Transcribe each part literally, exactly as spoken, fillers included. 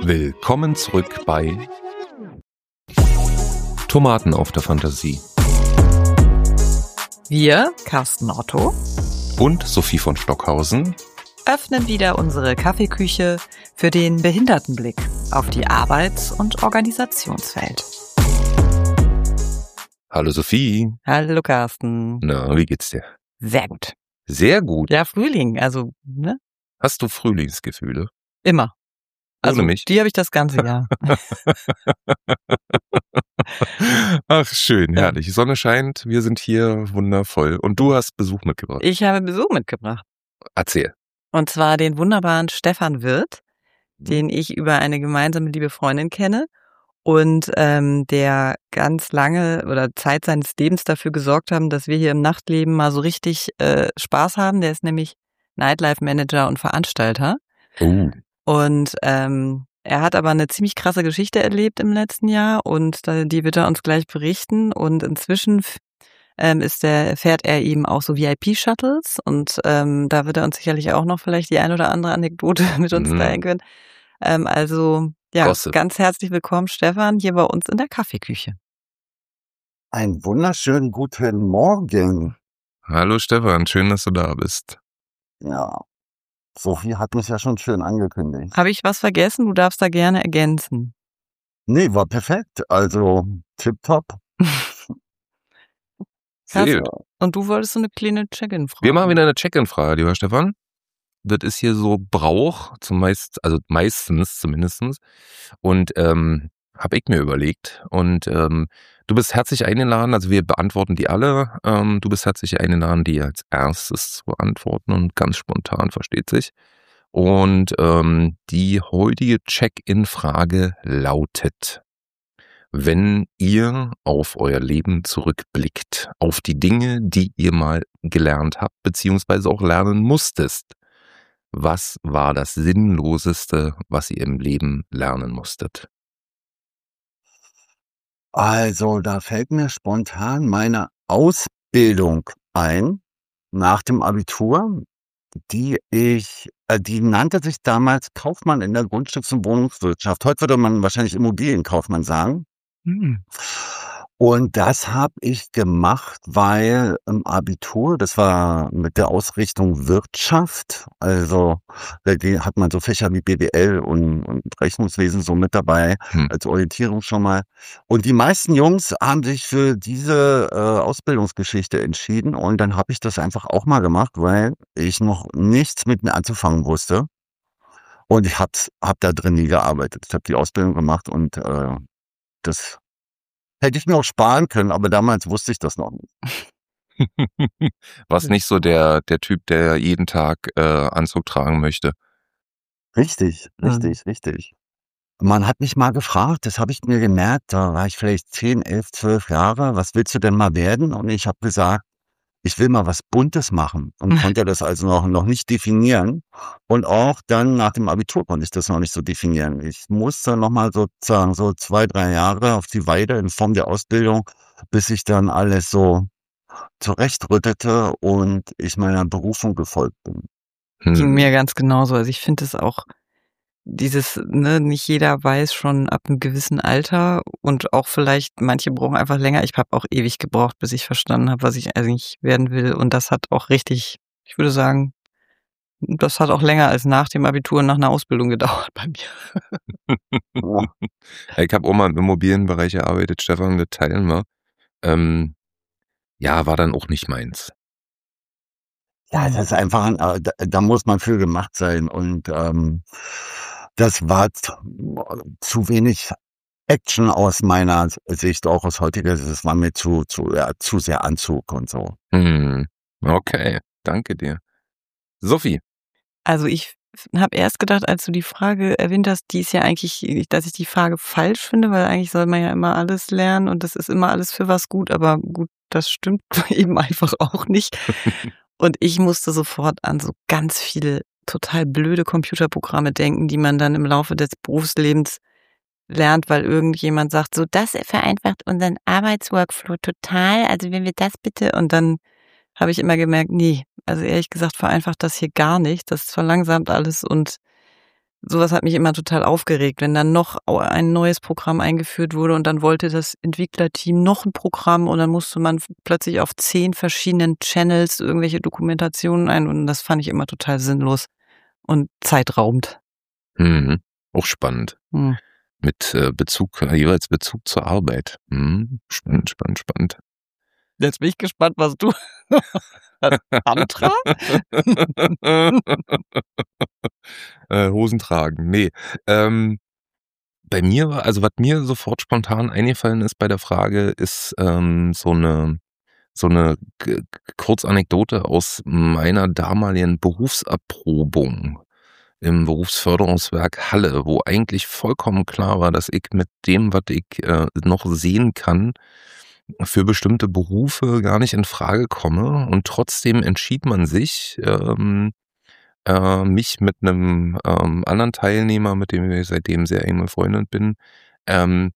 Willkommen zurück bei Tomaten auf der Fantasie. Wir, Carsten Otto und Sophie von Stockhausen, öffnen wieder unsere Kaffeeküche für den Behindertenblick auf die Arbeits- und Organisationswelt. Hallo Sophie. Hallo Carsten. Na, wie geht's dir? Sehr gut. Sehr gut. Ja, Frühling, also, ne? Hast du Frühlingsgefühle? Immer. Also, Ohne mich? Die habe ich das ganze Jahr. Ach, schön, herrlich. Die Sonne scheint, wir sind hier wundervoll. Und du hast Besuch mitgebracht. Ich habe Besuch mitgebracht. Erzähl. Und zwar den wunderbaren Stefan Wirth, den ich über eine gemeinsame liebe Freundin kenne und ähm, der ganz lange oder Zeit seines Lebens dafür gesorgt haben, dass wir hier im Nachtleben mal so richtig äh, Spaß haben. Der ist nämlich Nightlife Manager und Veranstalter. Oh. Und ähm, er hat aber eine ziemlich krasse Geschichte erlebt im letzten Jahr und äh, die wird er uns gleich berichten. Und inzwischen ähm, ist der, fährt er eben auch so V I P-Shuttles und ähm, da wird er uns sicherlich auch noch vielleicht die ein oder andere Anekdote mit uns Mhm. teilen können. Ähm, also ja, Gossip. Ganz herzlich willkommen, Stefan, hier bei uns in der Kaffeeküche. Einen wunderschönen guten Morgen. Hallo Stefan, schön, dass du da bist. Ja, Sophie hat mich ja schon schön angekündigt. Habe ich was vergessen? Du darfst da gerne ergänzen. Nee, war perfekt. Also tipptopp. Sehr gut. Und du wolltest so eine kleine Check-in-Frage. Wir machen wieder eine Check-in-Frage, lieber Stefan. Das ist hier so Brauch, zumeist, also meistens zumindestens. Und ähm, habe ich mir überlegt. Und ähm, du bist herzlich eingeladen, also wir beantworten die alle. Ähm, du bist herzlich eingeladen, die als erstes zu beantworten und ganz spontan, versteht sich. Und ähm, die heutige Check-in-Frage lautet: Wenn ihr auf euer Leben zurückblickt, auf die Dinge, die ihr mal gelernt habt, beziehungsweise auch lernen musstest, was war das Sinnloseste, was ihr im Leben lernen musstet? Also da fällt mir spontan meine Ausbildung ein nach dem Abitur, die ich, äh, die nannte sich damals Kaufmann in der Grundstücks- und Wohnungswirtschaft. Heute würde man wahrscheinlich Immobilienkaufmann sagen. Hm. Und das habe ich gemacht, weil im Abitur, das war mit der Ausrichtung Wirtschaft, also da die hat man so Fächer wie B W L und, und Rechnungswesen so mit dabei, Hm. als Orientierung schon mal. Und die meisten Jungs haben sich für diese äh, Ausbildungsgeschichte entschieden und dann habe ich das einfach auch mal gemacht, weil ich noch nichts mit mir anzufangen wusste. Und ich habe hab da drin nie gearbeitet. Ich habe die Ausbildung gemacht und äh, das hätte ich mir auch sparen können, aber damals wusste ich das noch nicht. Was nicht so der, der Typ, der jeden Tag äh, Anzug tragen möchte. Richtig, Mhm. richtig, richtig. Man hat mich mal gefragt, das habe ich mir gemerkt, da war ich vielleicht zehn, elf, zwölf Jahre, was willst du denn mal werden? Und ich habe gesagt, ich will mal was Buntes machen und konnte das also noch, noch nicht definieren. Und auch dann nach dem Abitur konnte ich das noch nicht so definieren. Ich musste noch mal sozusagen so zwei, drei Jahre auf die Weide in Form der Ausbildung, bis ich dann alles so zurechtrüttete und ich meiner Berufung gefolgt bin. Ging Hm. mir ganz genauso. Also ich finde es auch, dieses, ne, nicht jeder weiß schon ab einem gewissen Alter und auch vielleicht, manche brauchen einfach länger. Ich habe auch ewig gebraucht, bis ich verstanden habe, was ich eigentlich werden will. Und das hat auch richtig, ich würde sagen, das hat auch länger als nach dem Abitur und nach einer Ausbildung gedauert bei mir. Ja. Ich habe auch mal im Immobilienbereich gearbeitet, Stefan, das teilen wir. Ähm, ja, war dann auch nicht meins. Ja, das ist einfach, ein, äh, da, da muss man für gemacht sein und ähm, das war zu, zu wenig Action aus meiner Sicht, auch aus heutiger Sicht. Es war mir zu, zu, ja, zu sehr Anzug und so. Hm. Okay, danke dir. Sophie. Also ich habe erst gedacht, als du die Frage erwähnt hast, die ist ja eigentlich, dass ich die Frage falsch finde, weil eigentlich soll man ja immer alles lernen und das ist immer alles für was gut, aber gut, das stimmt eben einfach auch nicht. Und ich musste sofort an so ganz viele total blöde Computerprogramme denken, die man dann im Laufe des Berufslebens lernt, weil irgendjemand sagt, so, das vereinfacht unseren Arbeitsworkflow total, also wenn wir das bitte, und dann habe ich immer gemerkt, nee, also ehrlich gesagt vereinfacht das hier gar nicht, das verlangsamt alles und sowas hat mich immer total aufgeregt, wenn dann noch ein neues Programm eingeführt wurde und dann wollte das Entwicklerteam noch ein Programm und dann musste man plötzlich auf zehn verschiedenen Channels irgendwelche Dokumentationen ein und das fand ich immer total sinnlos und zeitraubend. Mhm. Auch spannend. Hm. Mit äh, Bezug, äh, jeweils Bezug zur Arbeit. Mhm. Spannend, spannend, spannend. Jetzt bin ich gespannt, was du Tantra? äh, Hosen tragen. Nee. Ähm, bei mir war, also was mir sofort spontan eingefallen ist bei der Frage, ist ähm, so eine so eine G- Kurzanekdote aus meiner damaligen Berufserprobung im Berufsförderungswerk Halle, wo eigentlich vollkommen klar war, dass ich mit dem, was ich äh, noch sehen kann, für bestimmte Berufe gar nicht in Frage komme. Und trotzdem entschied man sich, ähm, äh, mich mit einem ähm, anderen Teilnehmer, mit dem ich seitdem sehr eng befreundet bin, ähm,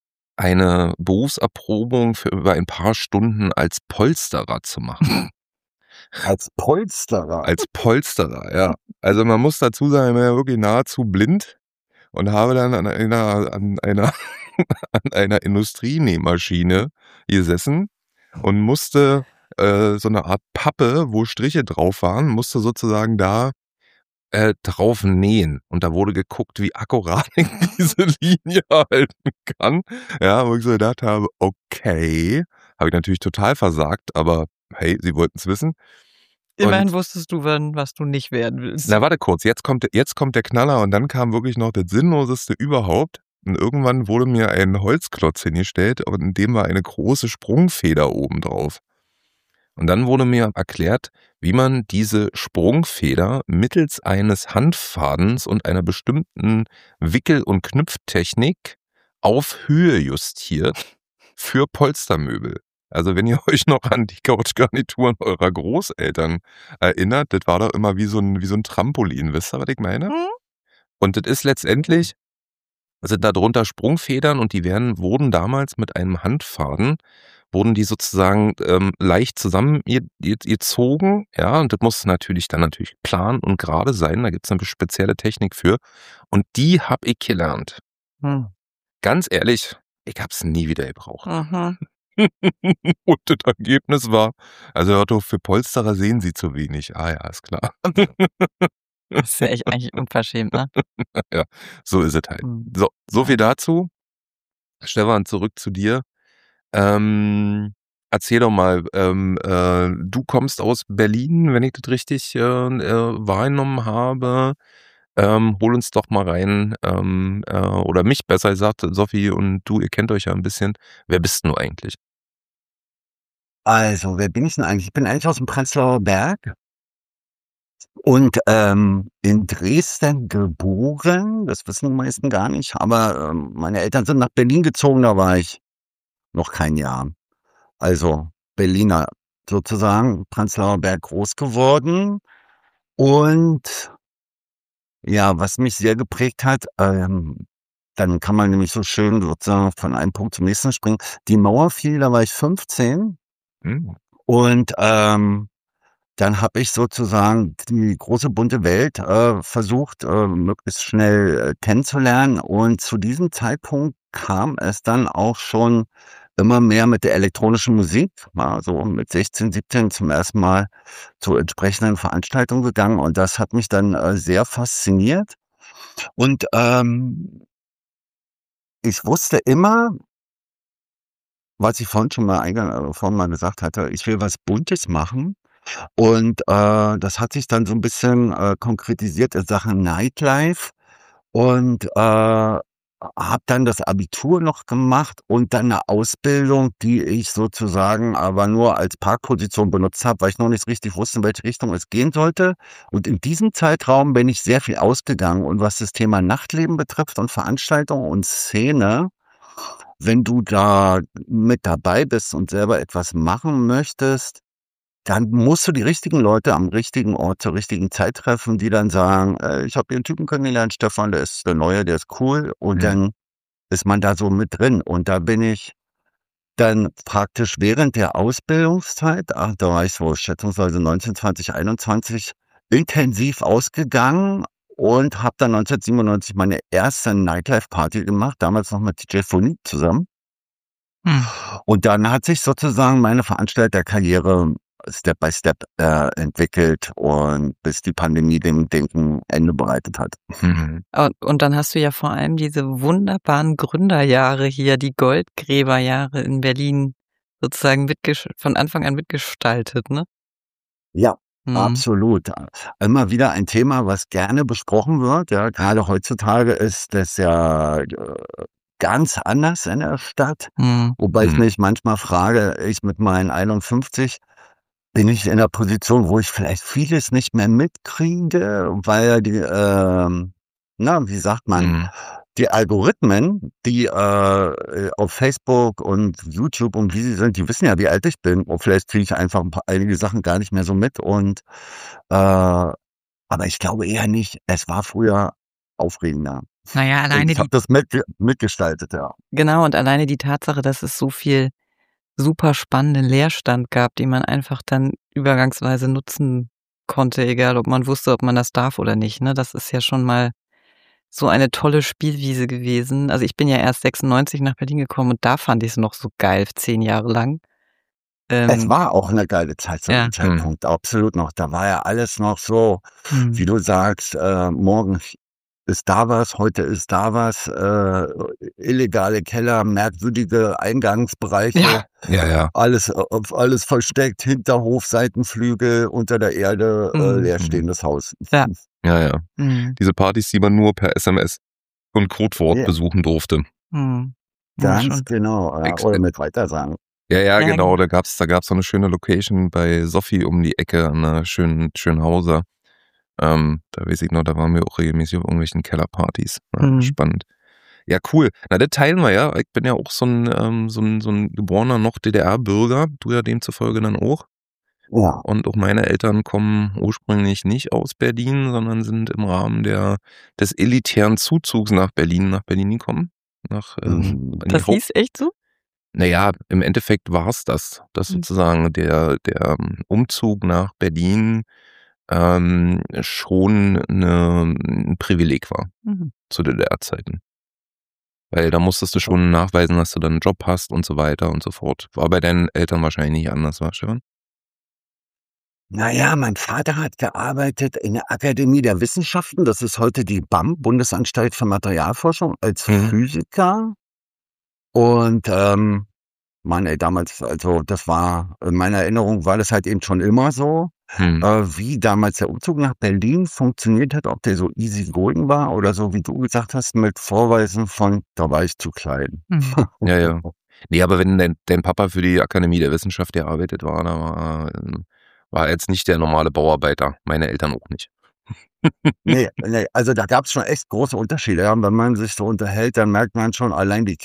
eine Berufserprobung für über ein paar Stunden als Polsterer zu machen. Als Polsterer. Als Polsterer, ja. Also man muss dazu sagen, ich bin ja wirklich nahezu blind und habe dann an einer, an einer, an einer Industrienähmaschine gesessen und musste äh, so eine Art Pappe, wo Striche drauf waren, musste sozusagen da äh, drauf nähen. Und da wurde geguckt, wie akkurat ich diese Linie halten kann. Ja, wo ich so gedacht habe, okay, habe ich natürlich total versagt, aber hey, sie wollten es wissen. Immerhin Und wusstest du, wann, was du nicht werden willst. na, warte kurz, jetzt kommt, jetzt kommt der Knaller und dann kam wirklich noch das Sinnloseste überhaupt. Und irgendwann wurde mir ein Holzklotz hingestellt und in dem war eine große Sprungfeder oben drauf. Und dann wurde mir erklärt, wie man diese Sprungfeder mittels eines Handfadens und einer bestimmten Wickel- und Knüpftechnik auf Höhe justiert für Polstermöbel. Also wenn ihr euch noch an die Couchgarnituren eurer Großeltern erinnert, das war doch immer wie so ein, wie so ein Trampolin, wisst ihr, was ich meine? Hm? Und das ist letztendlich, sind da drunter Sprungfedern und die werden, wurden damals mit einem Handfaden, wurden die sozusagen ähm, leicht zusammengezogen, ja, und das muss natürlich dann natürlich plan und gerade sein, da gibt es eine spezielle Technik für und die habe ich gelernt. Hm. Ganz ehrlich, ich habe es nie wieder gebraucht. Aha. Und das Ergebnis war, also hört auf, für Polsterer sehen sie zu wenig. Ah ja, ist klar. Das ist ja echt eigentlich unverschämt, ne? Ja, so ist es halt. Hm. So, so viel dazu. Stefan, zurück zu dir. Ähm, erzähl doch mal, ähm, äh, du kommst aus Berlin, wenn ich das richtig äh, äh, wahrgenommen habe. Ähm, hol uns doch mal rein, ähm, äh, oder mich besser gesagt, Sophie und du, ihr kennt euch ja ein bisschen. Wer bist du eigentlich? Also, wer bin ich denn eigentlich? Ich bin eigentlich aus dem Prenzlauer Berg und ähm, in Dresden geboren. Das wissen die meisten gar nicht. Aber ähm, meine Eltern sind nach Berlin gezogen, da war ich noch kein Jahr. Also Berliner sozusagen, Prenzlauer Berg groß geworden. Und ja, was mich sehr geprägt hat, ähm, dann kann man nämlich so schön sozusagen von einem Punkt zum nächsten springen. Die Mauer fiel, da war ich fünfzehn. Hm. Und ähm, dann habe ich sozusagen die große bunte Welt äh, versucht, äh, möglichst schnell äh, kennenzulernen. Und zu diesem Zeitpunkt kam es dann auch schon immer mehr mit der elektronischen Musik. War so mit sechzehn, siebzehn zum ersten Mal zu entsprechenden Veranstaltungen gegangen. Und das hat mich dann äh, sehr fasziniert. Und ähm, ich wusste immer, was ich vorhin schon mal, eingang, äh, vorhin mal gesagt hatte, ich will was Buntes machen. Und äh, das hat sich dann so ein bisschen äh, konkretisiert in Sachen Nightlife und äh, habe dann das Abitur noch gemacht und dann eine Ausbildung, die ich sozusagen aber nur als Parkposition benutzt habe, weil ich noch nicht richtig wusste, in welche Richtung es gehen sollte. Und in diesem Zeitraum bin ich sehr viel ausgegangen. Und was das Thema Nachtleben betrifft und Veranstaltungen und Szene, wenn du da mit dabei bist und selber etwas machen möchtest, dann musst du die richtigen Leute am richtigen Ort zur richtigen Zeit treffen, die dann sagen, äh, ich habe hier einen Typen kennengelernt, Stefan, der ist der Neue, der ist cool. Und Mhm. dann ist man da so mit drin. Und da bin ich dann praktisch während der Ausbildungszeit, ach, da war ich so schätzungsweise neunzehn, zwanzig, einundzwanzig, intensiv ausgegangen und habe dann neunzehnhundertsiebenundneunzig meine erste Nightlife-Party gemacht, damals noch mit D J Phonique zusammen. Hm. Und dann hat sich sozusagen meine Veranstalterkarriere Step by Step äh, entwickelt und bis die Pandemie dem Denken Ende bereitet hat. Mhm. Und, und dann hast du ja vor allem diese wunderbaren Gründerjahre hier, die Goldgräberjahre in Berlin sozusagen mitgesch- von Anfang an mitgestaltet, ne? Ja, Hm. absolut. Immer wieder ein Thema, was gerne besprochen wird. Ja, gerade heutzutage ist das ja äh, ganz anders in der Stadt. Hm. Wobei ich Mhm. mich manchmal frage, ich mit meinen einundfünfzig, bin ich in der Position, wo ich vielleicht vieles nicht mehr mitkriege, weil die, ähm, na, wie sagt man, Mhm. die Algorithmen, die äh, auf Facebook und YouTube und wie sie sind, die wissen ja, wie alt ich bin. Und vielleicht kriege ich einfach ein paar, einige Sachen gar nicht mehr so mit. Und äh, aber ich glaube eher nicht. Es war früher aufregender. Naja, Und alleine ich habe die, das mit, mitgestaltet, ja. genau, und alleine die Tatsache, dass es so viel super spannenden Leerstand gab, den man einfach dann übergangsweise nutzen konnte, egal ob man wusste, ob man das darf oder nicht, ne? Das ist ja schon mal so eine tolle Spielwiese gewesen. Also ich bin ja erst sechsundneunzig nach Berlin gekommen und da fand ich es noch so geil, zehn Jahre lang. Es Ähm, war auch eine geile Zeit zu ja. dem Zeitpunkt, absolut noch. Da war ja alles noch so, wie Hm. du sagst, äh, morgen ist da was, heute ist da was, äh, illegale Keller, merkwürdige Eingangsbereiche, Ja. Ja, ja. alles, äh, alles versteckt, Hinterhof, Seitenflügel, unter der Erde, äh, Mhm. leerstehendes Haus. Ja. Ja, ja. Hm. Diese Partys, die man nur per S M S und Codewort Ja, besuchen durfte. Hm. Ja, ganz schon. genau. Ja, Ex oder mit Weitersagen. ja, ja, Ja, genau. genau. Da gab's, da gab's so eine schöne Location bei Sophie um die Ecke an einer schönen, schönen Hause. Ähm, da weiß ich noch, da waren wir auch regelmäßig auf irgendwelchen Kellerpartys. Ja, Hm. spannend. Ja, cool. Na, das teilen wir ja. Ich bin ja auch so ein, ähm, so ein, so ein geborener noch D D R-Bürger. Du ja demzufolge dann auch. Ja. Und auch meine Eltern kommen ursprünglich nicht aus Berlin, sondern sind im Rahmen der, des elitären Zuzugs nach Berlin, nach Berlin gekommen. Nach, ähm, Mhm. an die Das Haupt hieß echt so? naja, im Endeffekt war's das, dass Hm. sozusagen der, der ähm, Umzug nach Berlin ähm, schon eine, ein Privileg war Mhm. zu D D R-Zeiten. Weil da musstest du schon nachweisen, dass du dann einen Job hast und so weiter und so fort. War bei deinen Eltern wahrscheinlich nicht anders, war Stefan? Naja, mein Vater hat gearbeitet in der Akademie der Wissenschaften. Das ist heute die B A M, Bundesanstalt für Materialforschung, als Mhm. Physiker. Und ähm, Mann, ey, damals, also das war, in meiner Erinnerung war das halt eben schon immer so. Hm. Äh, wie damals der Umzug nach Berlin funktioniert hat, ob der so easy going war oder so, wie du gesagt hast, mit Vorweisen von, da war ich zu klein. Hm. Ja, ja. Nee, aber wenn dein, dein Papa für die Akademie der Wissenschaft gearbeitet war, da war, ähm, war er jetzt nicht der normale Bauarbeiter. Meine Eltern auch nicht. Nee, nee, also da gab es schon echt große Unterschiede. Ja. Und wenn man sich so unterhält, dann merkt man schon, allein die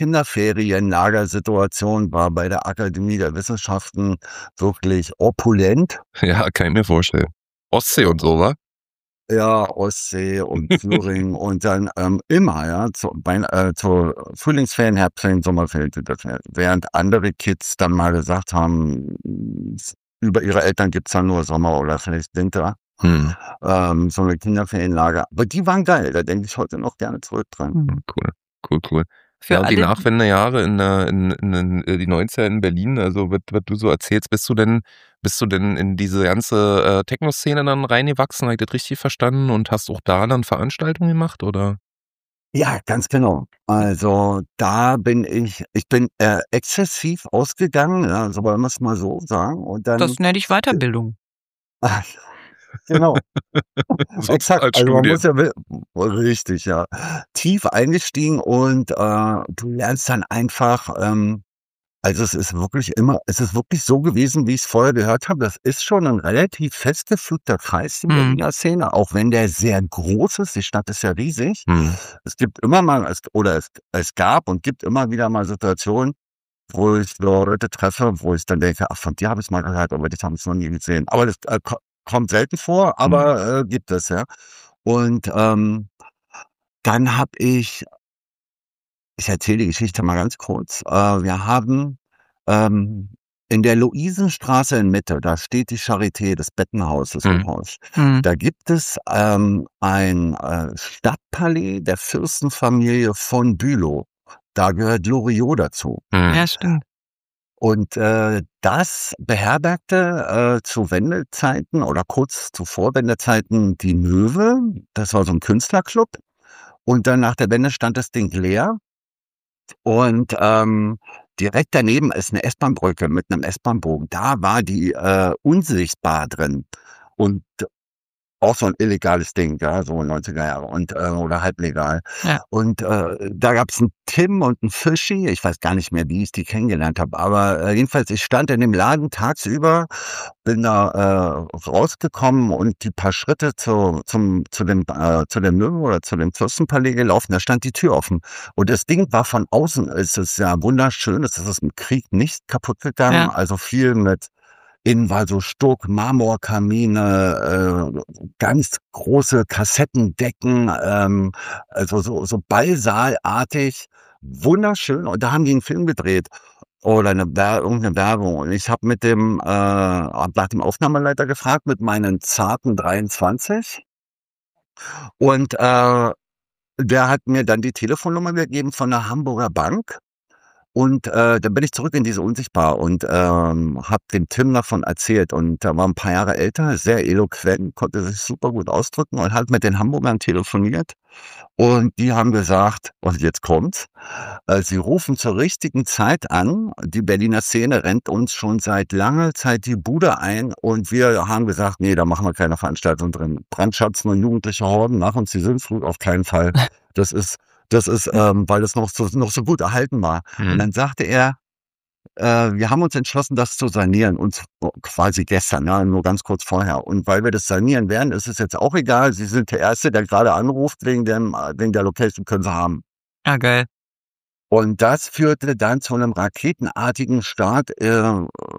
Kinderferienlagersituation war bei der Akademie der Wissenschaften wirklich opulent. Ja, kann ich mir vorstellen. Ostsee und so, wa? Ja, Ostsee und Thüringen und dann ähm, immer, ja, zu, bei, äh, zu Frühlingsferien, Herbstferien, Sommerferien, Winterferien. Während andere Kids dann mal gesagt haben, über ihre Eltern gibt's dann nur Sommer oder vielleicht Winter. Hm. Ähm, so eine Kinderferienlager. Aber die waren geil, da denke ich heute noch gerne zurück dran. Hm. Cool, cool, cool. Für Ja, und die alle, Nachwendejahre in, der- in, in, in äh, die neunziger in Berlin, also was, was du so erzählst, bist du denn, bist du denn in diese ganze äh, Techno-Szene dann reingewachsen, habe ich das richtig verstanden und hast auch da dann Veranstaltungen gemacht, oder? Ja, ganz genau. Also da bin ich, ich bin äh, exzessiv ausgegangen, ja, so wollen wir es mal so sagen. Und dann, das nenne ich Weiterbildung. ach, genau, exakt. Also man Sozialstudien. muss ja, wi- richtig, ja, tief eingestiegen und äh, du lernst dann einfach, ähm, also es ist wirklich immer, es ist wirklich so gewesen, wie ich es vorher gehört habe. Das ist schon ein relativ festgefügter Kreis, die Hm. Berliner Szene, auch wenn der sehr groß ist. Die Stadt ist ja riesig. Hm. Es gibt immer mal, es, oder es, es gab und gibt immer wieder mal Situationen, wo ich Leute treffe, wo ich dann denke, ach, von dir habe ich mal gehört, aber das habe ich noch nie gesehen. Aber das äh, ko- kommt selten vor, aber äh, gibt es, ja. Und ähm, dann habe ich, ich erzähle die Geschichte mal ganz kurz. Äh, wir haben ähm, in der Luisenstraße in Mitte, da steht die Charité, das Bettenhaus, das Mhm. Hochhaus. Hm. Da gibt es ähm, ein äh, Stadtpalais der Fürstenfamilie von Bülow. Da gehört Loriot dazu. Mhm. Ja, stimmt. Und äh, das beherbergte äh, zu Wendezeiten oder kurz zuvor Wendezeiten die Möwe. Das war so ein Künstlerclub. Und dann nach der Wende stand das Ding leer. Und ähm, direkt daneben ist eine S-Bahn-Brücke mit einem S-Bahn-Bogen. Da war die äh, Unsichtbar drin. Und auch so ein illegales Ding, ja, so neunziger Jahre und äh, oder halblegal. Ja. Und äh, da gab es einen Tim und einen Fischi, ich weiß gar nicht mehr, wie ich die kennengelernt habe, aber äh, jedenfalls, ich stand in dem Laden tagsüber, bin da äh, rausgekommen und die paar Schritte zu, zum, zu dem, äh, zu dem Möwe oder zu dem Fürstenpalais gelaufen, da stand die Tür offen. Und das Ding war von außen, es ist ja wunderschön, es ist im Krieg nicht kaputt gegangen, Ja. also viel mit Innen war so Stuck, Marmorkamine, äh, ganz große Kassettendecken, ähm, also so, so Ballsaalartig, wunderschön. Und da haben die einen Film gedreht oder eine, Wer- irgendeine Werbung. Und ich habe mit dem, äh, hab nach dem Aufnahmeleiter gefragt, mit meinen zarten dreiundzwanzig. Und äh, der hat mir dann die Telefonnummer gegeben von der Hamburger Bank. Und äh, dann bin ich zurück in diese Unsichtbar und ähm, habe dem Tim davon erzählt. Und er war ein paar Jahre älter, sehr eloquent, konnte sich super gut ausdrücken und hat mit den Hamburgern telefoniert. Und die haben gesagt, und jetzt kommt's, äh, sie rufen zur richtigen Zeit an. Die Berliner Szene rennt uns schon seit langer Zeit die Bude ein. Und wir haben gesagt, nee, da machen wir keine Veranstaltung drin. Brandschatzen und jugendliche Horden nach uns die Sinnflut auf keinen Fall. Das ist Das ist, ähm, weil das noch so, noch so gut erhalten war. Und Mhm. dann sagte er, äh, wir haben uns entschlossen, das zu sanieren. Und quasi gestern, ja, nur ganz kurz vorher. Und weil wir das sanieren werden, ist es jetzt auch egal. Sie sind der Erste, der gerade anruft, wegen, dem, äh, wegen der Location können Sie haben. Ja, geil. Und das führte dann zu einem raketenartigen Start äh,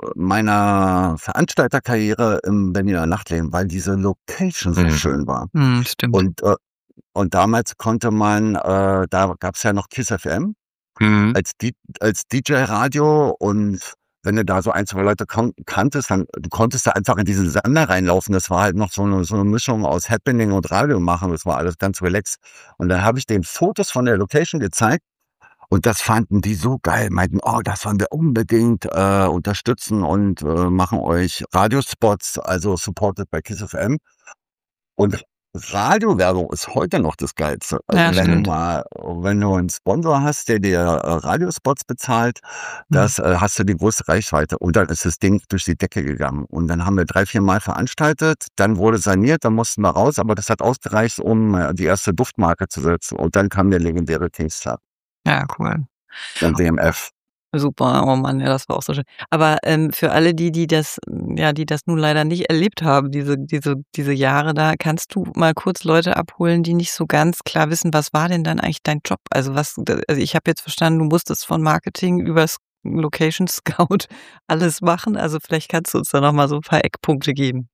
meiner Veranstalterkarriere im Berliner Nachtleben, weil diese Location so Mhm. schön war. Hm, stimmt. Und, äh, und damals konnte man, äh, da gab es ja noch Kiss F M Mhm. als, D- als D J-Radio, und wenn du da so ein, zwei Leute kon kanntest, dann du konntest da einfach in diesen Sender reinlaufen. Das war halt noch so eine, so eine Mischung aus Happening und Radio machen. Das war alles ganz relaxed. Und dann habe ich den Fotos von der Location gezeigt. Und das fanden die so geil, meinten, oh, das wollen wir unbedingt äh, unterstützen und äh, machen euch Radiospots, also supported by Kiss F M. Und Radiowerbung ist heute noch das Geilste. Also Ja, wenn du stimmt. mal, wenn du einen Sponsor hast, der dir äh, Radiospots bezahlt, Hm. das äh, hast du die größte Reichweite. Und dann ist das Ding durch die Decke gegangen. Und dann haben wir drei, vier Mal veranstaltet, dann wurde saniert, dann mussten wir raus, aber das hat ausgereicht, um äh, die erste Duftmarke zu setzen. Und dann kam der legendäre Kings Club, Ja, cool. dann W M F. Super, oh Mann, ja, das war auch so schön. Aber ähm, für alle die, die das, mm, ja, die das nun leider nicht erlebt haben, diese, diese, diese Jahre da, kannst du mal kurz Leute abholen, die nicht so ganz klar wissen, was war denn dann eigentlich dein Job? Also was, also ich habe jetzt verstanden, du musstest von Marketing übers Location Scout alles machen. Also vielleicht kannst du uns da noch mal so ein paar Eckpunkte geben.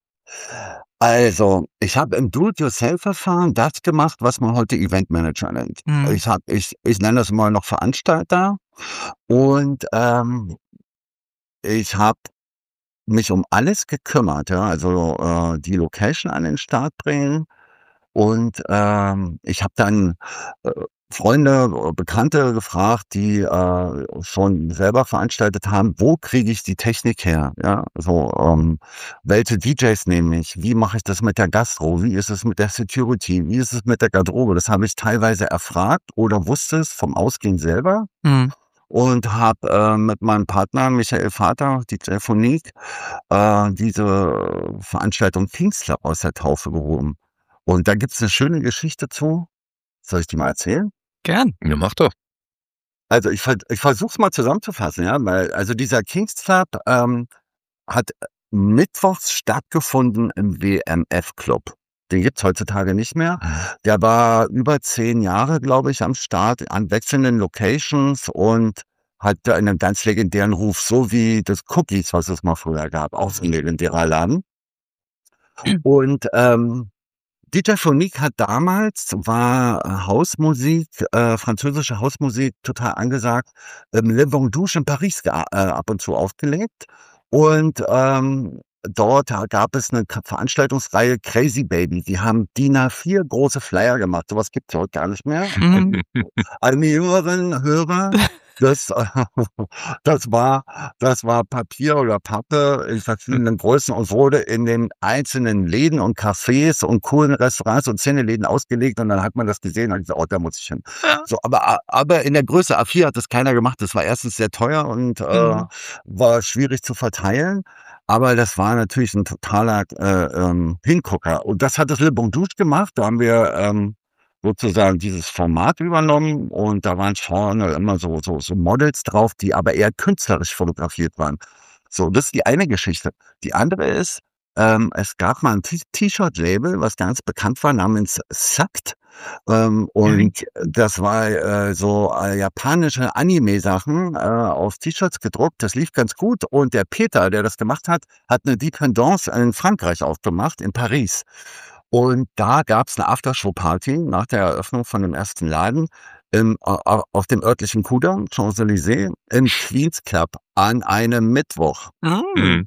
Also, ich habe im Do-it-yourself-Verfahren das gemacht, was man heute Eventmanager nennt. Hm. Ich habe, ich, ich nenne das mal noch Veranstalter, und ähm, ich habe mich um alles gekümmert, ja, also äh, die Location an den Start bringen, und ähm, ich habe dann äh, Freunde, äh, Bekannte gefragt, die äh, schon selber veranstaltet haben, wo kriege ich die Technik her? Ja, so ähm, welche D Js nehme ich? Wie mache ich das mit der Gastro? Wie ist es mit der Security? Wie ist es mit der Garderobe? Das habe ich teilweise erfragt oder wusste es vom Ausgehen selber. Hm. Und habe äh, mit meinem Partner Michael Vater, D J Phonique, äh, diese Veranstaltung Kings Club aus der Taufe gehoben. Und da gibt's eine schöne Geschichte zu. Soll ich die mal erzählen? Gern. Ja, mach doch. Also ich, ver ich versuche es mal zusammenzufassen, ja, weil also dieser Kings Club ähm, hat mittwochs stattgefunden im W M F Club. Den gibt's heutzutage nicht mehr. Der war über zehn Jahre, glaube ich, am Start an wechselnden Locations und hatte einen ganz legendären Ruf, so wie das Cookies, was es mal früher gab, auch so ein legendärer Laden. Und ähm, D J Phonique hat damals, war äh, Hausmusik, äh, französische Hausmusik total angesagt, im Le Bon Douche in Paris gea- äh, ab und zu aufgelegt. Und ähm, dort gab es eine K- Veranstaltungsreihe Crazy Baby. Die haben D I N A vier große Flyer gemacht. Sowas gibt es heute gar nicht mehr. Mhm. An die jüngeren Hörer, das, äh, das war, das war Papier oder Pappe in verschiedenen Größen und wurde in den einzelnen Läden und Cafés und coolen Restaurants und Szeneläden ausgelegt und dann hat man das gesehen und gesagt, oh, da muss ich hin. Ja. So, aber, aber in der Größe A vier hat das keiner gemacht. Das war erstens sehr teuer und äh, Mhm. war schwierig zu verteilen. Aber das war natürlich ein totaler äh, ähm, Hingucker. Und das hat das Le Bon Douche gemacht. Da haben wir ähm, sozusagen dieses Format übernommen und da waren vorne immer so, so, so Models drauf, die aber eher künstlerisch fotografiert waren. So, das ist die eine Geschichte. Die andere ist, ähm, es gab mal ein T- T-Shirt-Label, was ganz bekannt war, namens Sakt. Ähm, und das war äh, so äh, japanische Anime-Sachen äh, auf T-Shirts gedruckt. Das lief ganz gut. Und der Peter, der das gemacht hat, hat eine Dependance in Frankreich aufgemacht, in Paris. Und da gab es eine Aftershow-Party nach der Eröffnung von dem ersten Laden im, au- auf dem örtlichen Kudamm, Champs-Élysées, im Queen's Club an einem Mittwoch. Mhm. Mhm.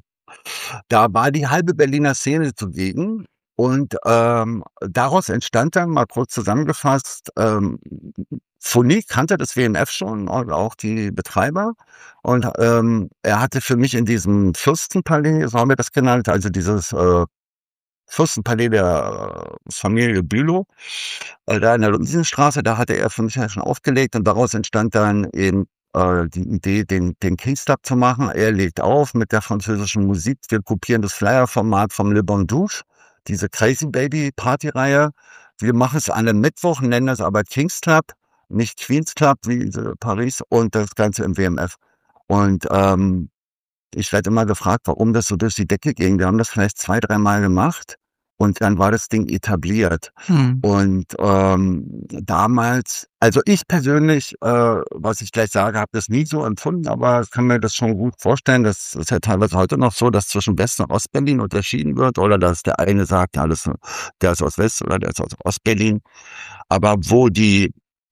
Da war die halbe Berliner Szene zugegen und ähm, daraus entstand dann, mal kurz zusammengefasst, ähm, Phonique kannte das W M F schon und auch die Betreiber und ähm, er hatte für mich in diesem Fürstenpalais, so haben wir das genannt, also dieses äh, Fürstenpalais der äh, Familie Bülow, äh, da in der Luisenstraße, da hatte er für mich ja schon aufgelegt und daraus entstand dann eben äh, die Idee, den, den King's Club zu machen. Er legt auf mit der französischen Musik. Wir kopieren das Flyer-Format vom Le Bon Douche, diese Crazy Baby Party-Reihe. Wir machen es an einem Mittwoch, nennen es aber King's Club, nicht Queen's Club wie in Paris und das Ganze im W M F. Und ähm, ich werde immer gefragt, warum das so durch die Decke ging. Wir haben das vielleicht zwei, dreimal gemacht und dann war das Ding etabliert. Hm. Und ähm, damals, also ich persönlich, äh, was ich gleich sage, habe das nie so empfunden, aber ich kann mir das schon gut vorstellen. Das ist ja teilweise heute noch so, dass zwischen West- und Ostberlin unterschieden wird oder dass der eine sagt, ja, das, der ist aus West- oder der ist aus Ostberlin. Aber wo die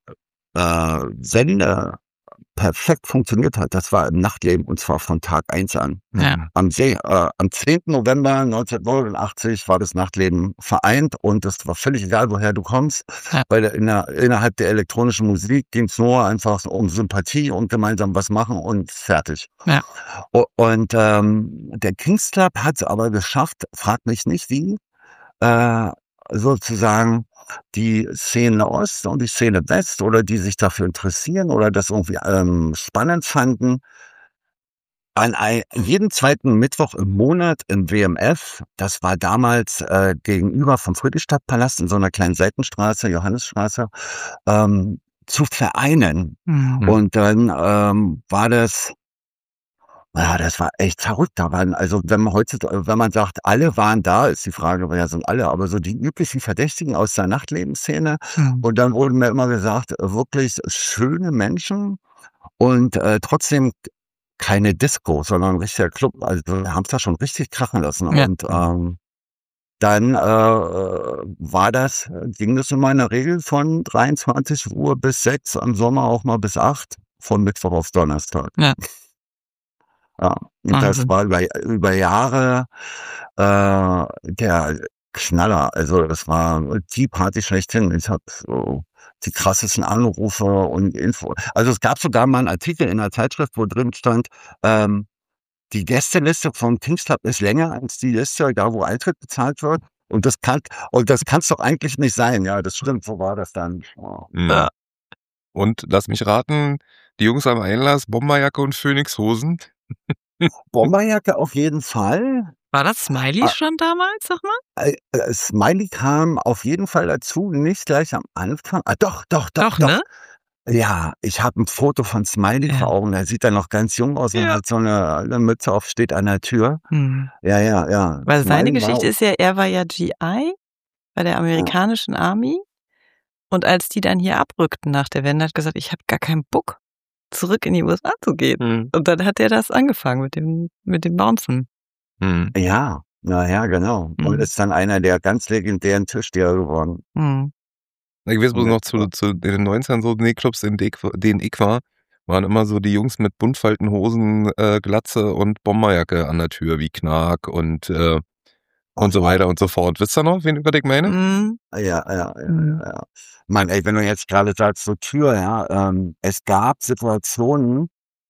äh, Sender perfekt funktioniert hat, das war im Nachtleben und zwar von Tag eins an. Ja. Am, See, äh, am zehnten November neunzehnhundertneunundachtzig war das Nachtleben vereint und es war völlig egal, woher du kommst, Ja. weil der, in der, innerhalb der elektronischen Musik ging es nur einfach so um Sympathie und gemeinsam was machen und fertig. Ja. O- Und ähm, der King's Club hat es aber geschafft, frag mich nicht wie, äh, sozusagen die Szene Ost und die Szene West oder die sich dafür interessieren oder das irgendwie ähm, spannend fanden, an ein, jeden zweiten Mittwoch im Monat im W M F, das war damals äh, gegenüber vom Friedrichstadtpalast in so einer kleinen Seitenstraße, Johannesstraße, ähm, zu vereinen. Mhm. Und dann ähm, war das, ja, das war echt verrückt. Da waren, also wenn man heutzutage, wenn man sagt, alle waren da, ist die Frage, wer sind alle, aber so die üblichen Verdächtigen aus der Nachtlebensszene. Mhm. Und dann wurde mir immer gesagt, äh, wirklich schöne Menschen und äh, trotzdem keine Disco, sondern ein richtiger Club. Also wir haben es da schon richtig krachen lassen. Ja. Und ähm, dann äh, äh, war das, ging das in meiner Regel von dreiundzwanzig Uhr bis sechs, am Sommer auch mal bis acht, von Mittwoch auf Donnerstag. Ja. Ja, und das Wahnsinn. war über, über Jahre äh, der Knaller. Also das war die Party schlechthin. Ich habe so die krassesten Anrufe und Info. Also es gab sogar mal einen Artikel in einer Zeitschrift, wo drin stand, ähm, die Gästeliste vom King's Club ist länger als die Liste, da wo Eintritt bezahlt wird. Und das kann und das kann es doch eigentlich nicht sein. Ja, das stimmt. So war das dann. Oh. Mhm. Ja. Und lass mich raten, die Jungs am Einlass, Bomberjacke und Phoenixhosen. Bomberjacke auf jeden Fall. War das Smiley Ah. schon damals, sag mal? Äh, äh, Smiley kam auf jeden Fall dazu, nicht gleich am Anfang. Ah, doch, doch, doch, Doch, doch. ne? Ja, ich habe ein Foto von Smiley Ja. vor Augen. Der sieht dann noch ganz jung aus und Ja. hat so eine, eine Mütze auf, steht an der Tür. Hm. Ja, ja, ja. Weil seine Smiley Geschichte war, ist ja, er war ja G I bei der amerikanischen Army und als die dann hier abrückten nach der Wende, hat gesagt, ich habe gar keinen Bock, zurück in die U S A zu gehen. Mhm. Und dann hat er das angefangen mit dem mit dem Bouncen. Mhm. ja, Na ja, genau. Und Mhm. ist dann einer der ganz legendären Tischderer geworden. Mhm. Ich weiß bloß Ja. noch zu, zu in den neunzigern so D-Clubs, in denen ich war, waren immer so die Jungs mit Buntfaltenhosen, äh, Glatze und Bomberjacke an der Tür, wie Knark und äh, und so weiter und so fort. Wisst ihr noch, wen über ich meine? Mhm. Ja, ja, ja, Mhm. ja, ja. Mann, ey, wenn du jetzt gerade sagst, so Tür, ja, ähm, es gab Situationen,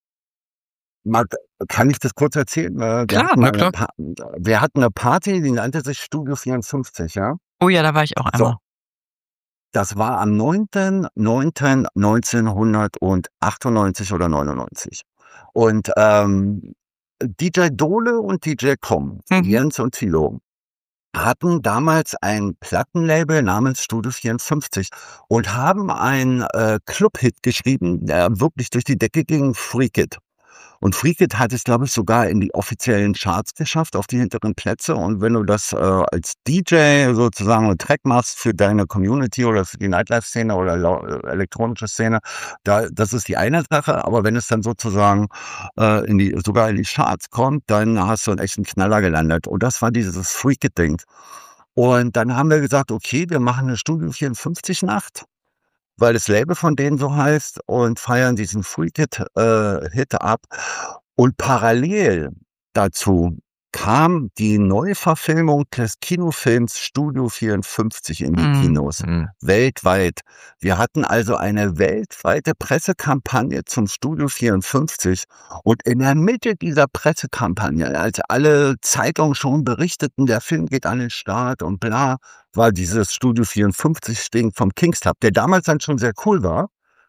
mal, kann ich das kurz erzählen? Äh, Wir Klar. hatten Na mal eine klar. Pa- wir hatten eine Party, die nannte sich Studio vierundfünfzig, ja. Oh ja, da war ich auch So, einmal. das war am neunten neunten neunzehnhundertachtundneunzig oder neunundneunzig. Und ähm, D J Dole und D J Krumm, Mhm. Jens und Thilo, hatten damals ein Plattenlabel namens Studio vierundfünfzig und haben einen äh, Club-Hit geschrieben, der wirklich durch die Decke ging, Freak It. Und Freak It hat es, glaube ich, sogar in die offiziellen Charts geschafft, auf die hinteren Plätze. Und wenn du das äh, als D J sozusagen einen Track machst für deine Community oder für die Nightlife-Szene oder lau- äh, elektronische Szene, da, das ist die eine Sache. Aber wenn es dann sozusagen äh, in die, sogar in die Charts kommt, dann hast du einen echten Knaller gelandet. Und das war dieses Freak It-Ding. Und dann haben wir gesagt, okay, wir machen eine Studio vierundfünfzig Nacht, weil das Label von denen so heißt, und feiern diesen Freak-Hit äh, Hit ab. Und parallel dazu kam die Neuverfilmung des Kinofilms Studio vierundfünfzig in die Mhm. Kinos, Mhm. weltweit. Wir hatten also eine weltweite Pressekampagne zum Studio vierundfünfzig und in der Mitte dieser Pressekampagne, als alle Zeitungen schon berichteten, der Film geht an den Start und bla, war dieses Studio vierundfünfzig-Ding vom Kings Club, der damals dann schon sehr cool war.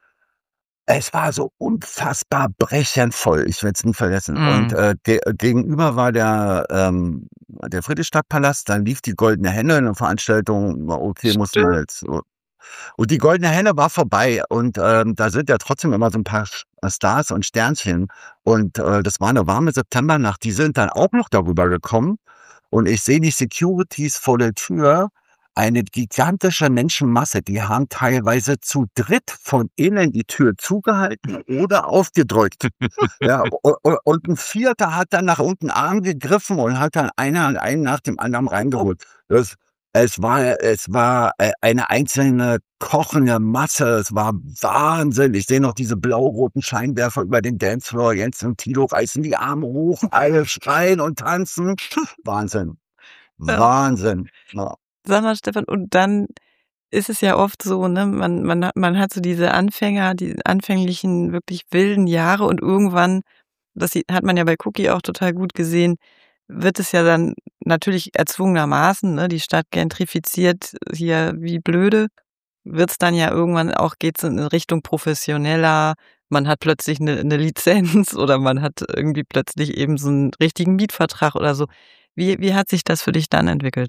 Es war so unfassbar brechend voll, ich werde es nie vergessen. Und Mhm. äh, ge gegenüber war der, ähm, der Friedrichstadtpalast, dann lief die Goldene Henne, eine Veranstaltung, okay, muss man Stimmt. jetzt so. Und die Goldene Henne war vorbei und ähm, da sind ja trotzdem immer so ein paar Sch- Stars und Sternchen. Und äh, das war eine warme Septembernacht, die sind dann auch noch darüber gekommen. Und ich sehe die Securities vor der Tür, eine gigantische Menschenmasse, die haben teilweise zu dritt von innen die Tür zugehalten oder aufgedrückt. Ja, und, und ein Vierter hat dann nach unten Arm gegriffen und hat dann einer und einen nach dem anderen reingeholt. Das, es war, es war äh, eine einzelne kochende Masse. Es war Wahnsinn. Ich sehe noch diese blau-roten Scheinwerfer über den Dancefloor. Jens und Tilo reißen die Arme hoch, alle schreien und tanzen. Wahnsinn. Ja. Wahnsinn. Ja. Sag mal, Stefan, und dann ist es ja oft so, ne, man, man, hat- man hat so diese Anfänger, die anfänglichen, wirklich wilden Jahre und irgendwann, das sieht- hat man ja bei Cookie auch total gut gesehen, wird es ja dann natürlich erzwungenermaßen, ne, die Stadt gentrifiziert hier wie blöde, wird es dann ja irgendwann auch, geht's in Richtung professioneller, man hat plötzlich eine, eine Lizenz oder man hat irgendwie plötzlich eben so einen richtigen Mietvertrag oder so. Wie, wie hat sich das für dich dann entwickelt?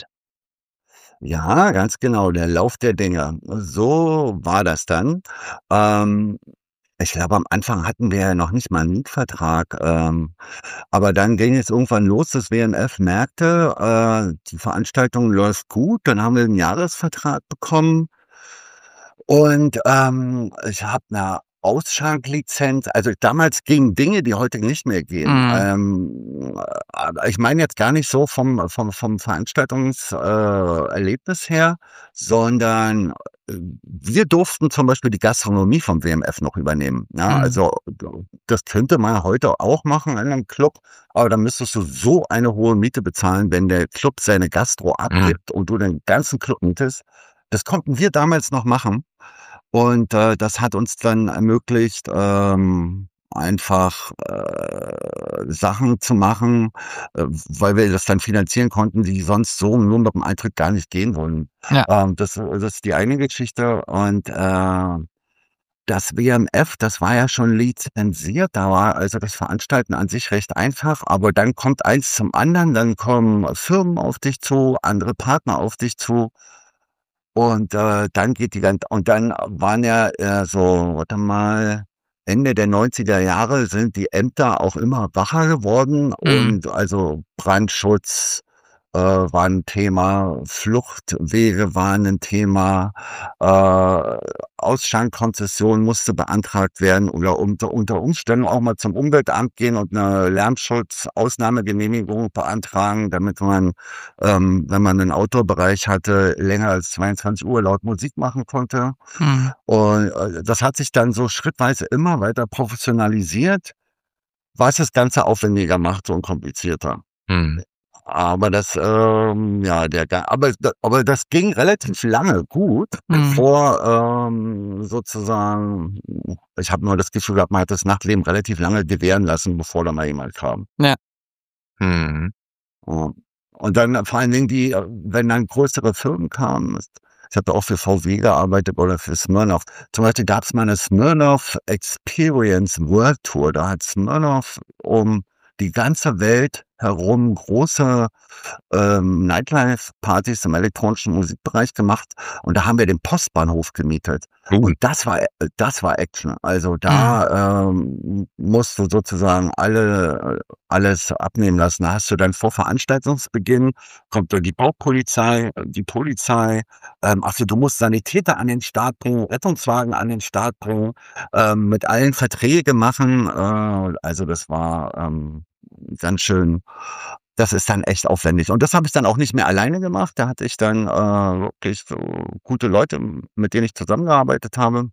Ja, ganz genau, der Lauf der Dinge. So war das dann. Ähm, ich glaube, am Anfang hatten wir ja noch nicht mal einen Mietvertrag. Ähm, aber dann ging es irgendwann los, das W M F merkte, äh, die Veranstaltung läuft gut. Dann haben wir einen Jahresvertrag bekommen. Und ähm, ich habe eine Ausschanklizenz. Also damals gingen Dinge, die heute nicht mehr gehen. Mhm. Ähm, aber ich meine jetzt gar nicht so vom, vom, vom Veranstaltungserlebnis äh, Erlebnis her, sondern äh, wir durften zum Beispiel die Gastronomie vom W M F noch übernehmen. Ja, Mhm. also das könnte man heute auch machen in einem Club, aber dann müsstest du so eine hohe Miete bezahlen, wenn der Club seine Gastro abgibt und du den ganzen Club mietest. Das konnten wir damals noch machen. Und äh, das hat uns dann ermöglicht, ähm, einfach äh, Sachen zu machen, äh, weil wir das dann finanzieren konnten, die sonst so nur mit dem Eintritt gar nicht gehen würden. Ja. Ähm, das, das ist die eine Geschichte. Und äh, das W M F, das war ja schon lizenziert, da war also das Veranstalten an sich recht einfach, aber dann kommt eins zum anderen, dann kommen Firmen auf dich zu, andere Partner auf dich zu. Und äh, dann geht die ganze, und dann waren ja äh, so, warte mal, Ende der neunziger Jahre sind die Ämter auch immer wacher geworden Mhm. und also Brandschutz, äh, waren ein Thema, Fluchtwege waren ein Thema, äh, Ausschankkonzession musste beantragt werden oder unter, unter Umständen auch mal zum Umweltamt gehen und eine Lärmschutz-Ausnahmegenehmigung beantragen, damit man, ähm, wenn man einen Outdoor-Bereich hatte, länger als zweiundzwanzig Uhr laut Musik machen konnte. Hm. Und äh, das hat sich dann so schrittweise immer weiter professionalisiert, was das Ganze aufwendiger macht und komplizierter. Hm. Aber das, ähm, ja, der, Ga- aber, aber das ging relativ lange gut, Hm. bevor ähm, sozusagen, ich habe nur das Gefühl gehabt, man hat das Nachtleben relativ lange gewähren lassen, bevor da mal jemand kam. Hm. Ja. Und dann vor allen Dingen die, äh, wenn dann größere Firmen kamen, ist- ich habe auch für V W gearbeitet oder für Smirnoff. Zum Beispiel gab es mal eine Smirnoff Experience World Tour. Da hat Smirnoff um die ganze Welt herum große ähm, Nightlife-Partys im elektronischen Musikbereich gemacht. Und da haben wir den Postbahnhof gemietet. Uh. Und das war, äh, das war Action. Also da ähm, musst du sozusagen alle, äh, alles abnehmen lassen. Da hast du dann vor Veranstaltungsbeginn, kommt dann die Baupolizei, äh, die Polizei, ähm, also du musst Sanitäter an den Start bringen, Rettungswagen an den Start bringen, ähm, mit allen Verträge machen. Äh, also das war ähm, ganz schön, das ist dann echt aufwendig. Und das habe ich dann auch nicht mehr alleine gemacht. Da hatte ich dann äh, wirklich so gute Leute, mit denen ich zusammengearbeitet habe.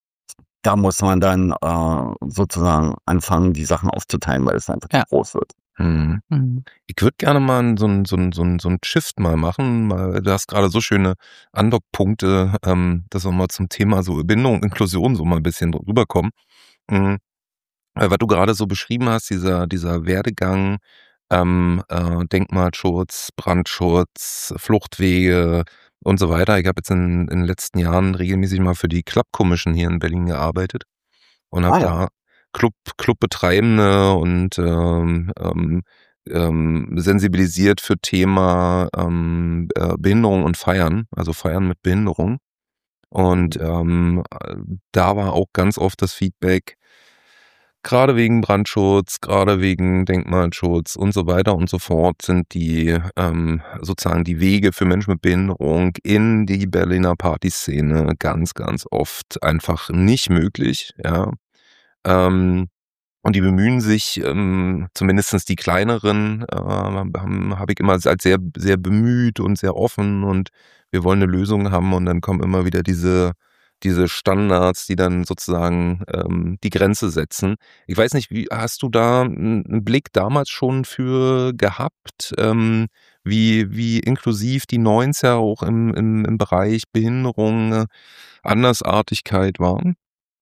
Da muss man dann äh, sozusagen anfangen, die Sachen aufzuteilen, weil es einfach Ja. zu groß wird. Hm. Hm. Ich würde gerne mal so ein so ein so ein so ein Shift mal machen. Mal, du hast gerade so schöne Andockpunkte, ähm, dass wir mal zum Thema so Bindung, Inklusion so mal ein bisschen rüberkommen. Mhm. Weil was du gerade so beschrieben hast, dieser dieser Werdegang, ähm, äh, Denkmalschutz, Brandschutz, Fluchtwege und so weiter. Ich habe jetzt in, in den letzten Jahren regelmäßig mal für die Club Commission hier in Berlin gearbeitet und habe Ah ja. da Club Clubbetreibende und ähm, ähm, ähm, sensibilisiert für Thema ähm, äh, Behinderung und Feiern, also Feiern mit Behinderung. Und ähm, äh, da war auch ganz oft das Feedback, gerade wegen Brandschutz, gerade wegen Denkmalschutz und so weiter und so fort, sind die ähm, sozusagen die Wege für Menschen mit Behinderung in die Berliner Partyszene ganz, ganz oft einfach nicht möglich. Ja. Ähm, und die bemühen sich, ähm, zumindestens die kleineren, äh, haben, habe ich immer als sehr, sehr bemüht und sehr offen und wir wollen eine Lösung haben und dann kommen immer wieder diese, diese Standards, die dann sozusagen ähm, die Grenze setzen. Ich weiß nicht, wie hast du da einen Blick damals schon für gehabt, ähm, wie, wie inklusiv die neunziger auch im, im, im Bereich Behinderung, äh, Andersartigkeit waren?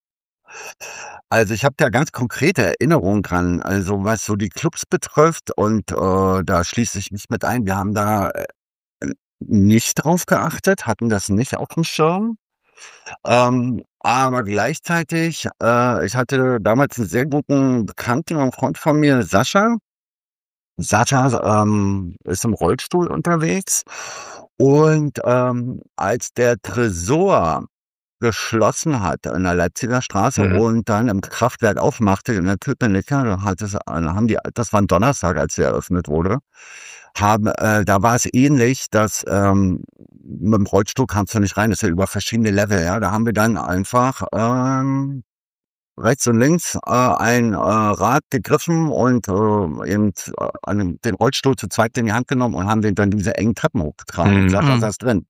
Also ich habe da ganz konkrete Erinnerungen dran, also was so die Clubs betrifft und äh, da schließe ich mich mit ein. Wir haben da äh, nicht drauf geachtet, hatten das nicht auf dem Schirm. Ähm, aber gleichzeitig, äh, ich hatte damals einen sehr guten Bekannten und Freund von mir, Sascha. Sascha ähm, ist im Rollstuhl unterwegs und ähm, als der Tresor geschlossen hat in der Leipziger Straße Mhm. und dann im Kraftwerk aufmachte in der Köpenicker, da hat es, haben die, das war ein Donnerstag, als er eröffnet wurde, haben, äh, da war es ähnlich, dass ähm, mit dem Rollstuhl kannst du nicht rein, das ist ja über verschiedene Level, ja, da haben wir dann einfach ähm, rechts und links äh, ein äh, Rad gegriffen und äh, eben äh, an den Rollstuhl zu zweit in die Hand genommen und haben den dann diese engen Treppen hochgetragen. Mhm. Und Sascha Mhm. saß drin.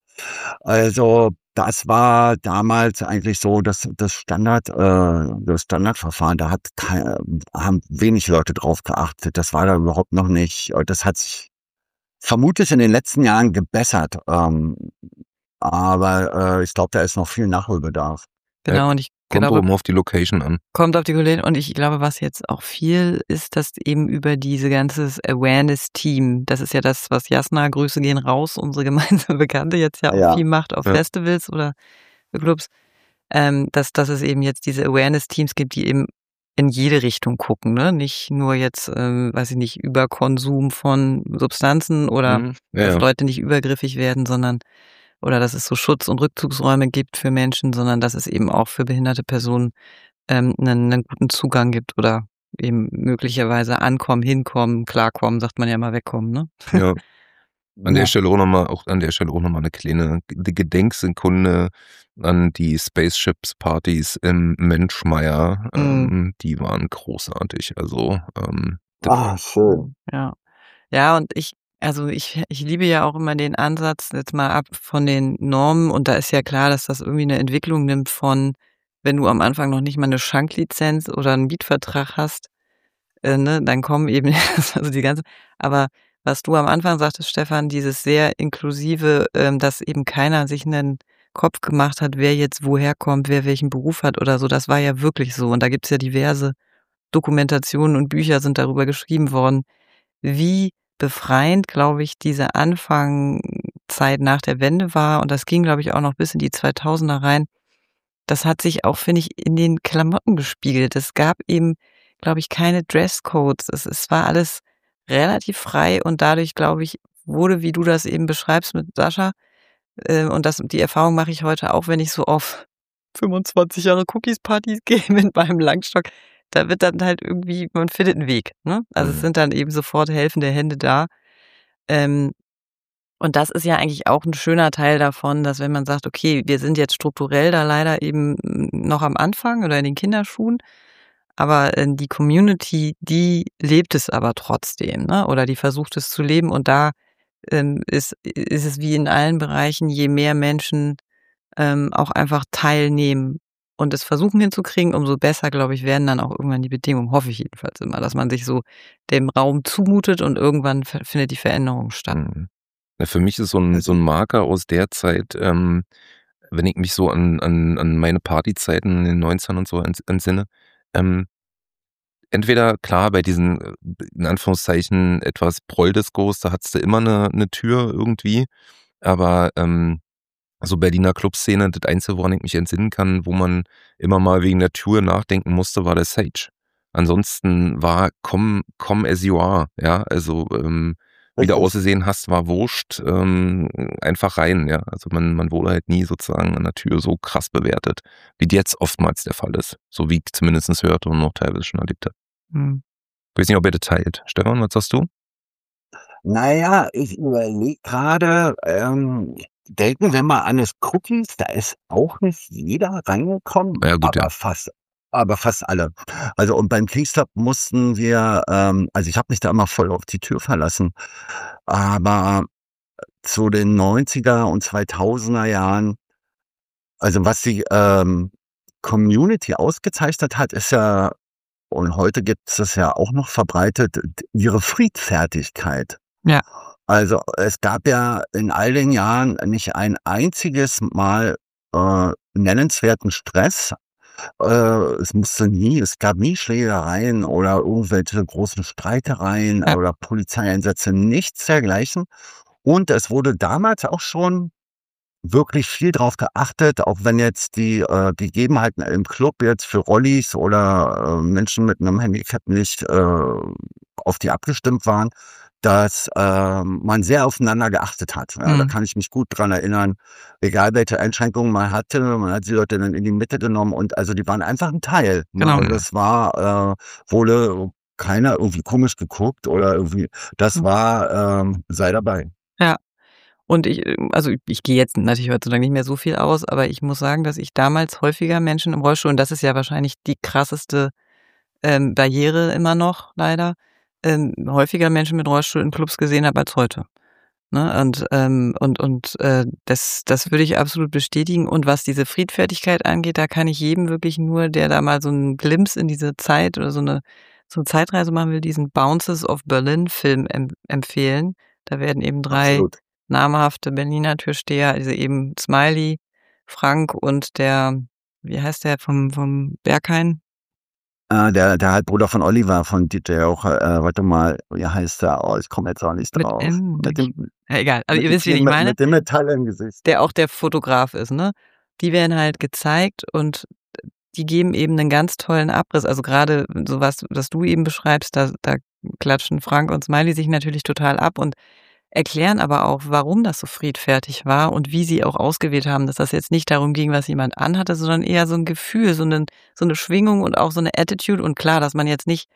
Also das war damals eigentlich so, dass das Standard, äh, das Standardverfahren, da hat kein, haben wenig Leute drauf geachtet. Das war da überhaupt noch nicht. Das hat sich vermutlich in den letzten Jahren gebessert. Ähm, aber äh, ich glaube, da ist noch viel Nachholbedarf. Genau, und ich Kommt glaube, oben auf die Location an. kommt auf die Kollegen. Und ich glaube, was jetzt auch viel ist, dass eben über diese ganze Awareness-Team, das ist ja das, was Jasna, Grüße gehen raus, unsere gemeinsame Bekannte jetzt ja auch Ja. viel macht auf Ja. Festivals oder Clubs, ähm, dass, dass es eben jetzt diese Awareness-Teams gibt, die eben in jede Richtung gucken, ne? Nicht nur jetzt, ähm, weiß ich nicht, Überkonsum von Substanzen oder Mhm. Ja, dass ja. Leute nicht übergriffig werden, sondern oder dass es so Schutz- und Rückzugsräume gibt für Menschen, sondern dass es eben auch für behinderte Personen ähm, einen, einen guten Zugang gibt oder eben möglicherweise ankommen, hinkommen, klarkommen, sagt man ja mal, wegkommen, ne? Ja. An der Ja. Stelle auch nochmal, auch an der Stelle auch nochmal eine kleine G- Gedenksekunde an die Spaceships-Partys im Menschmeier. Mhm. Ähm, die waren großartig. Also, ähm, d- Ah, schön. Ja. Ja, und ich also ich ich liebe ja auch immer den Ansatz, jetzt mal ab von den Normen, und da ist ja klar, dass das irgendwie eine Entwicklung nimmt von, wenn du am Anfang noch nicht mal eine Schanklizenz oder einen Mietvertrag hast, äh, ne, dann kommen eben also die ganze aber was du am Anfang sagtest, Stefan, dieses sehr inklusive, ähm, dass eben keiner sich 'nen Kopf gemacht hat, wer jetzt woher kommt, wer welchen Beruf hat oder so, das war ja wirklich so. Und da gibt's ja diverse Dokumentationen und Bücher sind darüber geschrieben worden, wie befreiend, glaube ich, diese Anfangszeit nach der Wende war. Und das ging, glaube ich, auch noch bis in die zweitausender rein. Das hat sich auch, finde ich, in den Klamotten gespiegelt. Es gab eben, glaube ich, keine Dresscodes. Es es war alles relativ frei und dadurch, glaube ich, wurde, wie du das eben beschreibst mit Sascha, äh, und das die Erfahrung mache ich heute auch, wenn ich so auf fünfundzwanzig Jahre Cookies-Partys gehe mit meinem Langstock. Da wird dann halt irgendwie man findet 'n Weg, ne? Also, es Mhm. sind dann eben sofort helfende Hände da. Ähm, und das ist ja eigentlich auch 'n schöner Teil davon, dass wenn man sagt: „Okay, wir sind jetzt strukturell da leider eben hm, noch am Anfang oder in den Kinderschuhen, aber, äh, die Community, die lebt es aber trotzdem, ne, oder die versucht es zu leben." Und da, ähm, ist ist es wie in allen Bereichen, je mehr Menschen ähm, auch einfach teilnehmen und es versuchen hinzukriegen, umso besser, glaube ich, werden dann auch irgendwann die Bedingungen, hoffe ich jedenfalls immer, dass man sich so dem Raum zumutet und irgendwann f findet die Veränderung statt. Mhm. Ja, für mich ist so ein so Also, ein Marker aus der Zeit, ähm, wenn ich mich so an an an meine Partyzeiten in den Neunzigern und so ents entsinne, ähm, entweder klar bei diesen, äh, in Anführungszeichen etwas Proll-Discos, da hattest du immer eine 'ne Tür irgendwie, aber, ähm, so Berliner Clubszene, das Einzige, woran ich mich entsinnen kann, wo man immer mal wegen der Tür nachdenken musste, war der Sage. Ansonsten war come come as you are, ja, also, ähm, wie du richtig. ausgesehen hast, war wurscht, ähm, einfach rein, ja. Also, man man wurde halt nie sozusagen an der Tür so krass bewertet, wie das jetzt oftmals der Fall ist, so wie ich zumindest hörte und noch teilweise schon erlebt habe. Mhm. Ich weiß nicht, ob ihr das teilt. Stefan, was sagst du? Na ja, ich überlege grade, ähm, denken wir mal an das Cookies, da ist auch nicht jeder reingekommen, Ja gut, ja. aber fast aber fast alle. Also, und beim Kingsclub mussten wir, ähm also, ich habe mich da immer voll auf die Tür verlassen, aber zu den neunziger und zweitausender Jahren, also, was die, ähm, Community ausgezeichnet hat, ist ja, und heute gibt's das ja auch noch verbreitet, d ihre Friedfertigkeit. Ja, Also, es gab ja in all den Jahren nicht ein einziges Mal, äh, nennenswerten Stress. Äh, es musste nie es gab nie Schlägereien oder irgendwelche großen Streitereien ja, oder Polizeieinsätze, nichts dergleichen. Und es wurde damals auch schon wirklich viel drauf geachtet, auch wenn jetzt die, äh, Gegebenheiten im Club jetzt für Rollis oder, äh, Menschen mit 'nem Handicap nicht, äh, auf die abgestimmt waren, dass, ähm, man sehr aufeinander geachtet hat. Ja, da mhm, kann ich mich gut dran erinnern, egal welche Einschränkungen man hatte, man hat die Leute dann in die Mitte genommen und also die waren einfach 'n Teil, ne? genau. Also, Mhm. das war, äh wurde keiner irgendwie komisch geguckt oder irgendwie das Mhm. war, ähm sei dabei. Ja, und ich, ähm also, ich gehe jetzt natürlich heutzutage nicht mehr so viel aus, aber ich muss sagen, dass ich damals häufiger Menschen im Rollstuhl, und das ist ja wahrscheinlich die krasseste, ähm, Barriere immer noch leider, ähm, häufiger Menschen mit Rollstuhl in Clubs gesehen habe als heute. Ne? Und, ähm, und, und äh, das, das würde ich absolut bestätigen. Und was diese Friedfertigkeit angeht, da kann ich jedem wirklich nur, der da mal so einen Glimpse in diese Zeit oder so eine, so eine Zeitreise machen will, diesen Bounces of Berlin Film em empfehlen. Da werden eben drei Absolut. namhafte Berliner Türsteher, also eben Smiley, Frank und der, wie heißt der vom, vom Berghain? Äh, der der Halbbruder von Oliver von D J auch, äh, warte mal, wie heißt der? Oh, ich komme jetzt auch nicht Mit drauf. M? Mit dem Ja, egal. Aber mit ihr den wisst, wen vielen ich mit meine. mit dem Metall im Gesicht. Der auch der Fotograf ist, ne? Die werden halt gezeigt und die geben eben 'nen ganz tollen Abriss. Also, grade so was, was du eben beschreibst, da da klatschen Frank und Smiley sich natürlich total ab und erklären aber auch, warum das so friedfertig war und wie sie auch ausgewählt haben, dass das jetzt nicht darum ging, was jemand anhatte, sondern eher so 'n Gefühl, so 'nen so 'ne Schwingung und auch so 'ne Attitude. Und klar, dass man jetzt nicht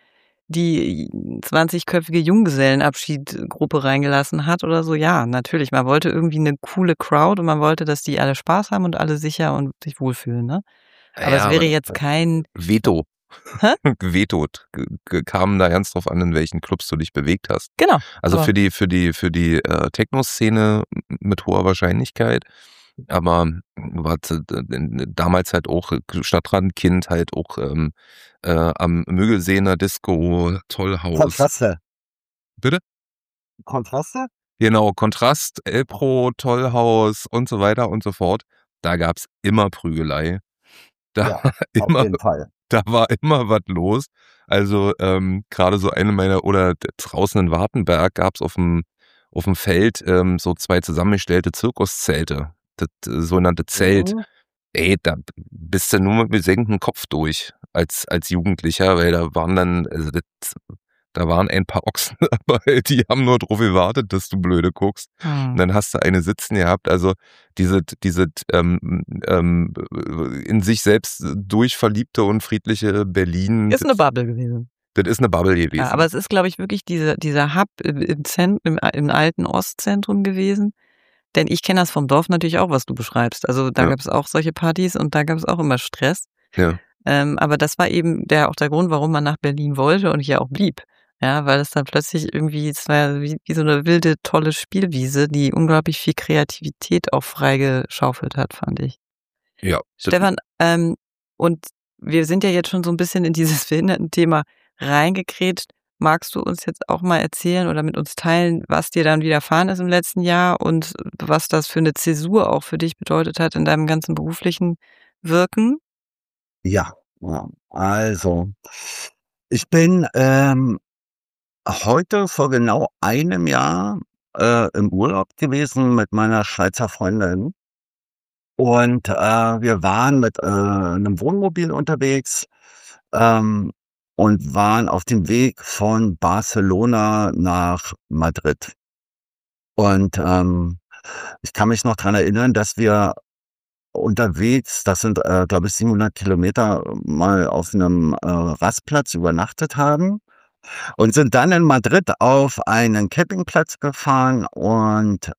die zwanzigköpfige Junggesellenabschiedgruppe reingelassen hat oder so. Ja, natürlich. Man wollte irgendwie eine coole Crowd und man wollte, dass die alle Spaß haben und alle sicher und sich wohlfühlen, ne? Aber Ja, es wäre aber jetzt kein Veto. Hä? Veto. G- g- Kam da ganz drauf an, in welchen Clubs du dich bewegt hast. Genau. Also Aber für die, für die, für die äh, Techno-Szene mit hoher Wahrscheinlichkeit. Aber war z- d- damals halt auch Stadtrandkind, halt auch ähm, äh, am Müggelsee in der Disco, Tollhaus. Kontraste. Bitte? Kontraste? Genau, Kontrast, Elpro, Tollhaus und so weiter und so fort. Da gab's immer Prügelei. Da Ja, war auf immer, jeden Fall. da war immer was los. Also ähm, gerade so eine meiner, oder d- draußen in Wartenberg gab's auf dem auf dem Feld ähm, so zwei zusammengestellte Zirkuszelte. Das äh, sogenannte Zelt. Mhm. Ey, da bist du nur mit gesenktem Kopf durch als als Jugendlicher, weil da waren dann, also das, da waren ein paar Ochsen dabei, die haben nur drauf gewartet, dass du blöde guckst. Und hm. dann hast du eine sitzen gehabt. Also diese, diese ähm, ähm, in sich selbst durchverliebte und friedliche Berlin, Ist eine das, Bubble gewesen. das ist eine Bubble Ja, gewesen. aber es ist, glaube ich, wirklich dieser, dieser Hub im, im, Zent, im, im alten Ostzentrum gewesen. Denn ich kenne das vom Dorf natürlich auch, was du beschreibst. Also da Ja. gab es auch solche Partys und da gab es auch immer Stress. Ja. Ähm, aber das war eben der, auch der Grund, warum man nach Berlin wollte und hier auch blieb. Ja, weil es dann plötzlich irgendwie, es war ja wie, wie so eine wilde, tolle Spielwiese, die unglaublich viel Kreativität auch freigeschaufelt hat, fand ich. Ja. Das, Stefan, ähm, und wir sind ja jetzt schon so ein bisschen in dieses Behindertenthema reingekrätscht. Magst du uns jetzt auch mal erzählen oder mit uns teilen, was dir dann widerfahren ist im letzten Jahr und was das für eine Zäsur auch für dich bedeutet hat in deinem ganzen beruflichen Wirken? Ja, ja. Also, ich bin ähm, heute vor genau einem Jahr äh, im Urlaub gewesen mit meiner Schweizer Freundin. Und äh, wir waren mit äh, einem Wohnmobil unterwegs ähm, und waren auf dem Weg von Barcelona nach Madrid. Und ähm, ich kann mich noch dran erinnern, dass wir unterwegs, das sind, äh, glaube ich, siebenhundert Kilometer, mal auf einem äh, Rastplatz übernachtet haben und sind dann in Madrid auf einen Campingplatz gefahren. Und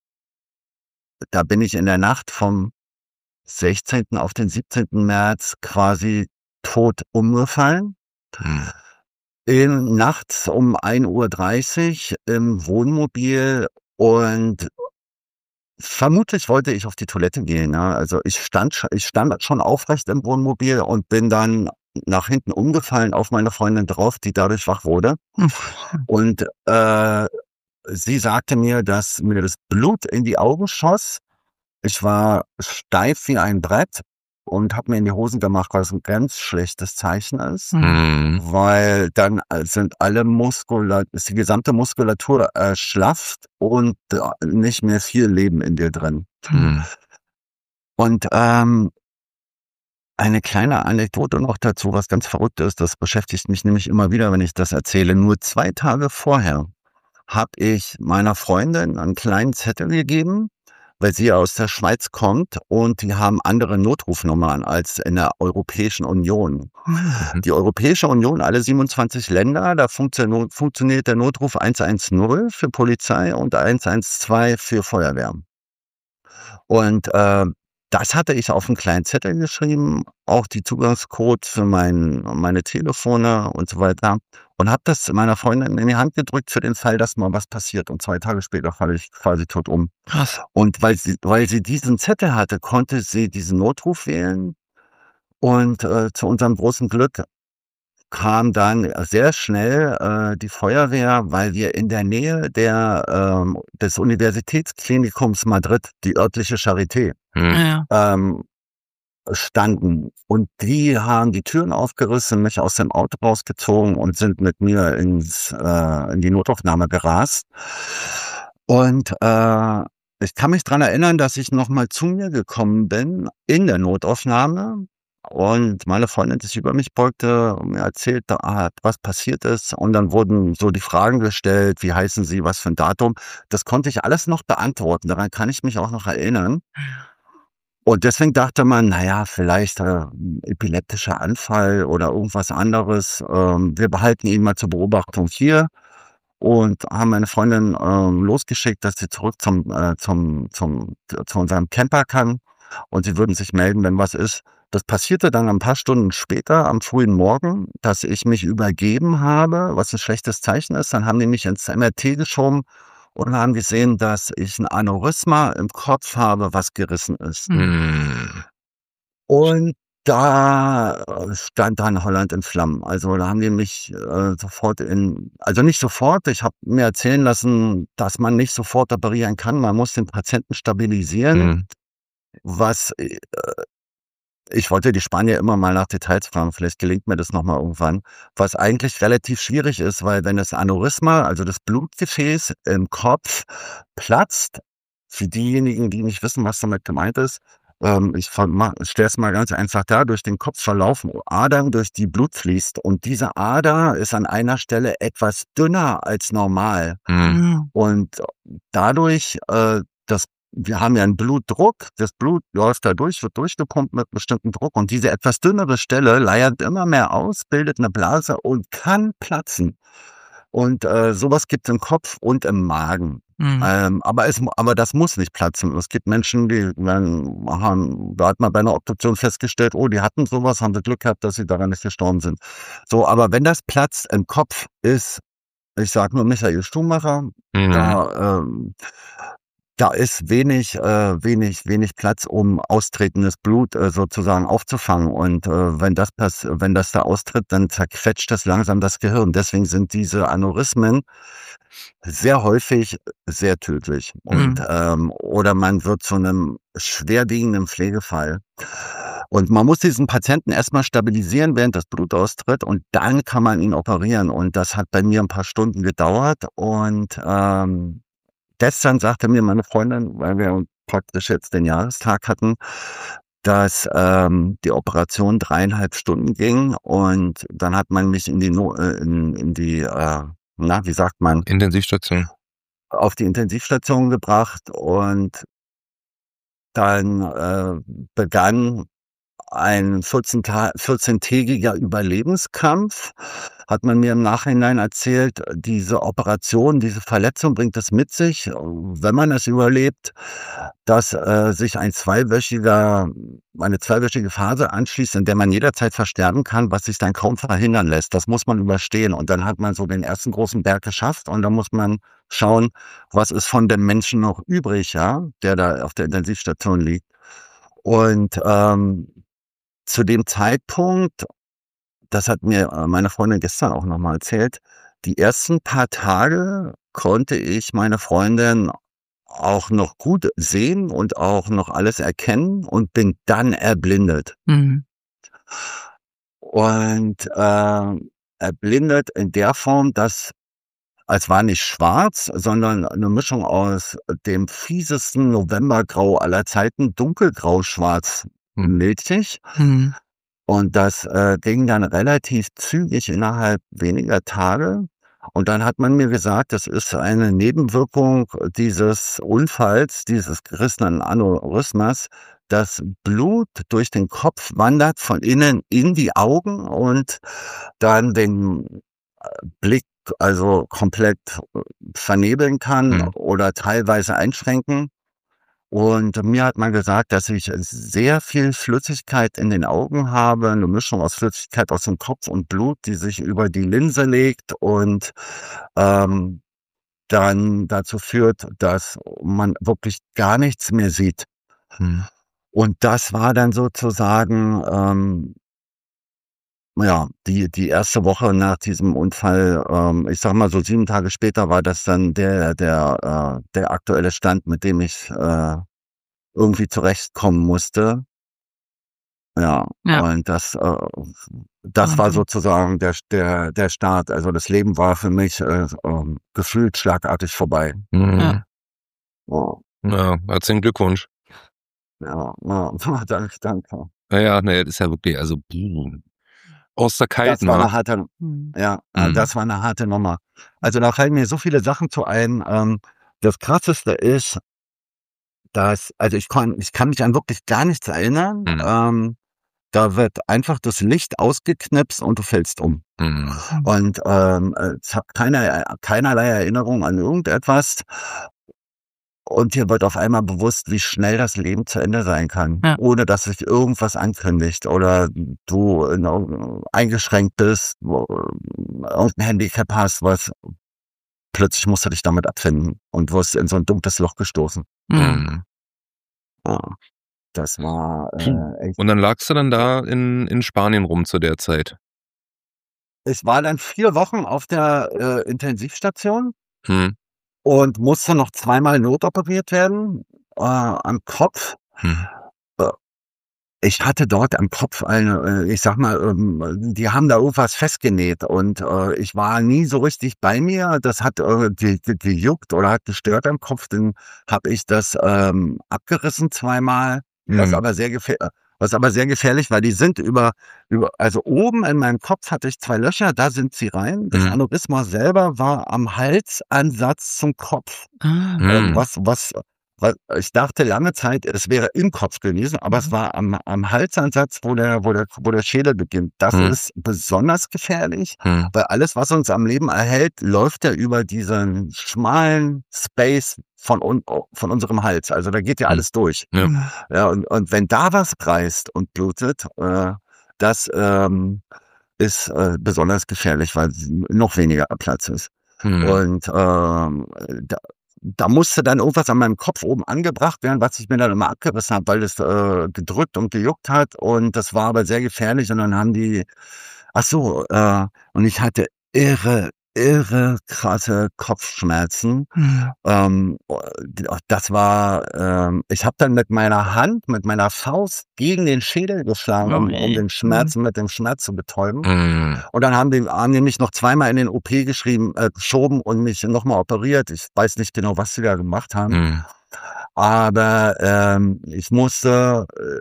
da bin ich in der Nacht vom sechzehnten auf den siebzehnten März quasi tot umgefallen. hm. In, nachts um ein Uhr dreißig im Wohnmobil, und vermutlich wollte ich auf die Toilette gehen. Ja. Also ich stand, sch- ich stand schon aufrecht im Wohnmobil und bin dann nach hinten umgefallen auf meine Freundin drauf, die dadurch wach wurde. Und äh, sie sagte mir, dass mir das Blut in die Augen schoss. Ich war steif wie ein Brett und habe mir in die Hosen gemacht, was ein ganz schlechtes Zeichen ist. Hm. Weil dann sind alle Muskulatur, ist die gesamte Muskulatur erschlafft und äh, nicht mehr viel Leben in dir drin. Hm. Und ähm, eine kleine Anekdote noch dazu, was ganz verrückt ist, das beschäftigt mich nämlich immer wieder, wenn ich das erzähle. Nur zwei Tage vorher habe ich meiner Freundin einen kleinen Zettel gegeben, weil sie aus der Schweiz kommt und die haben andere Notrufnummern als in der Europäischen Union. Mhm. Die Europäische Union, alle siebenundzwanzig Länder, da funktio- funktioniert der Notruf hundertzehn für Polizei und hundertzwölf für Feuerwehr. Und äh, das hatte ich auf einen kleinen Zettel geschrieben, auch die Zugangscode für mein, meine Telefone und so weiter. Und habe das meiner Freundin in die Hand gedrückt für den Fall, dass mal was passiert. Und zwei Tage später falle ich quasi tot um. Krass. Und weil sie, weil sie diesen Zettel hatte, konnte sie diesen Notruf wählen. Und äh, zu unserem großen Glück kam dann sehr schnell äh, die Feuerwehr, weil wir in der Nähe der, ähm, des Universitätsklinikums Madrid, die örtliche Charité, Hm. Ja. ähm, standen. Und die haben die Türen aufgerissen, mich aus dem Auto rausgezogen und sind mit mir ins, äh, in die Notaufnahme gerast. Und äh, ich kann mich dran erinnern, dass ich nochmal zu mir gekommen bin in der Notaufnahme und meine Freundin sich über mich beugte und mir erzählte, ah, was passiert ist. Und dann wurden so die Fragen gestellt, wie heißen Sie, was für ein Datum. Das konnte ich alles noch beantworten, daran kann ich mich auch noch erinnern. Und deswegen dachte man, naja, vielleicht äh, epileptischer Anfall oder irgendwas anderes. Ähm, wir behalten ihn mal zur Beobachtung hier und haben meine Freundin ähm, losgeschickt, dass sie zurück zum, äh, zum, zum, zu unserem Camper kann und sie würden sich melden, wenn was ist. Das passierte dann ein paar Stunden später, am frühen Morgen, dass ich mich übergeben habe, was ein schlechtes Zeichen ist. Dann haben die mich ins M R T geschoben und haben gesehen, dass ich ein Aneurysma im Kopf habe, was gerissen ist. Mhm. Hm. Und da äh, stand dann Holland in Flammen. Also da haben die mich äh, sofort in, also nicht sofort, ich habe mir erzählen lassen, dass man nicht sofort operieren kann. Man muss den Patienten stabilisieren, Hm. was äh, ich wollte die Spanier immer mal nach Details fragen, vielleicht gelingt mir das nochmal irgendwann, was eigentlich relativ schwierig ist, weil wenn das Aneurysma, also das Blutgefäß im Kopf platzt, für diejenigen, die nicht wissen, was damit gemeint ist, ähm, ich stelle es mal ganz einfach dar, durch den Kopf verlaufen Adern, durch die Blut fließt und diese Ader ist an einer Stelle etwas dünner als normal Hm. Mhm. und dadurch, äh, das wir haben ja einen Blutdruck, das Blut läuft da durch, wird durchgepumpt mit bestimmten Druck und diese etwas dünnere Stelle leiert immer mehr aus, bildet eine Blase und kann platzen. Und äh, sowas gibt es im Kopf und im Magen. Mhm. Ähm, aber, es, aber das muss nicht platzen. Es gibt Menschen, die werden, haben, da hat man bei einer Obduktion festgestellt, oh, die hatten sowas, haben sie Glück gehabt, dass sie daran nicht gestorben sind. So, aber wenn das platzt im Kopf ist, ich sage nur Michael Schumacher, Hm. da ähm, da ist wenig, äh, wenig, wenig Platz, um austretendes Blut äh, sozusagen aufzufangen. Und äh, wenn das pass wenn das da austritt, dann zerquetscht das langsam das Gehirn. Deswegen sind diese Aneurysmen sehr häufig sehr tödlich. Und Mhm. ähm, oder man wird zu einem schwerwiegenden Pflegefall. Und man muss diesen Patienten erstmal stabilisieren, während das Blut austritt, und dann kann man ihn operieren. Und das hat bei mir ein paar Stunden gedauert. Und ähm, gestern sagte mir meine Freundin, weil wir praktisch jetzt den Jahrestag hatten, dass ähm, die Operation dreieinhalb Stunden ging und dann hat man mich in die, no äh, in, in die äh, na, wie sagt man, Intensivstation. auf die Intensivstation gebracht und dann äh, begann ein vierzehntägiger Überlebenskampf, hat man mir im Nachhinein erzählt. Diese Operation, diese Verletzung bringt es mit sich, wenn man es überlebt, dass äh, sich ein zweiwöchiger, eine zweiwöchige Phase anschließt, in der man jederzeit versterben kann, was sich dann kaum verhindern lässt. Das muss man überstehen. Und dann hat man so den ersten großen Berg geschafft und dann muss man schauen, was ist von dem Menschen noch übrig, ja, der da auf der Intensivstation liegt. Und ähm, zu dem Zeitpunkt, das hat mir äh, meine Freundin gestern auch nochmal erzählt, die ersten paar Tage konnte ich meine Freundin auch noch gut sehen und auch noch alles erkennen und bin dann erblindet. Mhm. Und äh, erblindet in der Form, dass es war nicht schwarz, sondern eine Mischung aus dem fiesesten Novembergrau aller Zeiten, dunkelgrau-schwarz, Hm. milchig. Mhm. Und das äh, ging dann relativ zügig innerhalb weniger Tage. Und dann hat man mir gesagt, das ist eine Nebenwirkung dieses Unfalls, dieses gerissenen Aneurysmas. Das Blut durch den Kopf wandert von innen in die Augen und dann den äh, Blick also komplett äh, vernebeln kann Hm. oder teilweise einschränken. Und mir hat man gesagt, dass ich sehr viel Flüssigkeit in den Augen habe, eine Mischung aus Flüssigkeit aus dem Kopf und Blut, die sich über die Linse legt und ähm, dann dazu führt, dass man wirklich gar nichts mehr sieht. Hm. Und das war dann sozusagen ähm, ja, die, die erste Woche nach diesem Unfall, ähm, ich sag mal so sieben Tage später war das dann der, der, äh, der aktuelle Stand, mit dem ich äh, irgendwie zurechtkommen musste. Ja, Ja. und das, äh, das war Wahnsinn. sozusagen der, der, der Start. Also das Leben war für mich äh, ähm, gefühlt schlagartig vorbei. Hm. Ja. Oh, Ja, herzlichen Glückwunsch. ja, ja, danke, danke. Naja, ne, das ist ja wirklich, also aus der Das Kalten, war wa? eine harte, Mhm. ja, äh, Mhm. das war eine harte Nummer. Also da fallen mir so viele Sachen zu ein. Ähm, das Krasseste ist, das, also ich kann, ich kann mich an wirklich gar nichts erinnern. Mhm. Ähm, da wird einfach das Licht ausgeknipst und du fällst um. Mhm. Und ähm, ich habe keine, keinerlei Erinnerung an irgendetwas. Und dir wird auf einmal bewusst, wie schnell das Leben zu Ende sein kann, Ja. ohne dass sich irgendwas ankündigt oder du in irgend- eingeschränkt bist, wo, äh, irgendein Handicap hast, was plötzlich musst du dich damit abfinden und wirst in so ein dunkles Loch gestoßen. Mhm. Mhm. Ja, das war Puh. äh, echt. Und dann lagst du dann da in, in Spanien rum zu der Zeit. Ich war dann vier Wochen auf der äh, Intensivstation Hm. und musste noch zweimal notoperiert werden äh, am Kopf. Hm. Äh, Ich hatte dort am Kopf eine, äh, ich sag mal, ähm, die haben da irgendwas festgenäht und äh, ich war nie so richtig bei mir. Das hat äh, ge ge gejuckt oder hat gestört am Kopf. Dann habe ich das ähm, abgerissen zweimal, was Hm. aber sehr gefähr was aber sehr gefährlich war. Die sind über, über, also oben in meinem Kopf hatte ich zwei Löcher, da sind sie rein. Das Hm. Aneurysma selber war am Halsansatz zum Kopf. Ah. Ähm, Hm. was, was, was, ich dachte lange Zeit, es wäre im Kopf gewesen, aber es Mhm. war am, am Halsansatz, wo der, wo der, wo der Schädel beginnt. Das Hm. ist besonders gefährlich, Hm. weil alles, was uns am Leben erhält, läuft ja über diesen schmalen Space von, un, von unserem Hals. Also da geht ja Hm. alles durch. Ja. Mhm. Ja, und, und wenn da was reißt und blutet, äh, das ähm, ist äh, besonders gefährlich, weil noch weniger Platz ist. Hm. Und ähm, da, da musste dann irgendwas an meinem Kopf oben angebracht werden, was ich mir dann immer abgerissen habe, weil es äh, gedrückt und gejuckt hat. Und das war aber sehr gefährlich. Und dann haben die, ach so, äh, und ich hatte irre, irre krasse Kopfschmerzen. Mhm. Ähm, das war, ähm, ich habe dann mit meiner Hand, mit meiner Faust gegen den Schädel geschlagen, Oh, um, um ey. den Mhm. Schmerzen mit dem Schmerz zu betäuben. Hm. Und dann haben die, haben die mich noch zweimal in den O P geschrieben, äh, geschoben und mich nochmal operiert. Ich weiß nicht genau, was sie da gemacht haben. Hm. Aber ähm, ich musste äh,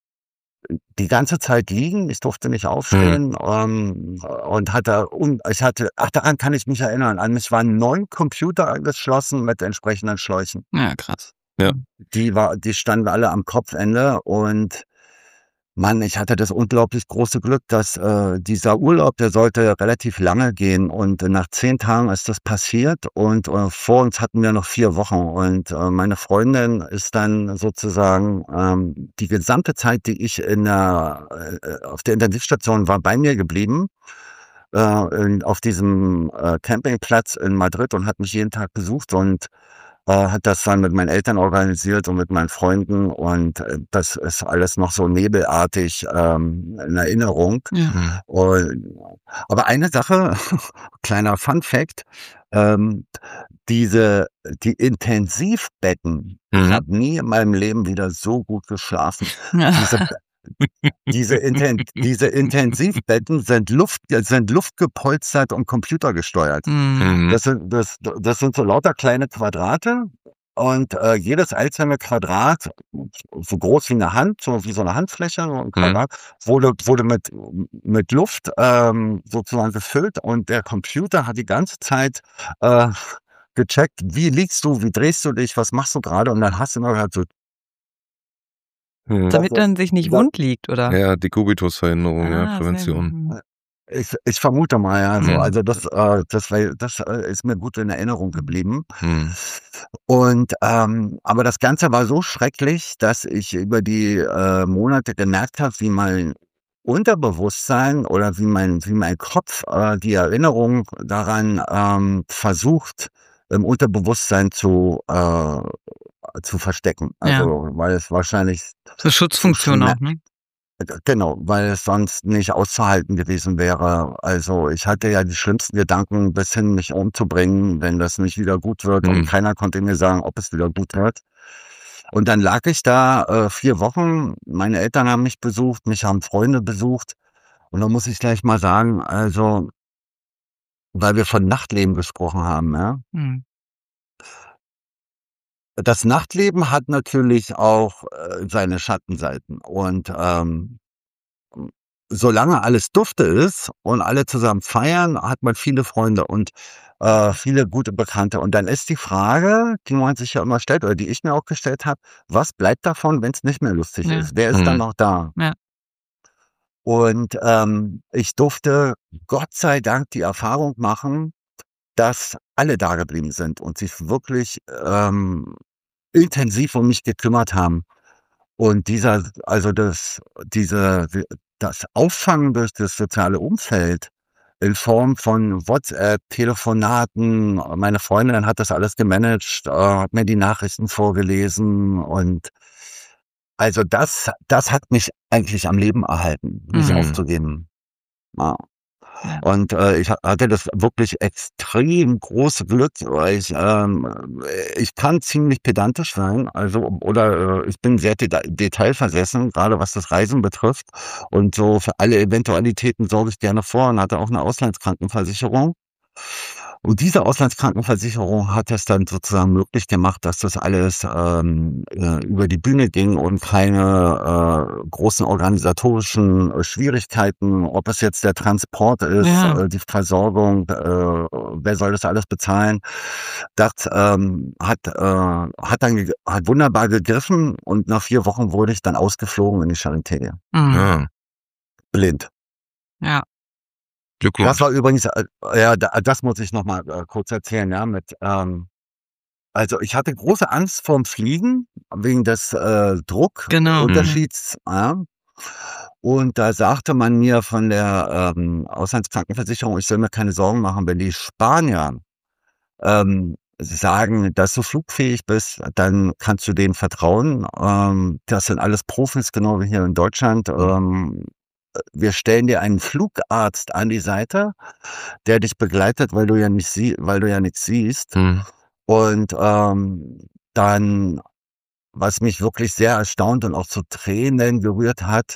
die ganze Zeit liegen. Ich durfte nicht Hm. aufstehen ähm, und hatte, und ich hatte, ach, daran kann ich mich erinnern. An mich waren neun Computer angeschlossen mit entsprechenden Schläuchen. Ja, krass. Ja. Mhm. Die war, die standen alle am Kopfende und Mann, ich hatte das unglaublich große Glück, dass äh, dieser Urlaub, der sollte relativ lange gehen und äh, nach zehn Tagen ist das passiert und äh, vor uns hatten wir noch vier Wochen und äh, meine Freundin ist dann sozusagen ähm, die gesamte Zeit, die ich in der, äh, auf der Intensivstation war, bei mir geblieben äh, in, auf diesem äh, Campingplatz in Madrid und hat mich jeden Tag besucht und äh, hat das dann mit meinen Eltern organisiert und mit meinen Freunden und äh, das ist alles noch so nebelartig ähm, in Erinnerung. Ja. Hm. Und, aber eine Sache, kleiner Fun Fact, ähm, diese, die Intensivbetten, ich Mhm. habe nie in meinem Leben wieder so gut geschlafen. Diese, diese, Inten diese Intensivbetten sind Luft, sind luftgepolstert und computergesteuert. Mhm. Hm. Das sind, das, das sind so lauter kleine Quadrate und äh, jedes einzelne Quadrat, so groß wie eine Hand, so wie so eine Handfläche, so ein Hm. Quadrat, wurde, wurde mit, mit Luft ähm, sozusagen gefüllt und der Computer hat die ganze Zeit äh, gecheckt, wie liegst du, wie drehst du dich, was machst du gerade und dann hast du immer gehört so, Hm. Damit das, man sich nicht da, wund liegt, oder? Ja, Dekubitusverhinderung, ja, Ah, sehr gut. Prävention. Mhm. ich, ich vermute mal, ja, so. Hm. Also das, äh, das, war- das äh, ist mir gut in Erinnerung geblieben. Hm. Und ähm, aber das Ganze war so schrecklich, dass ich über die äh, Monate gemerkt habe, wie mein Unterbewusstsein oder wie mein, wie mein Kopf äh, die Erinnerung daran ähm, versucht, im Unterbewusstsein zu, äh, zu verstecken. Ja. Also weil es wahrscheinlich So zu Schutzfunktion schmer auch, ne? Genau, weil es sonst nicht auszuhalten gewesen wäre. Also ich hatte ja die schlimmsten Gedanken, bis hin mich umzubringen, wenn das nicht wieder gut wird. Und Hm. keiner konnte mir sagen, ob es wieder gut wird. Und dann lag ich da äh, vier Wochen. Meine Eltern haben mich besucht, mich haben Freunde besucht. Und da muss ich gleich mal sagen, also, weil wir von Nachtleben gesprochen haben, ja. Mhm. Das Nachtleben hat natürlich auch äh, seine Schattenseiten. Und ähm, solange alles dufte ist und alle zusammen feiern, hat man viele Freunde und äh, viele gute Bekannte. Und dann ist die Frage, die man sich ja immer stellt oder die ich mir auch gestellt habe, was bleibt davon, wenn es nicht mehr lustig Ja. ist? Wer ist dann Mhm. noch da? Ja. Und ähm, ich durfte Gott sei Dank die Erfahrung machen, dass alle da geblieben sind und sich wirklich ähm, intensiv um mich gekümmert haben. Und dieser, also das, diese, das Auffangen durch das soziale Umfeld in Form von WhatsApp, Telefonaten, meine Freundin hat das alles gemanagt, äh, hat mir die Nachrichten vorgelesen und also das, das hat mich eigentlich am Leben erhalten, nicht Mhm. aufzugeben. Ja. Ja. Und äh, ich ha- hatte das wirklich extrem große Glück, weil ich ähm, ich kann ziemlich pedantisch sein, also oder äh, ich bin sehr deta detailversessen, gerade was das Reisen betrifft. Und so für alle Eventualitäten sorge ich gerne vor und hatte auch eine Auslandskrankenversicherung. Und diese Auslandskrankenversicherung hat es dann sozusagen möglich gemacht, dass das alles ähm, äh, über die Bühne ging und keine äh, großen organisatorischen äh, Schwierigkeiten, ob es jetzt der Transport ist, Ja. äh, die Versorgung, äh, wer soll das alles bezahlen. Das ähm, hat, äh, hat dann ge- hat wunderbar gegriffen und nach vier Wochen wurde ich dann ausgeflogen in die Charité. Mhm. Ja, Blind. Ja. Das Glückwunsch. war übrigens, äh, ja, da, das muss ich nochmal äh, kurz erzählen, ja, mit ähm, also ich hatte große Angst vorm Fliegen wegen des äh, Genau. Druckunterschieds. Ja. Und da sagte man mir von der ähm, Auslandskrankenversicherung, ich soll mir keine Sorgen machen, wenn die Spanier ähm, sagen, dass du flugfähig bist, dann kannst du denen vertrauen. Ähm, das sind alles Profis, genau wie hier in Deutschland. Ähm, wir stellen dir einen Flugarzt an die Seite, der dich begleitet, weil du ja nicht sie weil du ja nichts siehst. Mhm. Und ähm, dann, was mich wirklich sehr erstaunt und auch zu Tränen gerührt hat,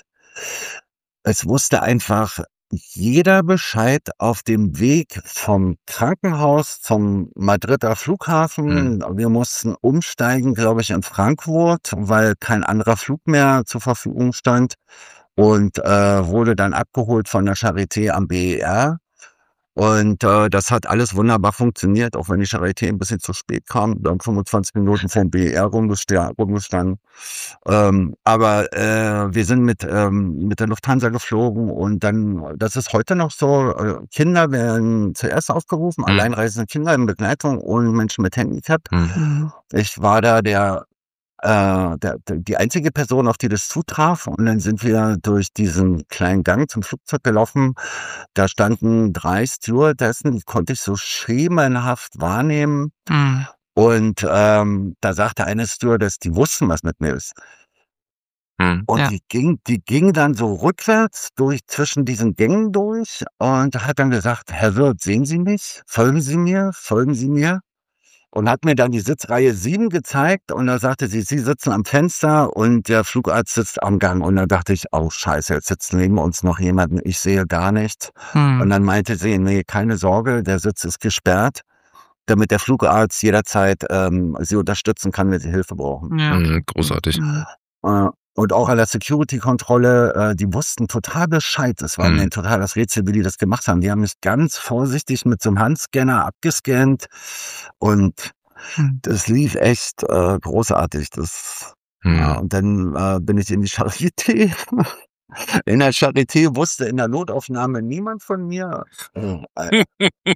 es wusste einfach jeder Bescheid auf dem Weg vom Krankenhaus zum Madrider Mhm. Flughafen. Wir mussten umsteigen, glaube ich, in Frankfurt, weil kein anderer Flug mehr zur Verfügung stand und äh, wurde dann abgeholt von der Charité am B E R. Und äh, das hat alles wunderbar funktioniert, auch wenn die Charité ein bisschen zu spät kam. Wir haben fünfundzwanzig Minuten vom B E R rumgesta- rumgestanden. Ähm, aber äh, wir sind mit, ähm, mit der Lufthansa geflogen und dann, das ist heute noch so, äh, Kinder werden zuerst aufgerufen, Mhm. alleinreisende Kinder in Begleitung und Menschen mit Handicap. Mhm. Mhm. Ich war da der äh, der, der, die einzige Person, auf die das zutraf. Und dann sind wir durch diesen kleinen Gang zum Flugzeug gelaufen. Da standen drei Stewardessen, die konnte ich so schemenhaft wahrnehmen. Mhm. Und ähm, da sagte eine Stewardess, die wussten, was mit mir ist. Mhm. Und Ja. die ging, die ging dann so rückwärts durch zwischen diesen Gängen durch und hat dann gesagt, Herr Wirth, sehen Sie mich? Folgen Sie mir? Folgen Sie mir? Und hat mir dann die Sitzreihe sieben gezeigt und da sagte sie, Sie sitzen am Fenster und der Flugarzt sitzt am Gang. Und da dachte ich, oh scheiße, jetzt sitzt neben uns noch jemand, ich sehe gar nichts. Und Mhm. dann meinte sie, nee, keine Sorge, der Sitz ist gesperrt, damit der Flugarzt jederzeit ähm, Sie unterstützen kann, wenn Sie Hilfe brauchen. Ja. Mhm. Großartig. Mhm. Äh, und auch an der Security-Kontrolle, äh, die wussten total Bescheid. Es war mir Mhm. total das Rätsel, wie die das gemacht haben. Die haben mich ganz vorsichtig mit so einem Handscanner abgescannt und Mhm. das lief echt äh, großartig. Das, ja, Mhm. und dann äh, bin ich in die Charité. In der Charité wusste in der Notaufnahme niemand von mir. Äh, Ein,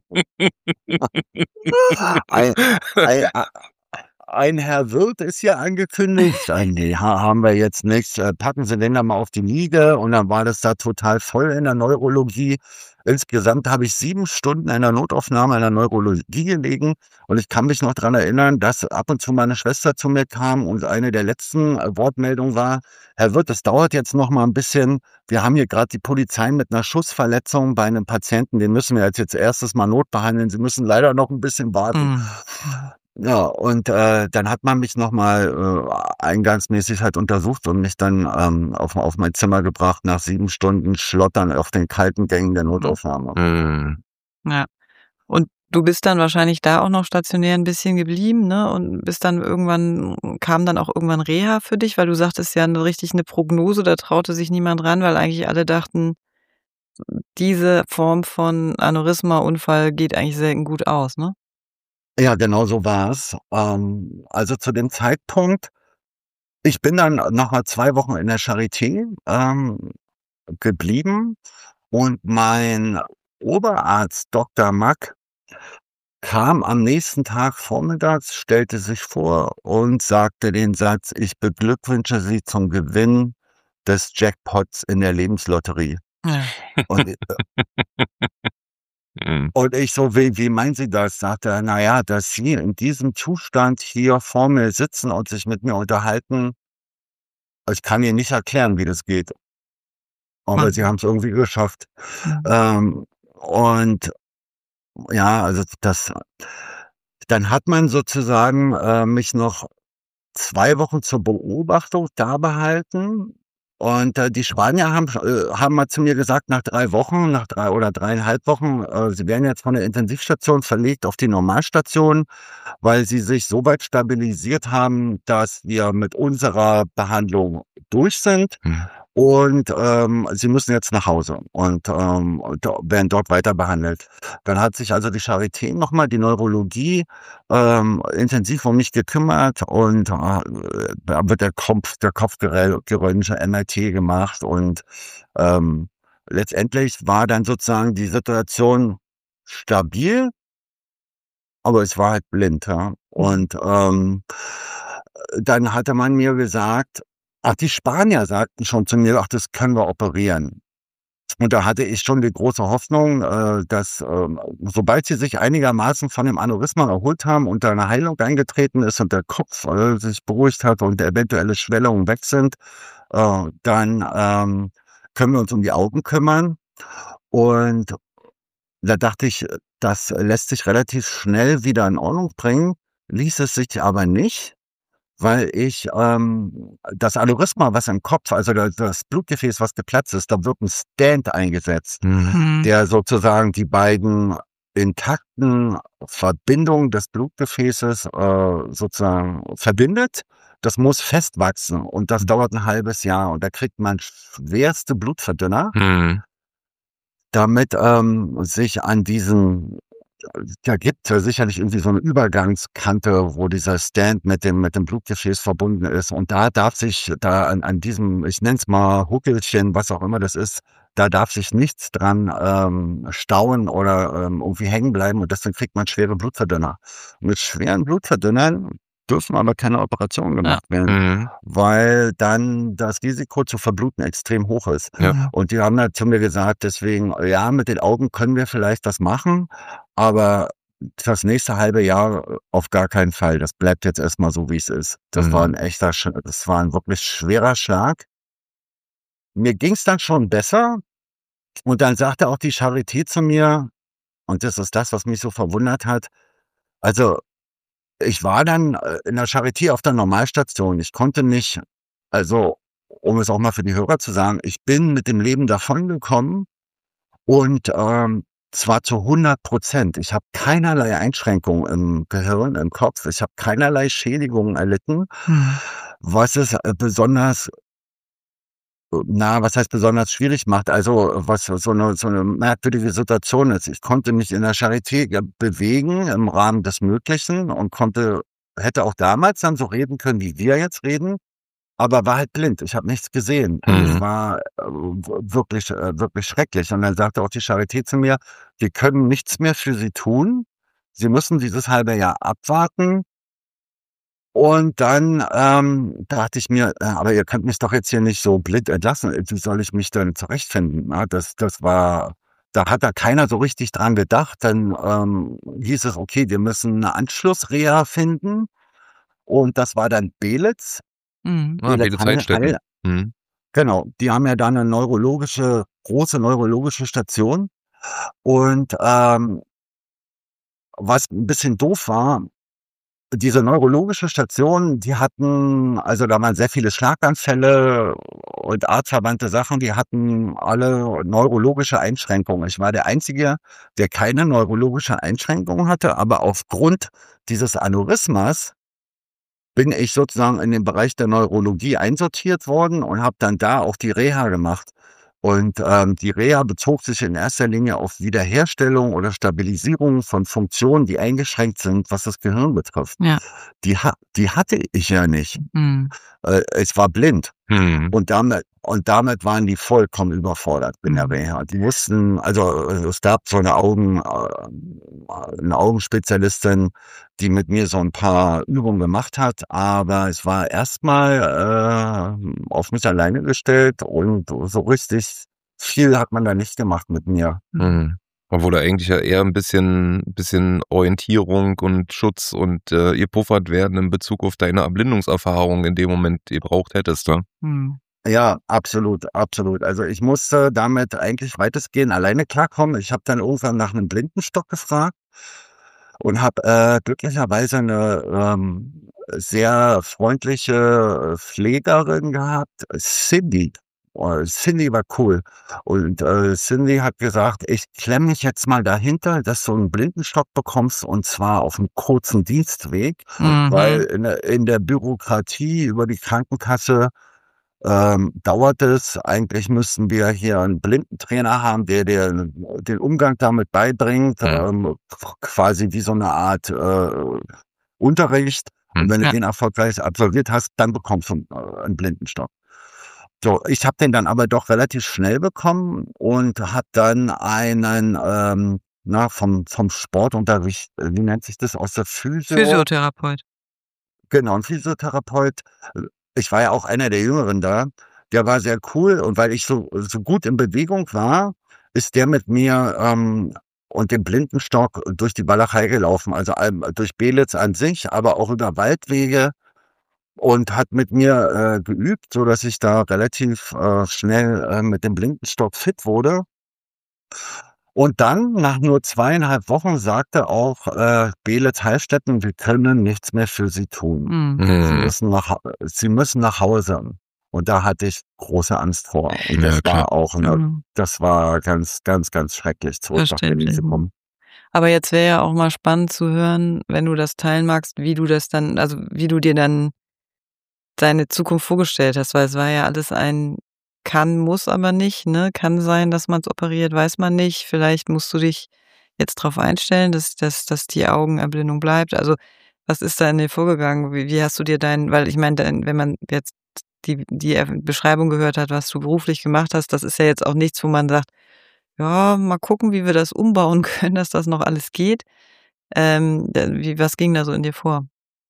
ein, ein, ein Herr Wirth ist hier angekündigt. Ich sag, nee, ha- haben wir jetzt nichts. Äh, Packen Sie den da mal auf die Liege. Und dann war das da total voll in der Neurologie. Insgesamt habe ich sieben Stunden in der Notaufnahme in der Neurologie gelegen. Und ich kann mich noch dran erinnern, dass ab und zu meine Schwester zu mir kam und eine der letzten äh, Wortmeldungen war, Herr Wirth, es dauert jetzt noch mal ein bisschen. Wir haben hier gerade die Polizei mit einer Schussverletzung bei einem Patienten. Den müssen wir jetzt, jetzt erstes mal notbehandeln. Sie müssen leider noch ein bisschen warten. Mhm. Ja, und äh, dann hat man mich nochmal äh, eingangsmäßig halt untersucht und mich dann ähm, auf, auf mein Zimmer gebracht nach sieben Stunden Schlottern auf den kalten Gängen der Notaufnahme. Mhm. Ja. Und du bist dann wahrscheinlich da auch noch stationär ein bisschen geblieben, ne? Und bist dann irgendwann, kam dann auch irgendwann Reha für dich, weil du sagtest ja 'ne richtig 'ne Prognose, da traute sich niemand ran, weil eigentlich alle dachten, diese Form von Aneurysma-Unfall geht eigentlich selten gut aus, ne? Ja, genau so war's. Ähm, also zu dem Zeitpunkt, ich bin dann noch mal zwei Wochen in der Charité ähm, geblieben und mein Oberarzt Doktor Mack kam am nächsten Tag vormittags, stellte sich vor und sagte den Satz: „Ich beglückwünsche Sie zum Gewinn des Jackpots in der Lebenslotterie." Ja. Und, äh Mhm. und ich so: „Wie wie meinen Sie das?" Sagte er: „Na ja, dass Sie in diesem Zustand hier vor mir sitzen und sich mit mir unterhalten, ich kann Ihnen nicht erklären, wie das geht, aber Sie Wahnsinn. haben's irgendwie geschafft." Mhm. Ähm, und ja, also das dann hat man sozusagen, äh, mich noch zwei Wochen zur Beobachtung da behalten und, äh, die Spanier haben äh, haben mal zu mir gesagt, nach drei Wochen, nach drei oder dreieinhalb Wochen, äh, sie werden jetzt von der Intensivstation verlegt auf die Normalstation, weil sie sich so weit stabilisiert haben, dass wir mit unserer Behandlung durch sind Mhm. und, ähm, sie müssen jetzt nach Hause und, ähm, do werden dort weiter behandelt. Dann hat sich also die Charité noch mal, die Neurologie, ähm, intensiv um mich gekümmert und, äh, da wird der Kopf der Kopf gerö geröntgt, M R T gemacht und, ähm, letztendlich war dann sozusagen die Situation stabil, aber ich war halt blind, ja. Mhm. Und, ähm, dann hatte man mir gesagt ach, die Spanier sagten schon zu mir: „Ach, das können wir operieren." Und da hatte ich schon die große Hoffnung, äh, dass, ähm, sobald sie sich einigermaßen von dem Aneurysma erholt haben und da 'ne Heilung eingetreten ist und der Kopf, äh, sich beruhigt hat und eventuelle Schwellungen weg sind, äh, dann, ähm, können wir uns um die Augen kümmern. Und da dachte ich, äh, das lässt sich relativ schnell wieder in Ordnung bringen, ließ es sich aber nicht, weil ich, ähm das Aneurysma, was im Kopf also da das Blutgefäß, was geplatzt ist, da wird 'n Stent eingesetzt, Mhm. Mhm. der sozusagen die beiden intakten Verbindungen des Blutgefäßes, äh, sozusagen verbindet. Das muss fest wachsen und das dauert 'n halbes Jahr und da kriegt man schwerste Blutverdünner Mhm. damit, ähm, sich an diesen da gibt's ja sicherlich irgendwie so 'ne Übergangskante, wo dieser Stent mit dem mit dem Blutgefäß verbunden ist. Und da darf sich da an an diesem, ich nenne es mal Huckelchen, was auch immer das ist, da darf sich nichts dran, ähm, stauen oder, ähm, irgendwie hängen bleiben und deswegen kriegt man schwere Blutverdünner. Mit schweren Blutverdünnern dürfen aber keine Operationen Ja. gemacht werden, Mhm. weil dann das Risiko zu verbluten extrem hoch ist. Ja. Mhm. Und die haben halt zu mir gesagt deswegen: „Ja, mit den Augen können wir vielleicht was machen, aber das nächste halbe Jahr auf gar keinen Fall. Das bleibt jetzt erst mal so, wie's ist." Das war 'n Mhm. echter Sch das war 'n wirklich schwerer Schlag. Mir ging's dann schon besser und dann sagte auch die Charité zu mir und das ist das, was mich so verwundert hat. Also, ich war dann, äh, in der Charité auf der Normalstation. Ich konnte mich also, um es auch mal für die Hörer zu sagen, ich bin mit dem Leben davongekommen und, ähm, zwar zu hundert Prozent. Ich habe keinerlei Einschränkungen im Gehirn, im Kopf. Ich habe keinerlei Schädigungen erlitten, Mhm. was es, äh, besonders na, was heißt besonders schwierig macht, also, was so 'ne so 'ne merkwürdige Situation ist. Ich konnte mich in der Charité ge bewegen im Rahmen des Möglichen und konnte hätte auch damals dann so reden können, wie wir jetzt reden, aber war halt blind. Ich habe nichts gesehen und es Mhm. war, äh, w wirklich äh, wirklich schrecklich. Und dann sagte auch die Charité zu mir: „Wir können nichts mehr für Sie tun. Sie müssen dieses halbe Jahr abwarten." Und dann, ähm, dachte ich mir: „Äh, aber ihr könnt mich doch jetzt hier nicht so blind entlassen. Äh, wie soll ich mich denn zurechtfinden?" Ne, das das war da hat da keiner so richtig dran gedacht. Dann, ähm, hieß es: „Okay, wir müssen 'ne Anschlussreha finden." Und das war dann Belitz. Mhm. Ah, Belitz Heil Beelitz-Heilstätten. Heil Mhm. genau, die haben ja da 'ne neurologische große neurologische Station und, ähm was 'n bisschen doof war, diese neurologische Station, die hatten also, da waren sehr viele Schlaganfälle und artverwandte Sachen, die hatten alle neurologische Einschränkungen. Ich war der Einzige, der keine neurologische Einschränkung hatte, aber aufgrund dieses Aneurysmas bin ich sozusagen in den Bereich der Neurologie einsortiert worden und habe dann da auch die Reha gemacht. Und ähm, die Reha bezog sich in erster Linie auf Wiederherstellung oder Stabilisierung von Funktionen, die eingeschränkt sind, was das Gehirn betrifft. Ja. Die, ha die hatte ich ja nicht. Mhm. Äh, ich war blind. Hm. Und damit, und damit waren die vollkommen überfordert in der Mhm. Reha. Die wussten, also äh, es gab so eine Augen, äh, eine Augenspezialistin, die mit mir so ein paar Übungen gemacht hat, aber es war erstmal äh, auf mich alleine gestellt und so richtig viel hat man da nicht gemacht mit mir. Hm. Obwohl da eigentlich ja eher ein bisschen, bisschen Orientierung und Schutz und äh, gepuffert werden in Bezug auf deine Erblindungserfahrung in dem Moment gebraucht hättest, ne? Mhm. Ja, absolut, absolut. Also ich musste damit eigentlich weitestgehend alleine klarkommen. Ich habe dann irgendwann nach einem Blindenstock gefragt und habe äh, glücklicherweise eine ähm, sehr freundliche Pflegerin gehabt, Cindy. Oh, Cindy war cool. Und äh, Cindy hat gesagt, ich klemme mich jetzt mal dahinter, dass du einen Blindenstock bekommst und zwar auf einem kurzen Dienstweg, weil Mhm. in der, in der Bürokratie über die Krankenkasse ähm, dauert es. Eigentlich müssten wir hier einen Blindentrainer haben, der dir den Umgang damit beibringt, Hm. ähm, quasi wie so eine Art äh, Unterricht. Und Hm. wenn du Ja. den erfolgreich absolviert hast, dann bekommst du äh, einen Blindenstock. So, ich habe den dann aber doch relativ schnell bekommen und habe dann einen ähm, na, vom, vom Sportunterricht, äh, wie nennt sich das, aus der Physio? Physiotherapeut. Genau, ein Physiotherapeut. Ich war ja auch einer der Jüngeren da. Der war sehr cool und weil ich so, so gut in Bewegung war, ist der mit mir ähm, und dem Blindenstock durch die Walachei gelaufen. Also ähm, durch Belitz an sich, aber auch über Waldwege und hat mit mir äh, geübt, so dass ich da relativ äh, schnell äh, mit dem Blindenstock fit wurde. Und dann, nach nur zweieinhalb Wochen, sagte auch äh, Belitz Heilstätten, wir können nichts mehr für Sie tun. Mhm. Sie Hm. müssen nach, Ha- Sie müssen nach Hause. Und da hatte ich große Angst vor. Und Ja, das klar. war auch eine, Mhm. das war ganz, ganz, ganz schrecklich, zurück nach Berlin Verständlich. zu kommen. Aber jetzt wäre ja auch mal spannend zu hören, wenn du das teilen magst, wie du das dann, also wie du dir dann deine Zukunft vorgestellt hast, weil es war ja alles ein kann, muss aber nicht, ne? Kann sein, dass man es operiert, weiß man nicht. Vielleicht musst du dich jetzt drauf einstellen, dass dass dass die Augenerblindung bleibt. Also, was ist da in dir vorgegangen? Wie wie hast du dir dein weil ich meine, dein wenn man jetzt die die er Beschreibung gehört hat, was du beruflich gemacht hast, das ist ja jetzt auch nichts, wo man sagt: „Ja, mal gucken, wie wir das umbauen können, dass das noch alles geht.“ Ähm, da wie was ging da so in dir vor?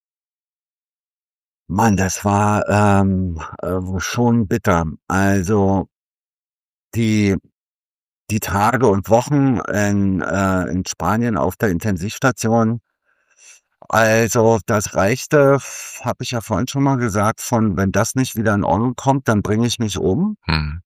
Mann, das war ähm, äh, schon bitter. Also die, die Tage und Wochen in, äh, in Spanien auf der Intensivstation, also das reichte, habe ich ja vorhin schon mal gesagt, von wenn das nicht wieder in Ordnung kommt, dann bringe ich mich um. Hm.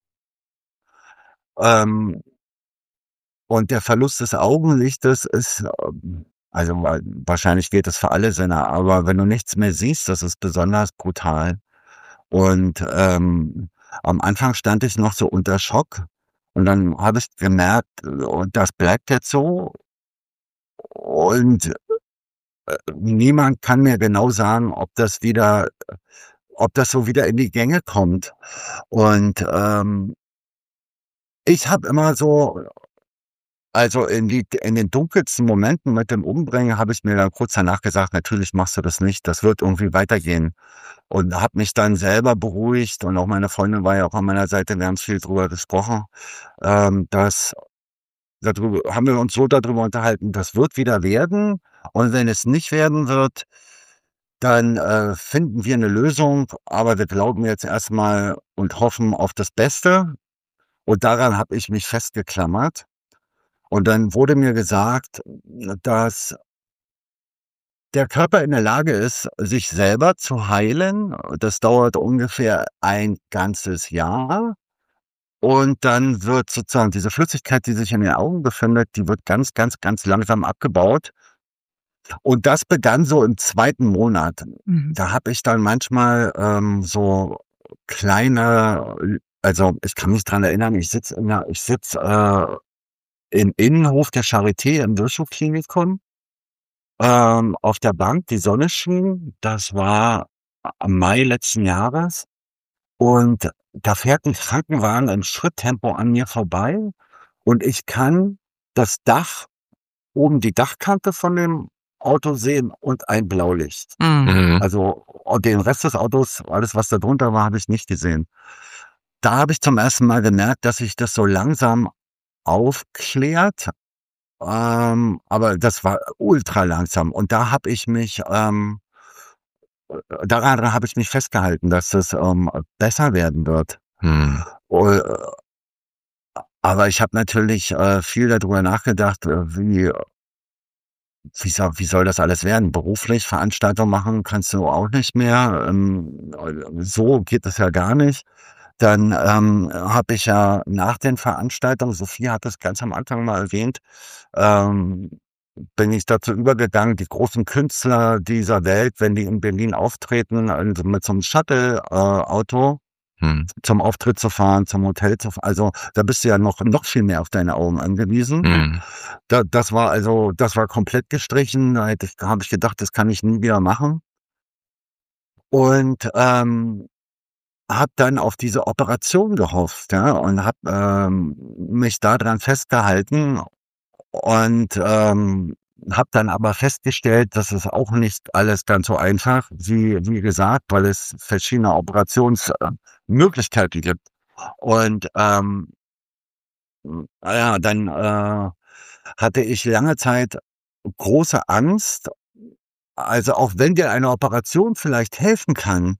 Ähm, und der Verlust des Augenlichtes ist, ähm, also wa- wahrscheinlich gilt das für alle Sinne, aber wenn du nichts mehr siehst, das ist besonders brutal. Und ähm, am Anfang stand ich noch so unter Schock und dann habe ich gemerkt, äh, und das bleibt jetzt so und niemand kann mir genau sagen, ob das wieder, ob das so wieder in die Gänge kommt. Und ähm, ich habe immer so, also in die in den dunkelsten Momenten mit dem Umbringen habe ich mir dann kurz danach gesagt: „Natürlich machst du das nicht, das wird irgendwie weitergehen.“ Und habe mich dann selber beruhigt und auch meine Freundin war ja auch an meiner Seite, wir haben viel drüber gesprochen, ähm, dass darüber haben wir uns so darüber unterhalten, das wird wieder werden und wenn es nicht werden wird, dann äh, finden wir eine Lösung, aber wir glauben jetzt erstmal und hoffen auf das Beste. Und daran habe ich mich festgeklammert. Und dann wurde mir gesagt, dass der Körper in der Lage ist, sich selber zu heilen. Das dauert ungefähr ein ganzes Jahr. Und dann wird sozusagen diese Flüssigkeit, die sich in den Augen befindet, die wird ganz, ganz, ganz langsam abgebaut. Und das begann so im zweiten Monat. Mhm. Da habe ich dann manchmal ähm, so kleine, also ich kann mich dran erinnern, ich sitze in der, ich sitz äh, im Innenhof der Charité im Virchow-Klinikum ähm, auf der Bank, die Sonne schien. Das war am Mai letzten Jahres. Und da fährt ein Krankenwagen im Schritttempo an mir vorbei und ich kann das Dach, oben die Dachkante von dem Auto sehen und ein Blaulicht. Mhm. Mhm. Also und den Rest des Autos, alles was da drunter war, habe ich nicht gesehen. Da habe ich zum ersten Mal gemerkt, dass sich das so langsam aufklärt, ähm, aber das war ultra langsam. Und da habe ich mich, ähm, daran habe ich mich festgehalten, dass es ähm, besser werden wird. Hm. Äh, Aber ich habe natürlich äh, viel darüber nachgedacht, äh, wie, wie, soll, wie soll das alles werden? Beruflich Veranstaltungen machen kannst du auch nicht mehr. Ähm, so geht es ja gar nicht. Dann ähm, habe ich ja nach den Veranstaltungen, Sophie hat es ganz am Anfang mal erwähnt, ähm, bin ich dazu übergegangen, die großen Künstler dieser Welt, wenn die in Berlin auftreten, also mit so einem Shuttle-Auto Hm. zum Auftritt zu fahren, zum Hotel zu fahren. Also da bist du ja noch, noch viel mehr auf deine Augen angewiesen. Hm. Da, das war also, das war komplett gestrichen. Da hätte ich, habe ich gedacht, das kann ich nie wieder machen. Und ähm, habe dann auf diese Operation gehofft, ja, und habe ähm, mich daran festgehalten und ähm, habe dann aber festgestellt, dass es auch nicht alles ganz so einfach, wie, wie gesagt, weil es verschiedene Operationsmöglichkeiten gibt. Und ähm, ja, dann äh, hatte ich lange Zeit große Angst. Also auch wenn dir eine Operation vielleicht helfen kann,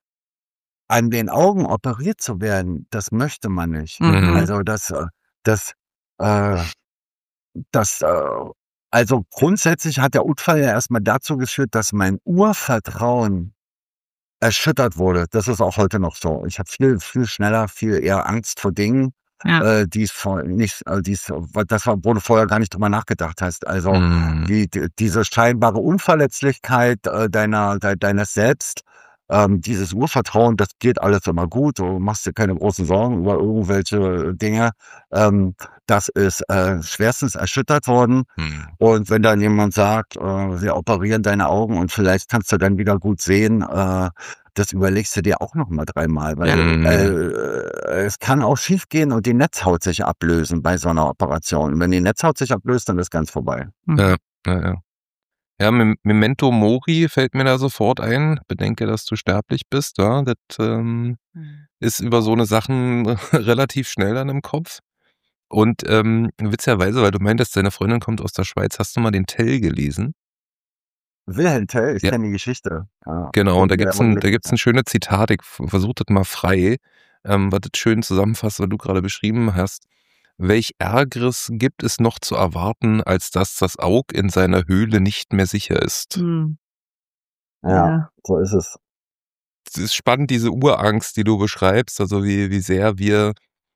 an den Augen operiert zu werden, das möchte man nicht. Mhm. Also das, äh, das, äh, das, äh, also grundsätzlich hat der Unfall ja erstmal dazu geführt, dass mein Urvertrauen erschüttert wurde. Das ist auch heute noch so. Ich habe viel, viel schneller, viel eher Angst vor Dingen, Ja. äh, die es vor nicht, äh, die es, das war, wo du vorher gar nicht drüber nachgedacht hast. Also Hm. die, die, diese scheinbare Unverletzlichkeit äh, deiner, de, deines Selbst, ähm, dieses Urvertrauen, das geht alles immer gut. Du machst dir keine großen Sorgen über irgendwelche Dinge. Ähm, das ist äh, schwerstens erschüttert worden. Hm. Und wenn dann jemand sagt, äh, wir operieren deine Augen und vielleicht kannst du dann wieder gut sehen, äh, das überlegst du dir auch noch mal dreimal, weil Mhm. äh, es kann auch schief gehen und die Netzhaut sich ablösen bei so einer Operation. Und wenn die Netzhaut sich ablöst, dann ist ganz vorbei. Mhm. Ja, ja, ja. Ja, Mem- Memento Mori fällt mir da sofort ein. Bedenke, dass du sterblich bist. Ja, das ähm, Mhm. ist über so eine Sachen relativ schnell dann im Kopf. Und ähm, witzigerweise, weil du meintest, deine Freundin kommt aus der Schweiz, hast du mal den Tell gelesen? Wilhelm Tell, ich Ja. kenne die Geschichte. Ja, Genau, und da der gibt's ein, da Unglück- gibt's ein schönes Zitat, ich versuche das mal frei, ähm, was das schön zusammenfasst, was du gerade beschrieben hast. Welch Ärgeres gibt es noch zu erwarten, als dass das Aug in seiner Höhle nicht mehr sicher ist? Mhm. Ja, Ja. so ist es. Es ist spannend, diese Urangst, die du beschreibst, also wie, wie sehr wir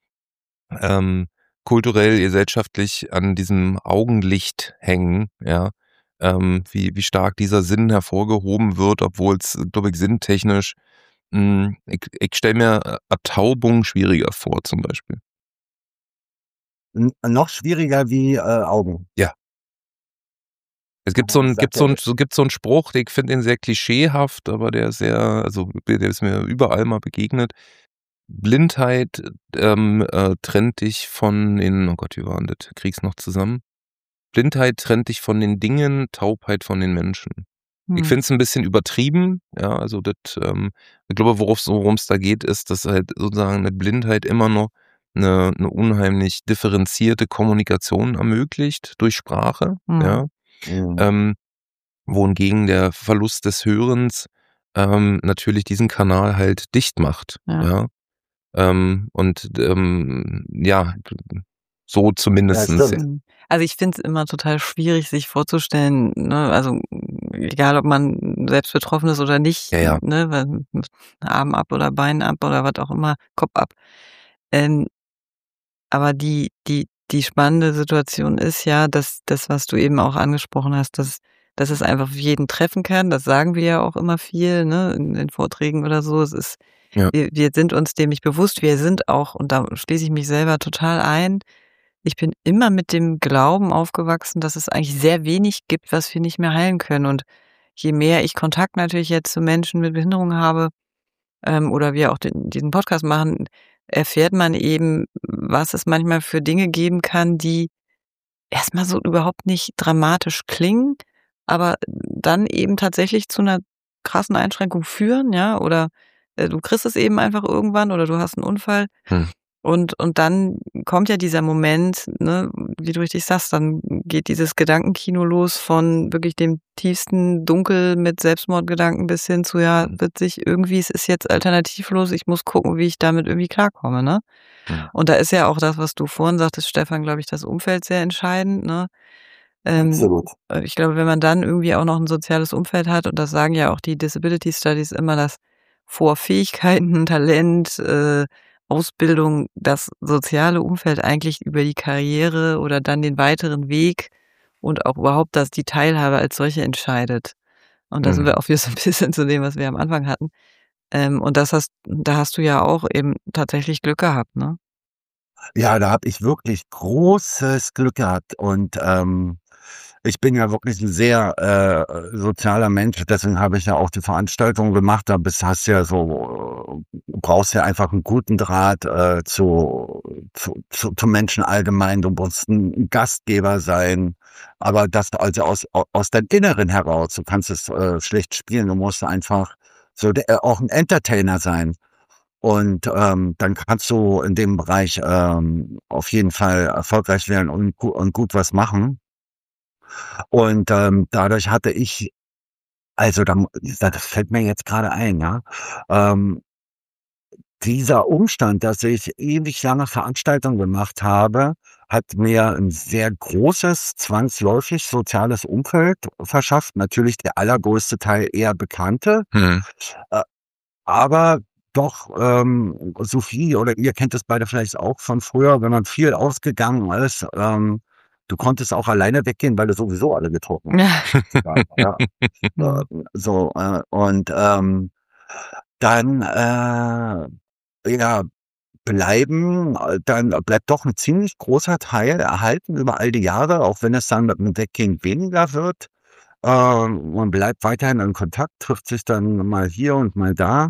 ähm, kulturell, gesellschaftlich an diesem Augenlicht hängen, ja, ähm, wie, wie stark dieser Sinn hervorgehoben wird, obwohl es, glaube ich, sinntechnisch, mh, ich, ich stelle mir Ertaubung schwieriger vor, zum Beispiel. N noch schwieriger wie äh, Augen. Es gibt so ein, Sagt gibt so er- ein, so gibt so einen Spruch, ich finde den sehr klischeehaft, aber der ist sehr, also der ist mir überall mal begegnet. Blindheit ähm, äh, trennt dich von den, oh Gott, wie war denn das? Krieg's noch zusammen? Blindheit trennt dich von den Dingen, Taubheit von den Menschen. Ich Mhm. finde es ein bisschen übertrieben, ja, also das, ähm, ich glaube, worum es da geht, ist, dass halt sozusagen eine Blindheit immer noch eine, eine unheimlich differenzierte Kommunikation ermöglicht durch Sprache, Mhm. ja, Mhm. ähm, wohingegen der Verlust des Hörens ähm, natürlich diesen Kanal halt dicht macht, Ja. ja, ähm, und ähm, ja, so Ja, zumindestens. stimmt. Mhm. Also ich finde es immer total schwierig, sich vorzustellen, ne, also egal ob man selbst betroffen ist oder nicht, Ja, ja. ne, weil Arm ab oder Bein ab oder was auch immer, Kopf ab. Ähm, aber die, die, die spannende Situation ist ja, dass das, was du eben auch angesprochen hast, dass, dass es einfach jeden treffen kann. Das sagen wir ja auch immer viel, ne, in, in Vorträgen oder so. Es ist, Ja. wir, wir sind uns dem nicht bewusst. Wir sind auch, und da schließe ich mich selber total ein, ich bin immer mit dem Glauben aufgewachsen, dass es eigentlich sehr wenig gibt, was wir nicht mehr heilen können. Und je mehr ich Kontakt natürlich jetzt zu Menschen mit Behinderung habe, ähm, oder wir auch den, diesen Podcast machen, erfährt man eben, was es manchmal für Dinge geben kann, die erstmal so überhaupt nicht dramatisch klingen, aber dann eben tatsächlich zu einer krassen Einschränkung führen, ja, oder, äh, du kriegst es eben einfach irgendwann oder du hast einen Unfall Hm. und und dann kommt ja dieser Moment, ne, wie du richtig sagst, dann geht dieses Gedankenkino los von wirklich dem tiefsten Dunkel mit Selbstmordgedanken bis hin zu, ja, Hm. wird sich irgendwie es ist jetzt alternativlos, ich muss gucken, wie ich damit irgendwie klarkomme, ne? Hm. Und da ist ja auch das, was du vorhin sagtest, Stefan, glaube ich, das Umfeld sehr entscheidend, ne? Ähm, Absolut. äh, ich glaube, wenn man dann irgendwie auch noch ein soziales Umfeld hat, und das sagen ja auch die Disability Studies immer, dass vor Fähigkeiten, Talent, äh, Ausbildung das soziale Umfeld eigentlich über die Karriere oder dann den weiteren Weg und auch überhaupt das die Teilhabe als solche entscheidet. Und da sind Hm. wir auch wieder so ein bisschen zu dem, was wir am Anfang hatten. Ähm, und das hast da hast du ja auch eben tatsächlich Glück gehabt, ne? Ja, da habe ich wirklich großes Glück gehabt und, ähm, ich bin ja wirklich ein sehr, äh, sozialer Mensch, deswegen habe ich ja auch die Veranstaltung gemacht. Da bist hast ja so äh, brauchst ja einfach einen guten Draht, äh, zu zu zu zu Menschen allgemein. Du musst ein Gastgeber sein, aber das also aus au aus deinem Inneren heraus. Du kannst es, äh, schlecht spielen. Du musst einfach so de äh, auch ein Entertainer sein. Und, ähm, dann kannst du in dem Bereich, ähm, auf jeden Fall erfolgreich werden und gu und gut was machen. Und, ähm, dadurch hatte ich also, da mu das fällt mir jetzt gerade ein, ja. Ähm, Dieser Umstand, dass ich ewig lange Veranstaltungen gemacht habe, hat mir ein sehr großes, zwangsläufig soziales Umfeld verschafft. Natürlich der allergrößte Teil eher Bekannte. Hm. Äh, Aber doch, ähm, Sophie oder ihr kennt das beide vielleicht auch von früher, wenn man viel ausgegangen ist, ähm, du konntest auch alleine weggehen, weil du sowieso alle getroffen hast. Ja, ja, Mhm. äh, so, äh, und, ähm, dann, äh, ja, bleiben äh, dann bleibt doch ein ziemlich großer Teil erhalten über all die Jahre, auch wenn es dann mit dem Weggehen weniger wird. Ähm, man bleibt weiterhin in Kontakt, trifft sich dann mal hier und mal da.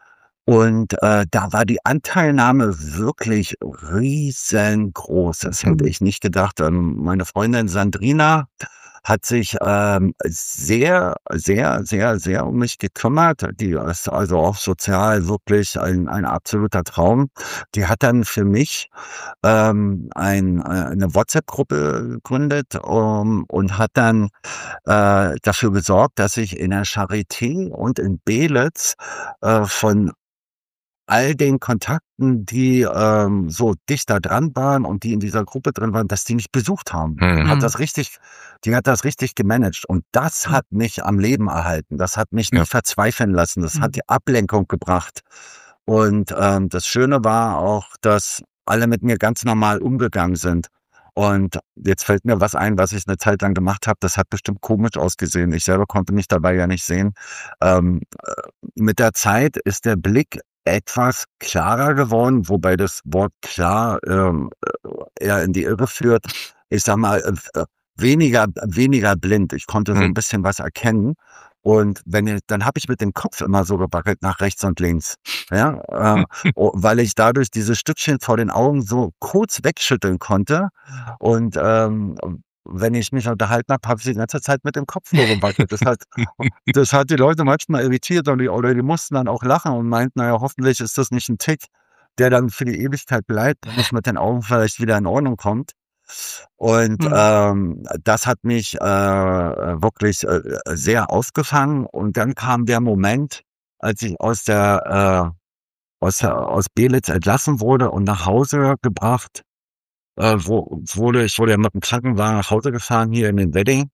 Und, äh, da war die Anteilnahme wirklich riesengroß. Das hätte Mhm. ich nicht gedacht. Ähm, meine Freundin Sandrina hat sich, ähm, sehr, sehr, sehr, sehr um mich gekümmert. Die ist also auch sozial wirklich ein ein absoluter Traum. Die hat dann für mich, ähm, ein äh, 'ne WhatsApp-Gruppe gegründet, um und hat dann, äh, dafür gesorgt, dass ich in der Charité und in Belitz, äh, von all den Kontakten, die, ähm, so dichter dran waren und die in dieser Gruppe drin waren, dass die mich besucht haben. Die Hm. hat Mhm. das richtig die hat das richtig gemanagt und das Mhm. hat mich am Leben erhalten. Das hat mich Ja. nicht verzweifeln lassen. Das hat Mhm. die Ablenkung gebracht. Und, ähm, das Schöne war auch, dass alle mit mir ganz normal umgegangen sind. Und jetzt fällt mir was ein, was ich eine Zeit lang gemacht habe. Das hat bestimmt komisch ausgesehen. Ich selber konnte mich dabei ja nicht sehen. Ähm, äh, mit der Zeit ist der Blick etwas klarer geworden, wobei das Wort klar, ähm, äh, eher in die Irre führt. Ich sage mal, äh, äh, weniger weniger blind. Ich konnte so Hm. ein bisschen was erkennen. Und wenn ich dann habe ich mit dem Kopf immer so gewackelt nach rechts und links, ja, äh, o weil ich dadurch diese Stückchen vor den Augen so kurz wegschütteln konnte. Und, ähm, wenn ich mich unterhalten habe, habe ich die ganze Zeit mit dem Kopf nur gewackelt. Das hat das hat die Leute manchmal irritiert und die oder die mussten dann auch lachen und meinten: „Na ja, hoffentlich ist das nicht 'n Tick, der dann für die Ewigkeit bleibt und es mit den Augen vielleicht wieder in Ordnung kommt." Und, Mhm. ähm, das hat mich, äh, wirklich, äh, sehr aufgefangen. Und dann kam der Moment, als ich aus der äh, aus der aus Belitz entlassen wurde und nach Hause gebracht, äh, wo wurde ich wurde ja mit dem Krankenwagen nach Hause gefahren hier in den Wedding.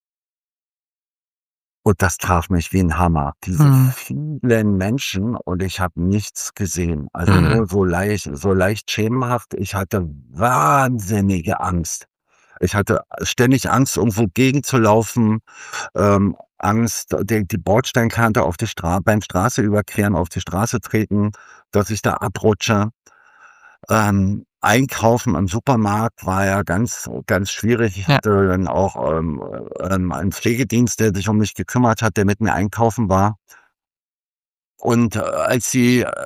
Und das traf mich wie 'n Hammer. Diese Mhm. vielen Menschen und ich habe nichts gesehen. Also, Hm. nur so leicht so leicht schemenhaft. Ich hatte wahnsinnige Angst. Ich hatte ständig Angst, irgendwo gegenzulaufen, ähm, Angst, die die Bordsteinkante auf die Stra beim Straße überqueren, auf die Straße treten, dass ich da abrutsche. Ähm, Einkaufen im Supermarkt war ja ganz ganz schwierig. Ich Ja. hatte dann auch, ähm, ähm, einen Pflegedienst, der sich um mich gekümmert hat, der mit mir einkaufen war. und äh, als sie äh,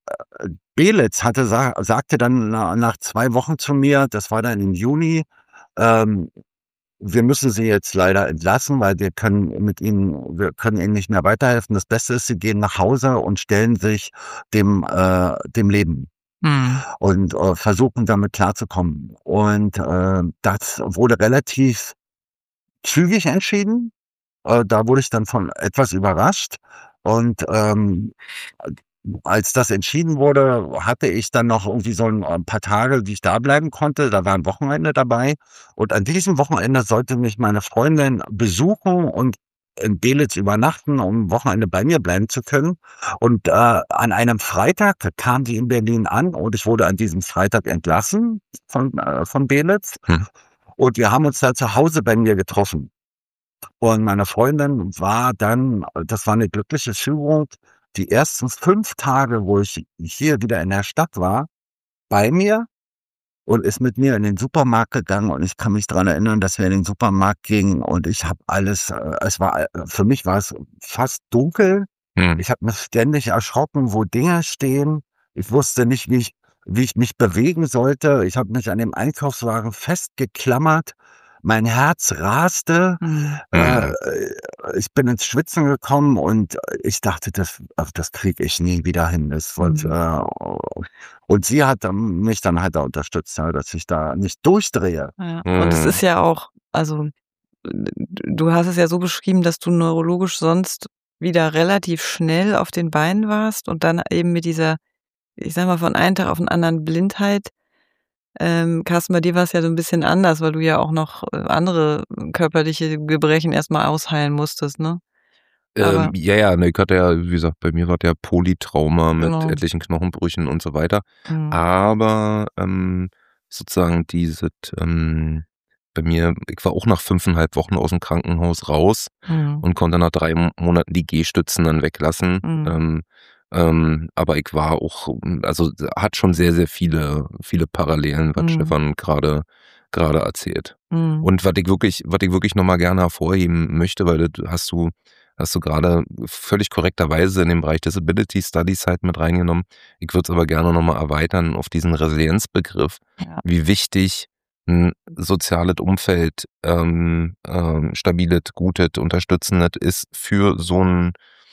Belitz hatte, sa sagte dann na, nach zwei Wochen zu mir, das war dann im Juni, ähm, wir müssen Sie jetzt leider entlassen, weil wir können mit Ihnen, wir können Ihnen nicht mehr weiterhelfen. Das Beste ist, Sie gehen nach Hause und stellen sich dem, äh, dem Leben Mhm. und äh, versuchen damit klarzukommen. Und äh, das wurde relativ zügig entschieden. Äh, da wurde ich dann von etwas überrascht. Und ähm, als das entschieden wurde, hatte ich dann noch irgendwie so ein ein paar Tage, die ich da bleiben konnte. Da war ein Wochenende dabei. Und an diesem Wochenende sollte mich meine Freundin besuchen und in Belitz übernachten, um ein Wochenende bei mir bleiben zu können. Und äh, an einem Freitag kam die in Berlin an und ich wurde an diesem Freitag entlassen von, äh, von Belitz. Hm. Und wir haben uns da zu Hause bei mir getroffen. Und meine Freundin war dann, das war eine glückliche Fügung, die ersten fünf Tage, wo ich hier wieder in der Stadt war, bei mir und ist mit mir in den Supermarkt gegangen. Und ich kann mich daran erinnern, dass wir in den Supermarkt gingen und ich habe alles, äh, es war, äh, für mich war es fast dunkel. Hm. Ich habe mich ständig erschrocken, wo Dinge stehen. Ich wusste nicht, wie ich, wie ich mich bewegen sollte. Ich habe mich an dem Einkaufswagen festgeklammert. Mein Herz raste. Mhm. Äh, Mhm. ich bin ins Schwitzen gekommen und ich dachte, das, ach, das kriege ich nie wieder hin. Das wird, Mhm. äh, und sie hat dann- mich dann halt da unterstützt, ja, dass ich da nicht durchdrehe. Ja. Und es Mhm. ist ja auch, also du hast es ja so beschrieben, dass du neurologisch sonst wieder relativ schnell auf den Beinen warst und dann eben mit dieser, ich sag mal, von einem Tag auf den anderen Blindheit. Ähm, Carsten, bei dir war es ja so ein bisschen anders, weil du ja auch noch äh, andere körperliche Gebrechen erstmal ausheilen musstest, ne? Aber Ähm, ja, ja, ne, ich hatte ja, wie gesagt, bei mir war der Polytrauma mit genau. etlichen Knochenbrüchen und so weiter. Mhm. Aber ähm, sozusagen diese, ähm, bei mir, ich war auch nach fünfeinhalb Wochen aus dem Krankenhaus raus Mhm. und konnte nach drei Mo- Monaten die Gehstützen dann weglassen. Mhm. Ähm, ähm, aber ich war auch, also hat schon sehr, sehr viele, viele Parallelen, was Mhm. Stefan gerade gerade erzählt. Mhm. Und was ich wirklich, was ich wirklich nochmal gerne hervorheben möchte, weil das hast du hast du gerade völlig korrekterweise in den Bereich Disability Studies halt mit reingenommen. Ich würde es aber gerne nochmal erweitern auf diesen Resilienzbegriff, Ja. wie wichtig ein soziales Umfeld, ähm, ähm, stabiles, gutes, unterstützendes ist für so ein,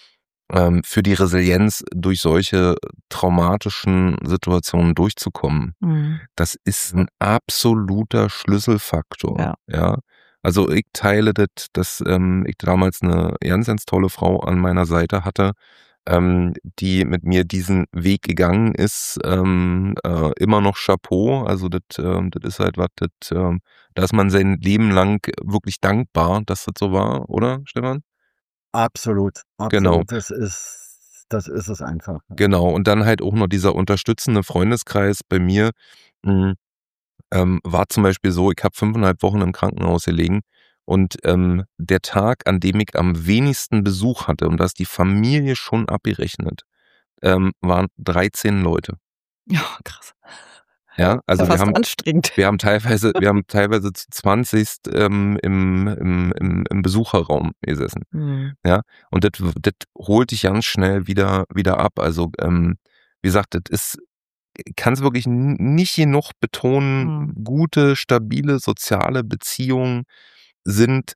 ähm, für die Resilienz durch solche traumatischen Situationen durchzukommen. Mhm. Das ist ein absoluter Schlüsselfaktor. Ja. Ja. Also ich teile das, dass ähm, ich damals eine ganz, ganz tolle Frau an meiner Seite hatte, ähm, die mit mir diesen Weg gegangen ist. Ähm, äh, immer noch Chapeau. Also das, ähm, das ist halt was, das, ähm, da ist man sein Leben lang wirklich dankbar, dass das so war, oder Stefan? Absolut, Genau. absolut. Das ist, das ist es einfach. Ja. Genau, und dann halt auch noch dieser unterstützende Freundeskreis bei mir, mh, ähm, war zum Beispiel so, ich habe fünfeinhalb Wochen im Krankenhaus gelegen und ähm, der Tag, an dem ich am wenigsten Besuch hatte, und da ist die Familie schon abgerechnet, ähm, waren dreizehn Leute. Ja, krass. Ja, Ist ja also wir fast haben, anstrengend. wir haben teilweise, wir haben teilweise zu zwanzig ähm, im, im, im, im Besucherraum gesessen. Mhm. Ja, und das das holt dich ganz schnell wieder wieder ab. Also, ähm, wie gesagt, das ist, ich kann es wirklich n nicht genug betonen, Mhm. gute, stabile soziale Beziehungen sind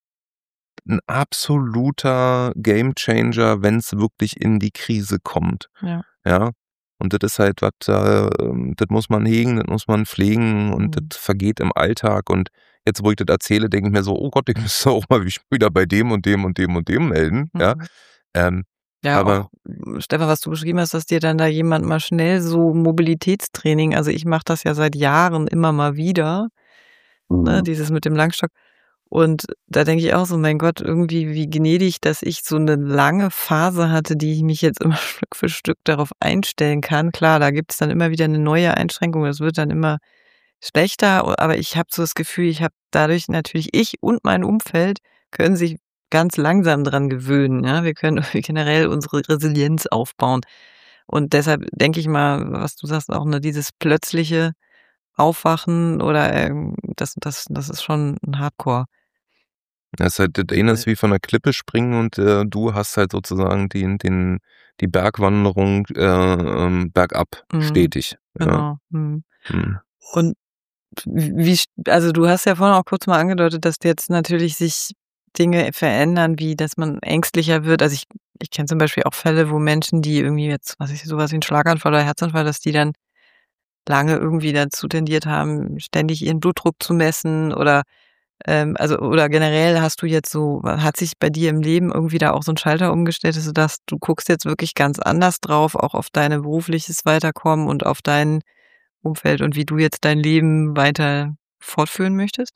ein absoluter Gamechanger, wenn es wirklich in die Krise kommt. Ja. Ja, und das ist halt was, äh, ähm, das muss man hegen, das muss man pflegen und Mhm. das vergeht im Alltag. Und jetzt, wo ich das erzähle, denke ich mir so: „Oh Gott, ich müsste auch mal mich wieder bei dem und dem und dem und dem melden“, ja? Mhm. Ähm, Ja, aber auch, mm, Stefan, was du beschrieben hast, dass dir dann da jemand mal schnell so Mobilitätstraining, also ich mache das ja seit Jahren immer mal wieder, ne, Mhm. dieses mit dem Langstock. Und da denke ich auch so, mein Gott, irgendwie wie gnädig, dass ich so eine lange Phase hatte, die ich mich jetzt immer Stück für Stück darauf einstellen kann. Klar, da gibt's dann immer wieder eine neue Einschränkung, das wird dann immer schlechter, aber ich habe so das Gefühl, ich habe dadurch natürlich, ich und mein Umfeld können sich ganz langsam dran gewöhnen, ja? Wir können generell unsere Resilienz aufbauen. Und deshalb denke ich mal, was du sagst auch, ne, dieses plötzliche Aufwachen oder, ähm, das das das ist schon 'n Hardcore. Das ist halt, das eine ist wie von der Klippe springen und äh, du hast halt sozusagen den, den, die Bergwanderung äh, ähm, bergab Mhm, stetig. Ja. genau. Mhm. Hm. Und wie, also du hast ja vorhin auch kurz mal angedeutet, dass jetzt natürlich sich Dinge verändern, wie dass man ängstlicher wird. Also ich, ich kenne zum Beispiel auch Fälle, wo Menschen, die irgendwie jetzt, was ich sowas wie einen Schlaganfall oder Herzanfall, dass die dann lange irgendwie dazu tendiert haben, ständig ihren Blutdruck zu messen oder ähm, also oder generell hast du jetzt so, hat sich bei dir im Leben irgendwie da auch so ein Schalter umgestellt, dass du das, du guckst jetzt wirklich ganz anders drauf, auch auf dein berufliches Weiterkommen und auf dein Umfeld und wie du jetzt dein Leben weiter fortführen möchtest?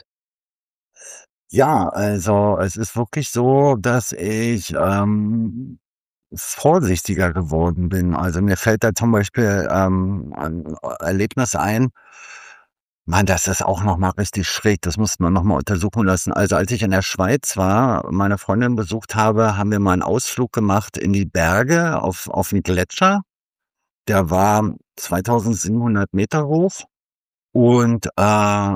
Ja, also es ist wirklich so, dass ich ähm, vorsichtiger geworden bin. Also mir fällt da zum Beispiel ähm, ein Erlebnis ein. Mann, das ist auch noch mal richtig schräg. Das mussten wir noch mal untersuchen lassen. Also als ich in der Schweiz war, meine Freundin besucht habe, haben wir mal einen Ausflug gemacht in die Berge auf auf 'n Gletscher. Der war zweitausendsiebenhundert Meter hoch und äh,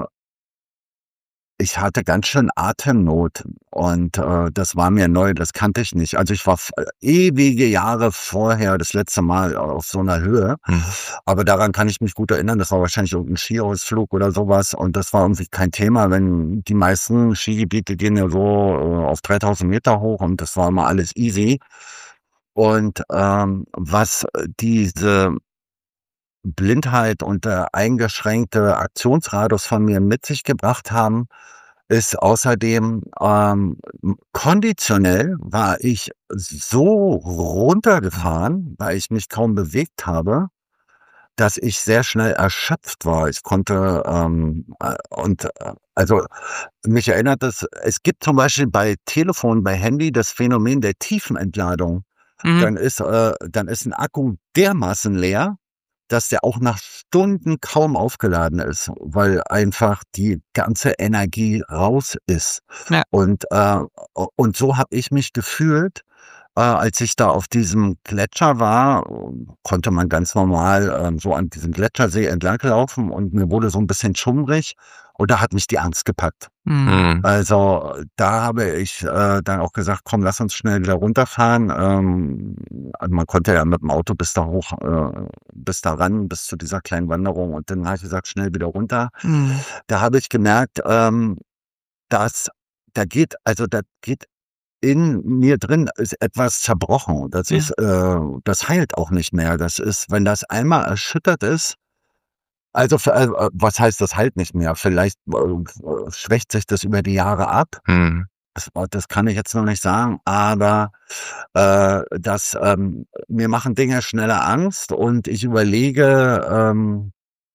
ich hatte ganz schön Atemnot und, äh, das war mir neu, das kannte ich nicht. Also, ich war v ewige Jahre vorher das letzte Mal auf so 'ner Höhe, Mhm. aber daran kann ich mich gut erinnern. Das war wahrscheinlich irgend 'n Skiausflug oder so was und das war irgendwie kein Thema, wenn die meisten Skigebiete gehen ja so, äh, auf dreitausend Meter hoch und das war immer alles easy. Und, ähm, was diese Blindheit und der eingeschränkte Aktionsradius von mir mit sich gebracht haben, ist außerdem, ähm, konditionell war ich so runtergefahren, weil ich mich kaum bewegt habe, dass ich sehr schnell erschöpft war. Ich konnte, ähm, äh, und, äh, also, mich erinnert das, es gibt zum Beispiel bei Telefon, bei Handy das Phänomen der Tiefenentladung. Mhm. Dann ist, äh dann ist 'n Akku dermaßen leer, dass der auch nach Stunden kaum aufgeladen ist, weil einfach die ganze Energie raus ist. Ja. Und, äh, und so habe ich mich gefühlt, äh, als ich da auf diesem Gletscher war, konnte man ganz normal, ähm, so an diesem Gletschersee entlanglaufen und mir wurde so ein bisschen schummrig und da hat mich die Angst gepackt. Mhm. Mhm. Also, da habe ich, äh, dann auch gesagt: „Komm, lass uns schnell wieder runterfahren." Ähm, also, man konnte ja mit dem Auto bis da hoch, äh, bis da ran, bis zu dieser kleinen Wanderung und dann habe ich gesagt: „Schnell wieder runter." Mhm. Da habe ich gemerkt, ähm, dass da geht also, da geht in mir drin ist etwas zerbrochen. Das Ja. ist, äh das heilt auch nicht mehr. Das ist, wenn das einmal erschüttert ist, also, v äh, was heißt, das heilt nicht mehr? Vielleicht, äh, schwächt sich das über die Jahre ab. Mhm. Das oh, das kann ich jetzt noch nicht sagen, aber, äh, das, ähm mir machen Dinge schneller Angst und ich überlege, ähm,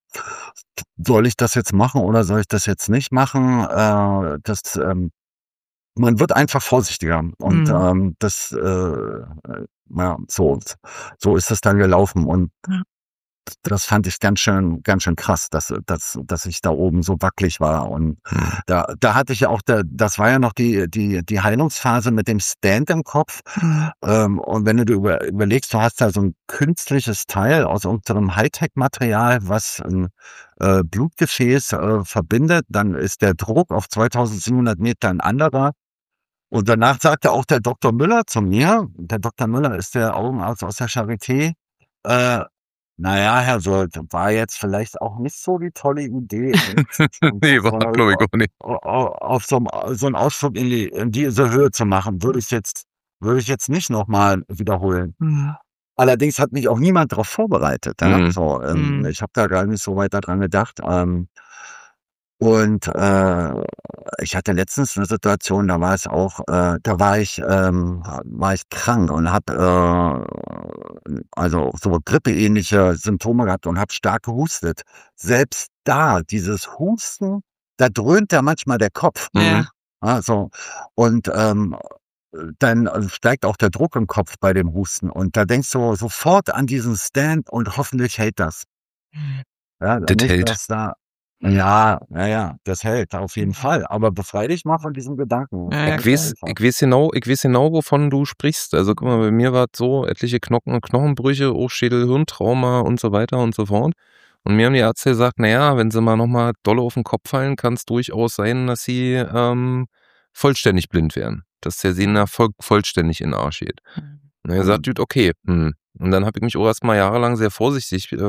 soll ich das jetzt machen oder soll ich das jetzt nicht machen? Äh, das, ähm man wird einfach vorsichtiger und, Mhm. ähm, das, äh, äh, ja, so so ist es dann gelaufen und Ja. das fand ich ganz schön ganz schön krass, dass dass dass ich da oben so wackelig war und Mhm. da da hatte ich ja auch da das war ja noch die die die Heilungsphase mit dem Stand im Kopf, Mhm. ähm, und wenn du dir über überlegst, du hast da so 'n künstliches Teil aus irgend so 'nem Hightech-Material, was 'n, äh, Blutgefäß, äh, verbindet, dann ist der Druck auf zweitausendsiebenhundert Meter 'n anderer. Und danach sagte auch der Doktor Müller zu mir, der Doktor Müller ist der Augenarzt aus der Charité, äh: „Na ja, Herr Sold, war jetzt vielleicht auch nicht so die tolle Idee, Nee, war, so 'ne glaube ich, auch nicht. au au auf so 'm so 'n Ausflug in die in diese Höhe zu machen." Würde ich jetzt würde ich jetzt nicht noch mal wiederholen. Mhm. Allerdings hat mich auch niemand drauf vorbereitet, ja. Mhm. So, ähm, Mhm. ich habe da gar nicht so weit da dran gedacht, ähm und, äh, ich hatte letztens 'ne Situation, da war es auch äh, da war ich ähm, war ich krank und habe, äh, also so grippeähnliche Symptome gehabt und habe stark gehustet. Selbst da, dieses Husten, da dröhnt ja manchmal der Kopf, Mhm. Ja. ja, so. Und, ähm, dann äh, steigt auch der Druck im Kopf bei dem Husten und da denkst du sofort an diesen Stand und hoffentlich hält das. Mhm. Ja, Das nicht, hält. dass da ja, ja, ja, das hält auf jeden Mhm. Fall, aber befreie dich mal von diesem Gedanken. Ja, Das ja, Ich ist nicht klar. weiß, einfach. ich weiß genau, ich weiß genau, wovon du sprichst. Also guck mal, bei mir war es so, etliche Knochen, Knochenbrüche, auch Schädel-Hirntrauma und so weiter und so fort. Und mir haben die Ärzte gesagt, naja, wenn sie mal nochmal dolle auf den Kopf fallen, kann es durchaus sein, dass sie ähm, vollständig blind werden, dass der Sehnerfolg vollständig in den Arsch geht. Und er sagt, gut, okay, hm. Und dann habe ich mich auch erstmal jahrelang sehr vorsichtig äh,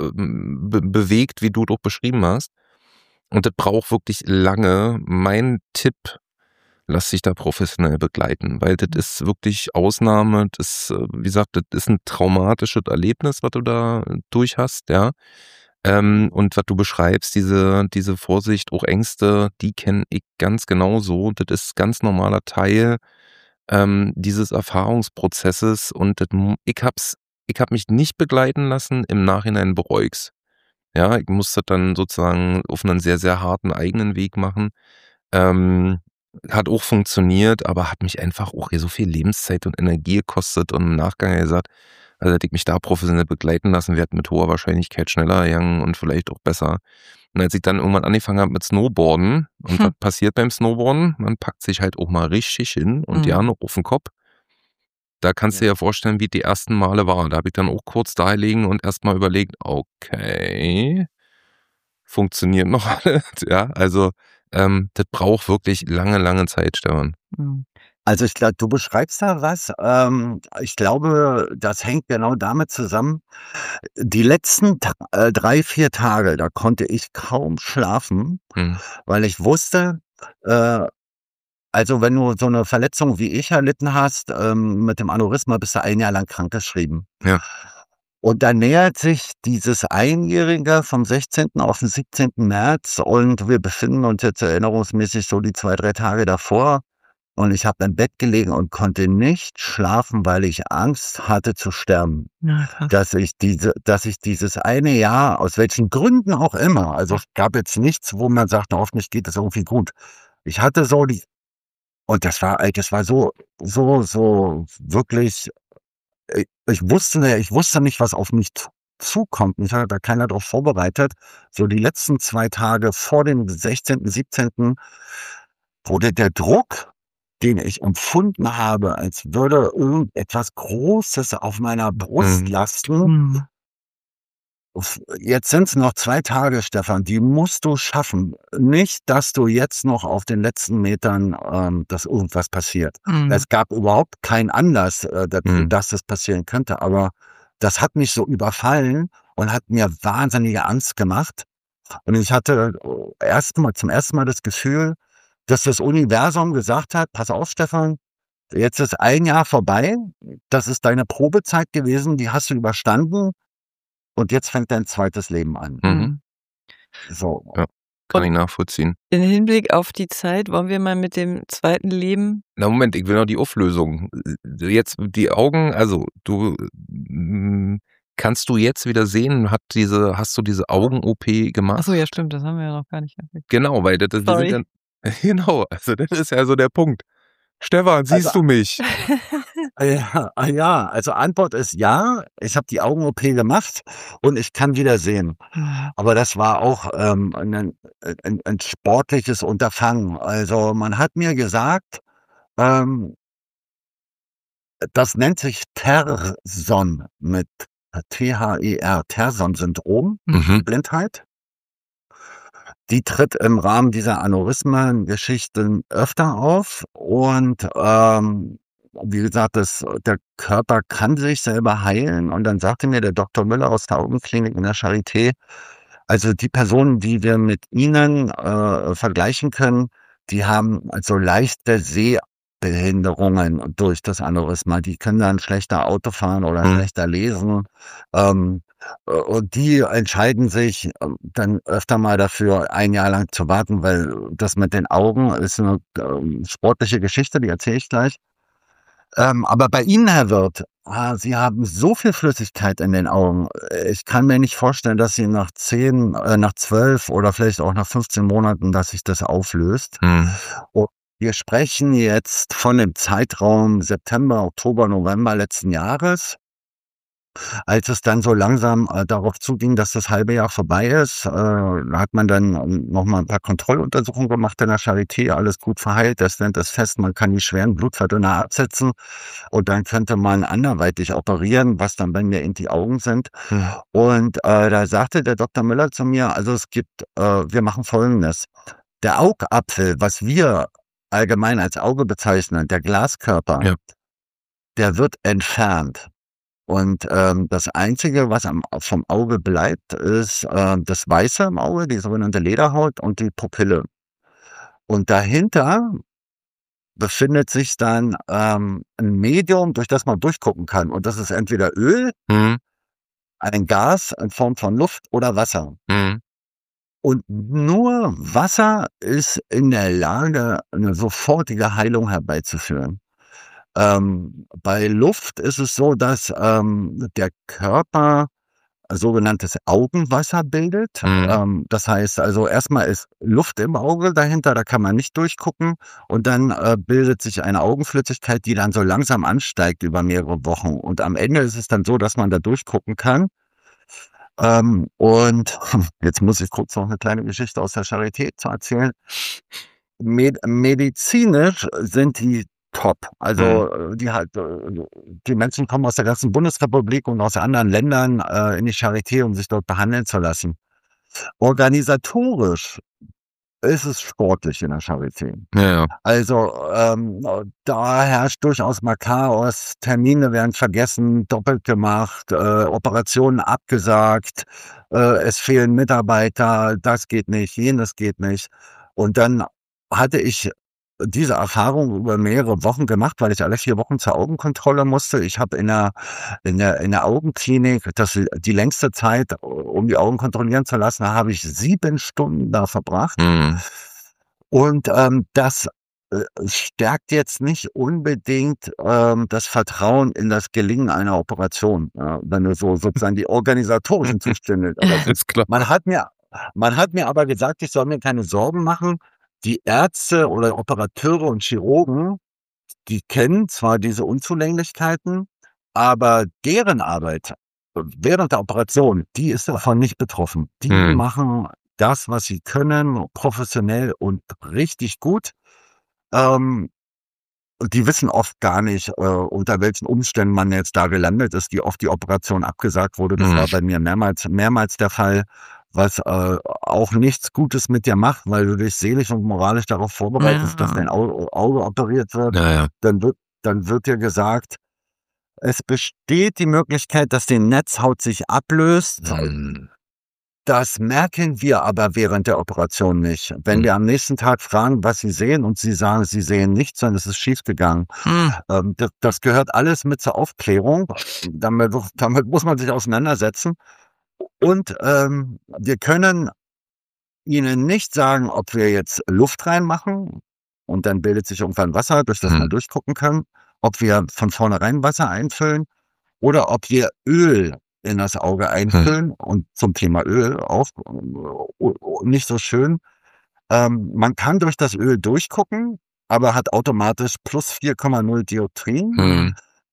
be bewegt, wie du doch beschrieben hast. Und das braucht wirklich lange. Mein Tipp, lass dich da professionell begleiten, weil das ist wirklich Ausnahme, das, wie gesagt, das ist ein traumatisches Erlebnis, was du da durch hast, ja. Ähm, und was du beschreibst, diese, diese Vorsicht, auch Ängste, die kenne ich ganz genauso. Das ist ganz normaler Teil ähm, dieses Erfahrungsprozesses und das, ich hab's, ich hab mich nicht begleiten lassen, im Nachhinein bereue ich's. Ja, ich musste dann sozusagen auf einen sehr, sehr harten eigenen Weg machen. Ähm, hat auch funktioniert, aber hat mich einfach auch hier so viel Lebenszeit und Energie gekostet und im Nachgang gesagt, also hätte ich mich da professionell begleiten lassen, wäre mit hoher Wahrscheinlichkeit schneller gegangen und vielleicht auch besser. Und als ich dann irgendwann angefangen habe mit Snowboarden, und Hm. was passiert beim Snowboarden? Man packt sich halt auch mal richtig hin und Mhm. ja, noch auf den Kopf. Da kannst du dir ja vorstellen, wie die ersten Male waren. Da habe ich dann auch kurz da gelegen und erstmal überlegt, okay, funktioniert noch alles, ja, also ähm, das braucht wirklich lange, lange Zeit, Stefan. Mhm. Also ich glaube, du beschreibst da was. Ähm, ich glaube, das hängt genau damit zusammen. Die letzten Ta äh, drei, vier Tage, da konnte ich kaum schlafen, Mhm. weil ich wusste, äh, also wenn du so eine Verletzung wie ich erlitten hast, ähm, mit dem Aneurysma bist du ein Jahr lang krankgeschrieben. Ja. Und dann nähert sich dieses Einjährige vom sechzehnten auf den siebzehnten März und wir befinden uns jetzt erinnerungsmäßig so die zwei, drei Tage davor. Und ich habe im Bett gelegen und konnte nicht schlafen, weil ich Angst hatte zu sterben. Ja, krass. Dass ich diese dass ich dieses eine Jahr, aus welchen Gründen auch immer, also es gab jetzt nichts, wo man sagt, hoffentlich geht es irgendwie gut. Ich hatte so die und das war ey, das war so so so wirklich i ich wusste ich wusste nicht, was auf mich zu zukommt. Mich hat da keiner drauf vorbereitet. So die letzten zwei Tage vor dem sechzehnten, siebzehnten wurde der Druck, den ich empfunden habe, als würde irgendetwas Großes auf meiner Brust Mhm. lasten. Mhm. F jetzt sind's noch zwei Tage, Stefan, die musst du schaffen. Nicht, dass du jetzt noch auf den letzten Metern, ähm dass irgendwas passiert. Mhm. Es gab überhaupt keinen Anlass, äh, dazu, Mhm. dass das passieren könnte, aber das hat mich so überfallen und hat mir wahnsinnige Angst gemacht. Und ich hatte erst mal zum ersten Mal das Gefühl, dass das Universum gesagt hat: „Pass auf, Stefan, jetzt ist ein Jahr vorbei. Das ist deine Probezeit gewesen, die hast du überstanden und jetzt fängt dein zweites Leben an." Mhm. Mhm. So. Ja, kann Und ich nachvollziehen. in Hinblick auf die Zeit wollen wir mal mit dem zweiten Leben Na Moment, ich will noch die Auflösung. Äh, jetzt die Augen, also du hm, kannst du jetzt wieder sehen, hat diese hast du diese Augen-O P gemacht? Ach so, ja stimmt, das haben wir ja noch gar nicht erwähnt. Genau, weil das wir sind Sorry. ja genau, also das ist ja so der Punkt. Stefan, Also siehst du mich? ja, ah ja, also Antwort ist ja. Ich habe die Augen-O P gemacht und ich kann wieder sehen. Mhm. Aber das war auch, ähm, 'nen ein 'n sportliches Unterfangen. Also, man hat mir gesagt, ähm das nennt sich Terson mit T H E R, Terson-Syndrom, die Mhm. Blindheit. Die tritt im Rahmen dieser Aneurysmen-Geschichten öfter auf und, ähm, wie gesagt, das der Körper kann sich selber heilen. Und dann sagte mir der Doktor Müller aus der Augenklinik in der Charité: „Also, die Personen, die wir mit Ihnen, äh, vergleichen können, die haben also leichte Sehbehinderungen durch das Aneurysma. Die können dann schlechter Auto fahren oder Mhm. schlechter lesen." Ähm, äh, und die entscheiden sich, ähm, dann öfter mal dafür, ein Jahr lang zu warten, weil das mit den Augen ist 'ne, ähm, sportliche Geschichte, die erzähle ich gleich. Ähm, aber bei Ihnen, Herr Wirth, ah, Sie haben so viel Flüssigkeit in den Augen. Äh, ich kann mir nicht vorstellen, dass Sie nach zehn äh, nach zwölf oder vielleicht auch nach fünfzehn Monaten, dass sich das auflöst. Mhm. Und wir sprechen jetzt von dem Zeitraum September, Oktober, November letzten Jahres. Als es dann so langsam, äh, darauf zuging, dass das halbe Jahr vorbei ist, äh, hat man dann noch mal 'n paar Kontrolluntersuchungen gemacht in der Charité, alles gut verheilt. Der Stent ist fest, man kann die schweren Blutverdünner absetzen und dann könnte man anderweitig operieren, was dann bei mir in die Augen sind. Mhm. Und, äh, da sagte der Doktor Müller zu mir: „Also, es gibt äh, wir machen Folgendes. Der Augapfel, was wir allgemein als Auge bezeichnen, der Glaskörper, Ja. der wird entfernt. Und ähm, das Einzige, was am, vom Auge bleibt, ist äh, das Weiße im Auge, die sogenannte Lederhaut und die Pupille. Und dahinter befindet sich dann ähm, ein Medium, durch das man durchgucken kann. Und das ist entweder Öl, Mhm. ein Gas in Form von Luft oder Wasser. Mhm. Und nur Wasser ist in der Lage, eine sofortige Heilung herbeizuführen. Ähm, bei Luft ist es so, dass ähm, der Körper sogenanntes Augenwasser bildet. Mhm. Ähm, das heißt also, erstmal ist Luft im Auge dahinter, da kann man nicht durchgucken. Und dann äh, bildet sich eine Augenflüssigkeit, die dann so langsam ansteigt über mehrere Wochen. Und am Ende ist es dann so, dass man da durchgucken kann. Ähm, und jetzt muss ich kurz noch eine kleine Geschichte aus der Charité zu erzählen. Med medizinisch sind die top. Also äh, die halt, äh, die Menschen kommen aus der ganzen Bundesrepublik und aus anderen Ländern äh, in die Charité, um sich dort behandeln zu lassen. Organisatorisch ist es sportlich in der Charité. Ja, ja. Also ähm, da herrscht durchaus mal Chaos, Termine werden vergessen, doppelt gemacht, äh, Operationen abgesagt, äh, es fehlen Mitarbeiter, das geht nicht, jenes geht nicht. Und dann hatte ich diese Erfahrung über mehrere Wochen gemacht, weil ich alle vier Wochen zur Augenkontrolle musste. Ich habe in der, in der, in der Augenklinik, das die längste Zeit, um die Augen kontrollieren zu lassen, habe ich sieben Stunden da verbracht. Mhm. Und ähm, das äh, stärkt jetzt nicht unbedingt ähm, das Vertrauen in das Gelingen einer Operation, ja, wenn du so sozusagen die organisatorischen Zustände. Aber Ist klar. man hat mir, man hat mir aber gesagt, ich soll mir keine Sorgen machen. Die Ärzte oder Operateure und Chirurgen, die kennen zwar diese Unzulänglichkeiten, aber deren Arbeit während der Operation, die ist davon nicht betroffen. Die Mhm. machen das, was sie können, professionell und richtig gut. Ähm, und die wissen oft gar nicht, äh, unter welchen Umständen man jetzt da gelandet ist, wie oft die Operation abgesagt wurde. Das Mhm. war bei mir mehrmals, mehrmals der Fall, was äh, auch nichts Gutes mit dir macht, weil du dich seelisch und moralisch darauf vorbereitest, dass Ja. dein Auge, Auge operiert wird. Ja, ja. Dann wird, dann wird dir gesagt, es besteht die Möglichkeit, dass die Netzhaut sich ablöst. Mhm. Das merken wir aber während der Operation nicht. Wenn Mhm. wir am nächsten Tag fragen, was sie sehen, und sie sagen, sie sehen nichts, sondern es ist schiefgegangen. Hm. Ähm, das, das gehört alles mit zur Aufklärung. Damit, damit muss man sich auseinandersetzen. Und ähm, wir können Ihnen nicht sagen, ob wir jetzt Luft reinmachen und dann bildet sich irgendwann Wasser, durch das man Mhm. durchgucken kann, ob wir von vornherein Wasser einfüllen oder ob wir Öl in das Auge einfüllen. Und zum Thema Öl auch äh, nicht so schön. Ähm, man kann durch das Öl durchgucken, aber hat automatisch plus vier Komma null Dioptrien. Mhm.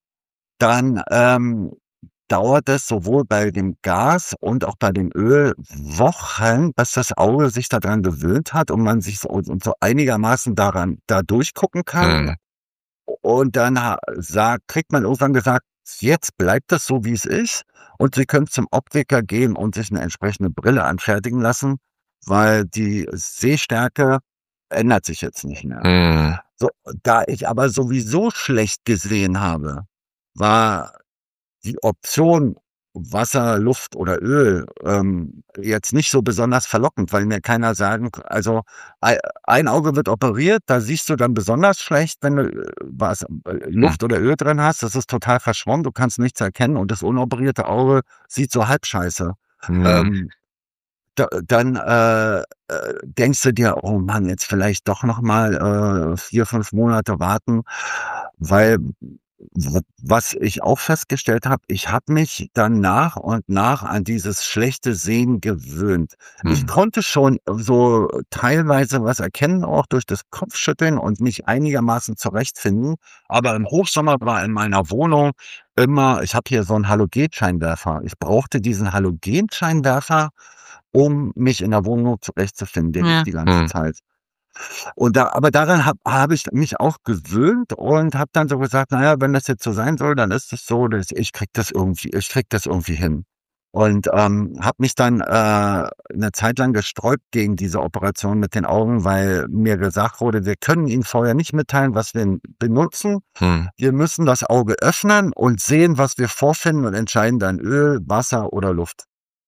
Dann ähm, dauert es sowohl bei dem Gas und auch bei dem Öl Wochen, bis das Auge sich daran gewöhnt hat und man sich so, und so einigermaßen daran da durchgucken kann. Mhm. Und dann ha- sagt, kriegt man irgendwann gesagt, jetzt bleibt das so, wie es ist. Und Sie können zum Optiker gehen und sich eine entsprechende Brille anfertigen lassen, weil die Sehstärke ändert sich jetzt nicht mehr. Mhm. So, da ich aber sowieso schlecht gesehen habe, war die Option Wasser, Luft oder Öl ähm, jetzt nicht so besonders verlockend, weil mir keiner sagen, also ei- ein Auge wird operiert, da siehst du dann besonders schlecht, wenn du äh, was, äh, Luft oder Öl drin hast, das ist total verschwommen, du kannst nichts erkennen und das unoperierte Auge sieht so halb scheiße. Mhm. Ähm, da, dann äh, äh, denkst du dir, oh Mann, jetzt vielleicht doch noch mal äh, vier, fünf Monate warten, weil w- was ich auch festgestellt habe, ich habe mich dann nach und nach an dieses schlechte Sehen gewöhnt. Ich Mhm. konnte schon so teilweise was erkennen, auch durch das Kopfschütteln und mich einigermaßen zurechtfinden. Aber im Hochsommer war in meiner Wohnung immer, ich habe hier so einen Halogenscheinwerfer. Ich brauchte diesen Halogenscheinwerfer, um mich in der Wohnung zurechtzufinden, den Ja. ich die ganze Mhm. Zeit. Und da, aber daran habe hab ich mich auch gewöhnt und habe dann so gesagt, naja, wenn das jetzt so sein soll, dann ist es so, dass ich krieg das irgendwie, ich krieg das irgendwie hin. Und ähm, habe mich dann äh, eine Zeit lang gesträubt gegen diese Operation mit den Augen, weil mir gesagt wurde, wir können Ihnen vorher nicht mitteilen, was wir benutzen. Hm. Wir müssen das Auge öffnen und sehen, was wir vorfinden und entscheiden dann Öl, Wasser oder Luft.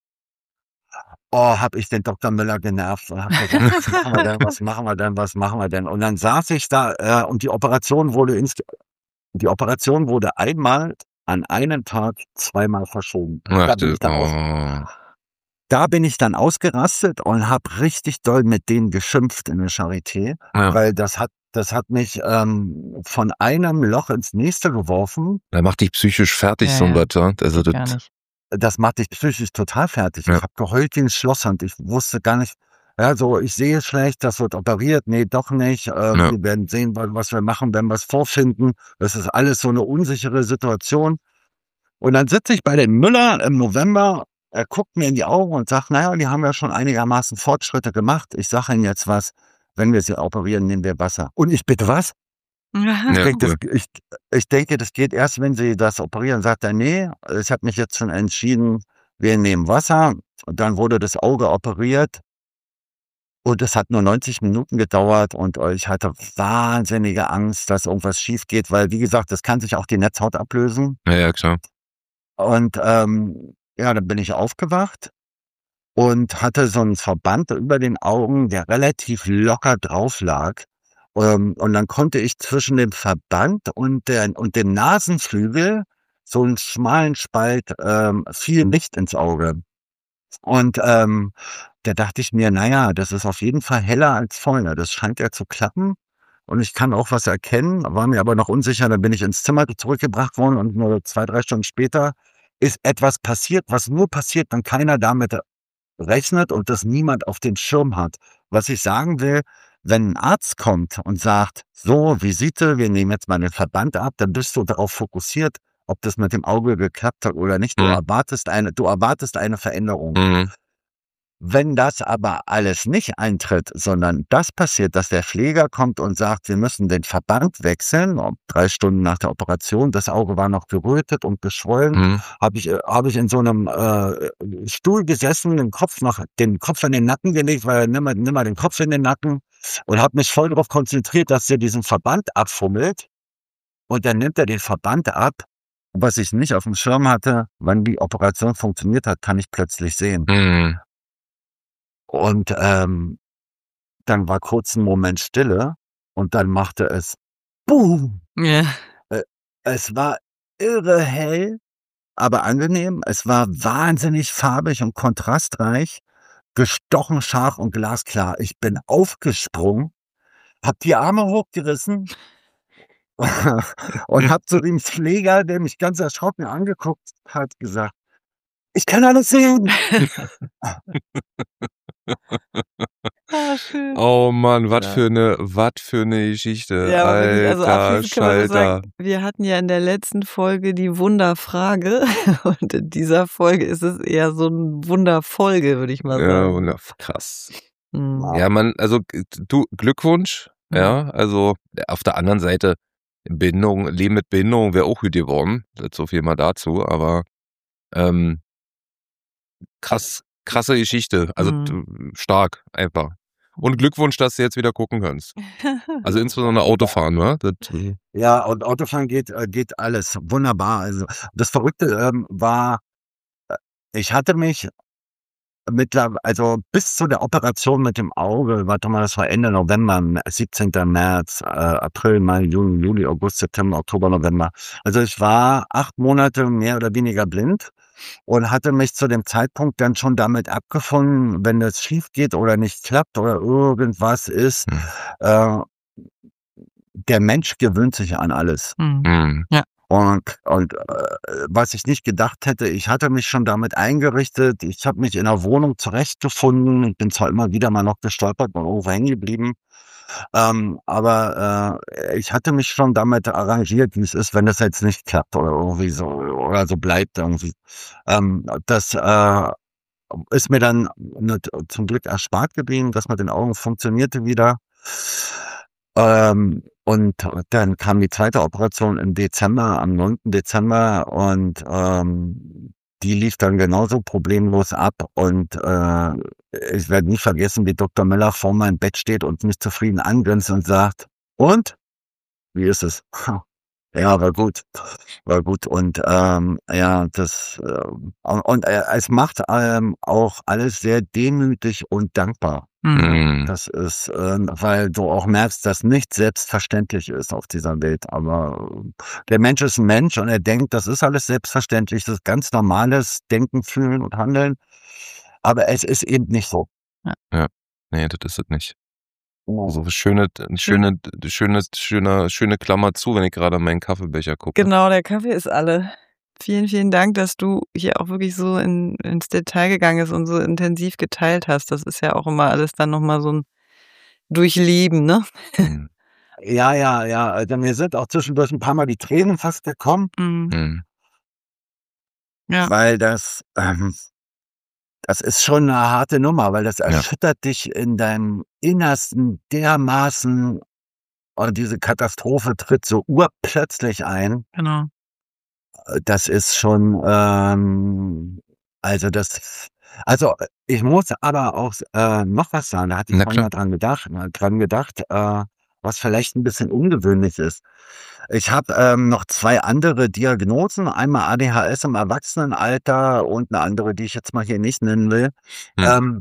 Oh, habe ich den Doktor Müller genervt und habe gesagt, was machen wir denn, was machen wir denn, was machen wir denn? Und dann saß ich da äh, und die Operation wurde ins, die Operation wurde einmal an einem Tag zweimal verschoben. Ach Da bin du, ich dann aus, oh. da bin ich dann ausgerastet und habe richtig doll mit denen geschimpft in der Charité, Ja. weil das hat, das hat mich ähm, von einem Loch ins nächste geworfen. Da macht dich psychisch fertig, Ja, so ein ja. was, ja. Also Geht gar das, nicht. Das macht dich psychisch total fertig. Ja. Ich habe geheult wie ein Schlosshund. Ich wusste gar nicht, ja, so, ich sehe schlecht, das wird operiert. Nee, doch nicht. Äh, Ja. Wir werden sehen, wa- was wir machen, wenn wir es vorfinden. Das ist alles so eine unsichere Situation. Und dann sitze ich bei den Müller im November. Er guckt mir in die Augen und sagt, naja, die haben ja schon einigermaßen Fortschritte gemacht. Ich sage Ihnen jetzt was. Wenn wir sie operieren, nehmen wir Wasser. Und ich bitte was? Ich Ja, denke, cool. das, ich, ich denke, das geht erst, wenn Sie das operieren. Sagt er, nee, ich habe mich jetzt schon entschieden, wir nehmen Wasser. Und dann wurde das Auge operiert. Und es hat nur neunzig Minuten gedauert und ich hatte wahnsinnige Angst, dass irgendwas schief geht, weil, wie gesagt, das kann sich auch die Netzhaut ablösen. Ja, ja, klar. Und ähm, ja, dann bin ich aufgewacht und hatte so einen Verband über den Augen, der relativ locker drauf lag. Ähm, und dann konnte ich zwischen dem Verband und, der, und dem Nasenflügel so einen schmalen Spalt ähm, viel Licht ins Auge. Und ähm, da dachte ich mir, naja, das ist auf jeden Fall heller als vorher. Das scheint ja zu klappen. Und ich kann auch was erkennen, war mir aber noch unsicher. Dann bin ich ins Zimmer zurückgebracht worden und nur zwei, drei Stunden später ist etwas passiert, was nur passiert, wenn keiner damit rechnet und das niemand auf dem Schirm hat. Was ich sagen will, wenn ein Arzt kommt und sagt, so, Visite, wir nehmen jetzt mal den Verband ab, dann bist du darauf fokussiert, ob das mit dem Auge geklappt hat oder nicht. Du Mhm. erwartest eine, du erwartest eine Veränderung. Mhm. Wenn das aber alles nicht eintritt, sondern das passiert, dass der Pfleger kommt und sagt, wir müssen den Verband wechseln, um drei Stunden nach der Operation, das Auge war noch gerötet und geschwollen, Mhm. habe ich, äh, habe ich in so einem äh, Stuhl gesessen, den Kopf nach, den Kopf in den Nacken gelegt, weil nimm mal, nimm mal den Kopf in den Nacken und habe mich voll darauf konzentriert, dass der diesen Verband abfummelt und dann nimmt er den Verband ab. Was ich nicht auf dem Schirm hatte, wann die Operation funktioniert hat, kann ich plötzlich sehen. Mhm. Und ähm, dann war kurz ein Moment Stille und dann machte es Boom. Ja. Äh, es war irre hell, aber angenehm. Es war wahnsinnig farbig und kontrastreich, gestochen scharf und glasklar. Ich bin aufgesprungen, hab die Arme hochgerissen und hab zu dem Pfleger, der mich ganz erschrocken angeguckt hat, gesagt, ich kann alles sehen. Ah, schön. Oh Mann, was Ja. für eine, was für eine Geschichte. Ja, aber wirklich, also Alter abschließend kann man nur Schalter. sagen, wir hatten ja in der letzten Folge die Wunderfrage und in dieser Folge ist es eher so ein Wunderfolge, würde ich mal Ja, sagen. wunder- krass. Mhm. Ja, man, also g- du, Glückwunsch. Mhm. Ja, also auf der anderen Seite, Behinderung, Leben mit Behinderung wäre auch gut geworden. Das so viel mal dazu, aber ähm, krass, krasse Geschichte. Also Mhm. d- stark, einfach. Und Glückwunsch, dass du jetzt wieder gucken kannst. Also insbesondere Autofahren, ne? Das, Ja, und Autofahren geht, äh, geht alles wunderbar. Also das Verrückte ähm, war, äh, ich hatte mich mittlerweile, also bis zu der Operation mit dem Auge, warte mal, das war Ende November, m- siebzehnten März, äh, April, Mai, Juni, Juli, August, September, Oktober, November. Also ich war acht Monate mehr oder weniger blind und hatte mich zu dem Zeitpunkt dann schon damit abgefunden, wenn das schief geht oder nicht klappt oder irgendwas ist, Hm. äh, der Mensch gewöhnt sich an alles. Mhm. hm. Und, und äh, was ich nicht gedacht hätte, ich hatte mich schon damit eingerichtet, ich habe mich in der Wohnung zurechtgefunden, ich bin zwar immer wieder mal noch gestolpert und irgendwo hängen geblieben, ähm, aber äh, ich hatte mich schon damit arrangiert, wie es ist, wenn das jetzt nicht klappt oder irgendwie so oder so bleibt irgendwie. Ähm, das äh, ist mir dann nicht, zum Glück erspart geblieben, das mit den Augen funktionierte wieder. Ähm, und dann kam die zweite Operation im Dezember, am neunten Dezember und ähm, die lief dann genauso problemlos ab und äh, ich werde nie vergessen, wie Doktor Müller vor meinem Bett steht und mich zufrieden angrinst und sagt, und? Wie ist es? Ja, war gut, war gut und ähm, ja, das äh, und, und äh, es macht ähm, auch alles sehr demütig und dankbar. Mhm. Mhm. Das ist, ähm, weil du auch merkst, dass nichts selbstverständlich ist auf dieser Welt. Aber äh, der Mensch ist ein Mensch und er denkt, das ist alles selbstverständlich, das ist ganz normales Denken, Fühlen und Handeln. Aber es ist eben nicht so. Ja, nee, das ist es nicht. Genau. So schöne, schöne, schöne, schöne, schöne Klammer zu, wenn ich gerade an meinen Kaffeebecher gucke. Genau, der Kaffee ist alle. Vielen, vielen Dank, dass du hier auch wirklich so in, ins Detail gegangen bist und so intensiv geteilt hast. Das ist ja auch immer alles dann nochmal so ein Durchleben, ne? Mhm. Ja, ja, ja. Also mir sind auch zwischendurch ein paar Mal die Tränen fast gekommen, Mhm. Mhm. Ja. weil das, ähm, das ist schon eine harte Nummer, weil das Ja. erschüttert dich in deinem Innersten dermaßen und diese Katastrophe tritt so urplötzlich ein. Genau. Das ist schon, ähm, also das, also ich muss aber auch äh, noch was sagen, da hatte ich Na vorhin klar. mal dran gedacht, mal dran gedacht, äh, was vielleicht ein bisschen ungewöhnlich ist. Ich habe ähm, noch zwei andere Diagnosen, einmal A D H S im Erwachsenenalter und eine andere, die ich jetzt mal hier nicht nennen will. Hm. Ähm,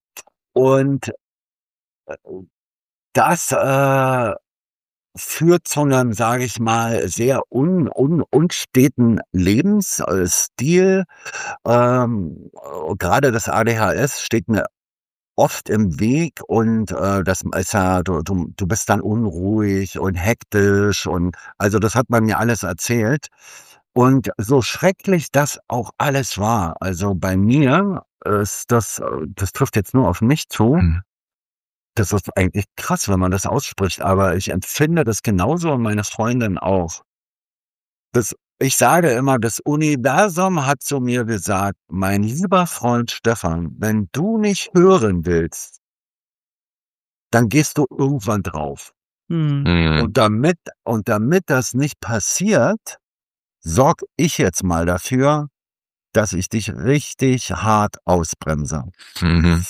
und äh, das äh, führt zu einem, sage ich mal, sehr un, un, unsteten Lebensstil. Ähm, äh, gerade das A D H S steht mir oft im Weg und äh, das ist ja, du, du, du bist dann unruhig und hektisch und also das hat man mir alles erzählt. Und so schrecklich das auch alles war, also bei mir ist das, äh, das trifft jetzt nur auf mich zu. Mhm. Das ist eigentlich krass, wenn man das ausspricht, aber ich empfinde das genauso und meine Freundin auch. Das, ich sage immer, das Universum hat zu mir gesagt, mein lieber Freund Stefan, wenn du nicht hören willst, dann gehst du irgendwann drauf. Mhm. Mhm. Und damit, und damit das nicht passiert, sorge ich jetzt mal dafür, dass ich dich richtig hart ausbremse. Mhm.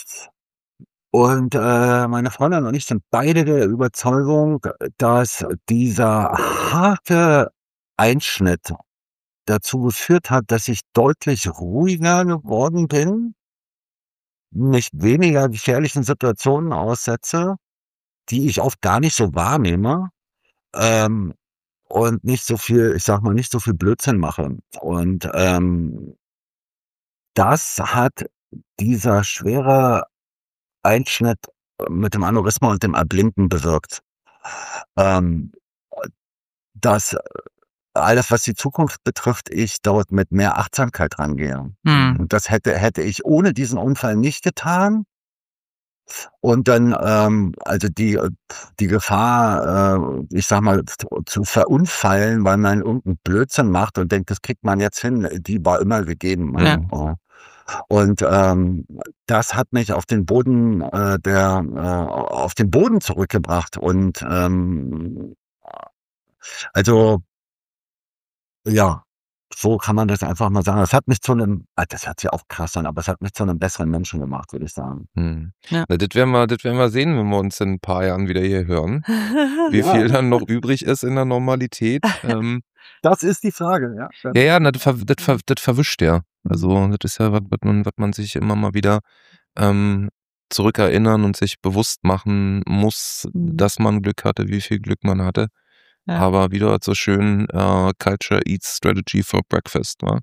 Und äh, meine Freundin und ich sind beide der Überzeugung, dass dieser harte Einschnitt dazu geführt hat, dass ich deutlich ruhiger geworden bin, mich weniger gefährlichen Situationen aussetze, die ich oft gar nicht so wahrnehme, ähm, und nicht so viel, ich sag mal, nicht so viel Blödsinn mache. Und ähm, das hat dieser schwere Einschnitt mit dem Aneurysma und dem Erblinken bewirkt. Ähm, dass alles, was die Zukunft betrifft, ich dort mit mehr Achtsamkeit rangehe. Mhm. Und das hätte, hätte ich ohne diesen Unfall nicht getan. Und dann, ähm, also die, die Gefahr, äh, ich sag mal, zu, zu verunfallen, weil man irgendeinen Blödsinn macht und denkt, das kriegt man jetzt hin, die war immer gegeben. Ja. Ja. Und ähm, das hat mich auf den Boden äh, der, äh, auf den Boden zurückgebracht. Und ähm, also ja, so kann man das einfach mal sagen. Das hat mich zu einem, ah, das hört sich auch krass an, aber es hat mich zu einem besseren Menschen gemacht, würde ich sagen. Mhm. Ja. Na, das werden wir, das werden wir sehen, wenn wir uns in ein paar Jahren wieder hier hören, wie Ja. viel dann noch übrig ist in der Normalität. Ähm, Das ist die Frage, ja. ja, ja, na, das, ver, das, ver, das verwischt ja. Also das ist ja, was, was, man, was man sich immer mal wieder ähm, zurückerinnern und sich bewusst machen muss, Mhm. dass man Glück hatte, wie viel Glück man hatte. Ja. Aber wieder so schön äh, Culture Eats Strategy for Breakfast, wa?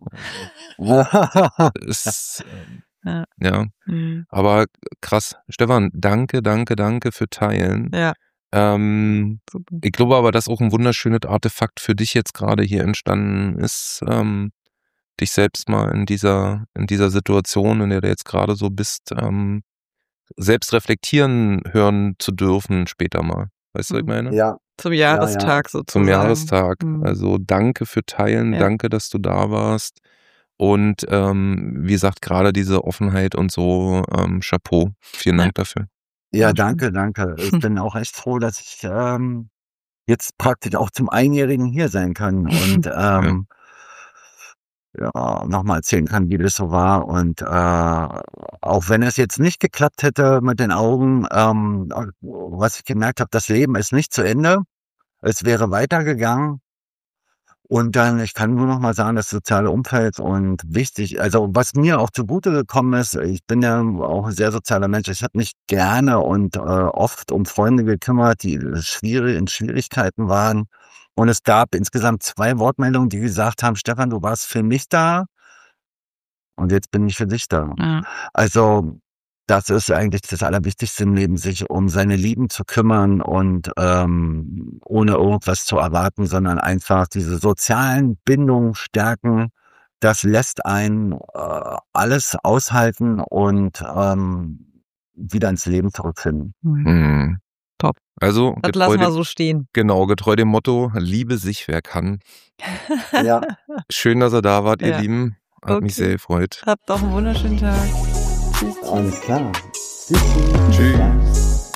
Ist, ähm, Ja. ja. Mhm. Aber krass. Stefan, danke, danke, danke für Teilen. Ja. Ähm, Super. ich glaube aber, dass auch ein wunderschönes Artefakt für dich jetzt gerade hier entstanden ist, ähm, dich selbst mal in dieser, in dieser Situation, in der du jetzt gerade so bist, ähm, selbst reflektieren hören zu dürfen später mal. Weißt du, was ich meine? Ja, Zum ja, ja. Jahrestag sozusagen. Zum Jahrestag. Mhm. Also danke für Teilen, Ja. danke, dass du da warst. Und ähm, wie gesagt, gerade diese Offenheit und so, ähm, Chapeau. Vielen Ja. Dank dafür. Ja, Ja, danke, danke. Ich bin auch echt froh, dass ich ähm, jetzt praktisch auch zum Einjährigen hier sein kann. Und ähm, ja, nochmal erzählen kann, wie das so war. Und äh, auch wenn es jetzt nicht geklappt hätte mit den Augen, ähm, was ich gemerkt habe, das Leben ist nicht zu Ende. Es wäre weitergegangen. Und dann, ich kann nur noch mal sagen, das soziale Umfeld und wichtig, also was mir auch zugute gekommen ist, ich bin ja auch ein sehr sozialer Mensch, ich habe mich gerne und äh, oft um Freunde gekümmert, die schwierig, in Schwierigkeiten waren. Und es gab insgesamt zwei Wortmeldungen, die gesagt haben, Stefan, du warst für mich da und jetzt bin ich für dich da. Ja. Also das ist eigentlich das Allerwichtigste im Leben, sich um seine Lieben zu kümmern und ähm, ohne irgendwas zu erwarten, sondern einfach diese sozialen Bindungen stärken. Das lässt einen äh, alles aushalten und ähm, wieder ins Leben zurückfinden. Mhm. Top. Also Das getreu lassen wir dem, so stehen. genau, getreu dem Motto, liebe sich, wer kann. Ja. Schön, dass ihr da wart, ihr Ja. Lieben. Hat mich Okay. sehr gefreut. Habt doch einen wunderschönen Tag. Tschüss. Alles klar. Tschüss.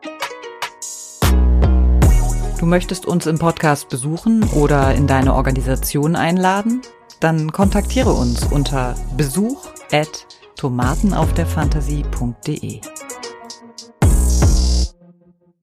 Du möchtest uns im Podcast besuchen oder in deine Organisation einladen? Dann kontaktiere uns unter besuch at tomatenaufderfantasie punkt de.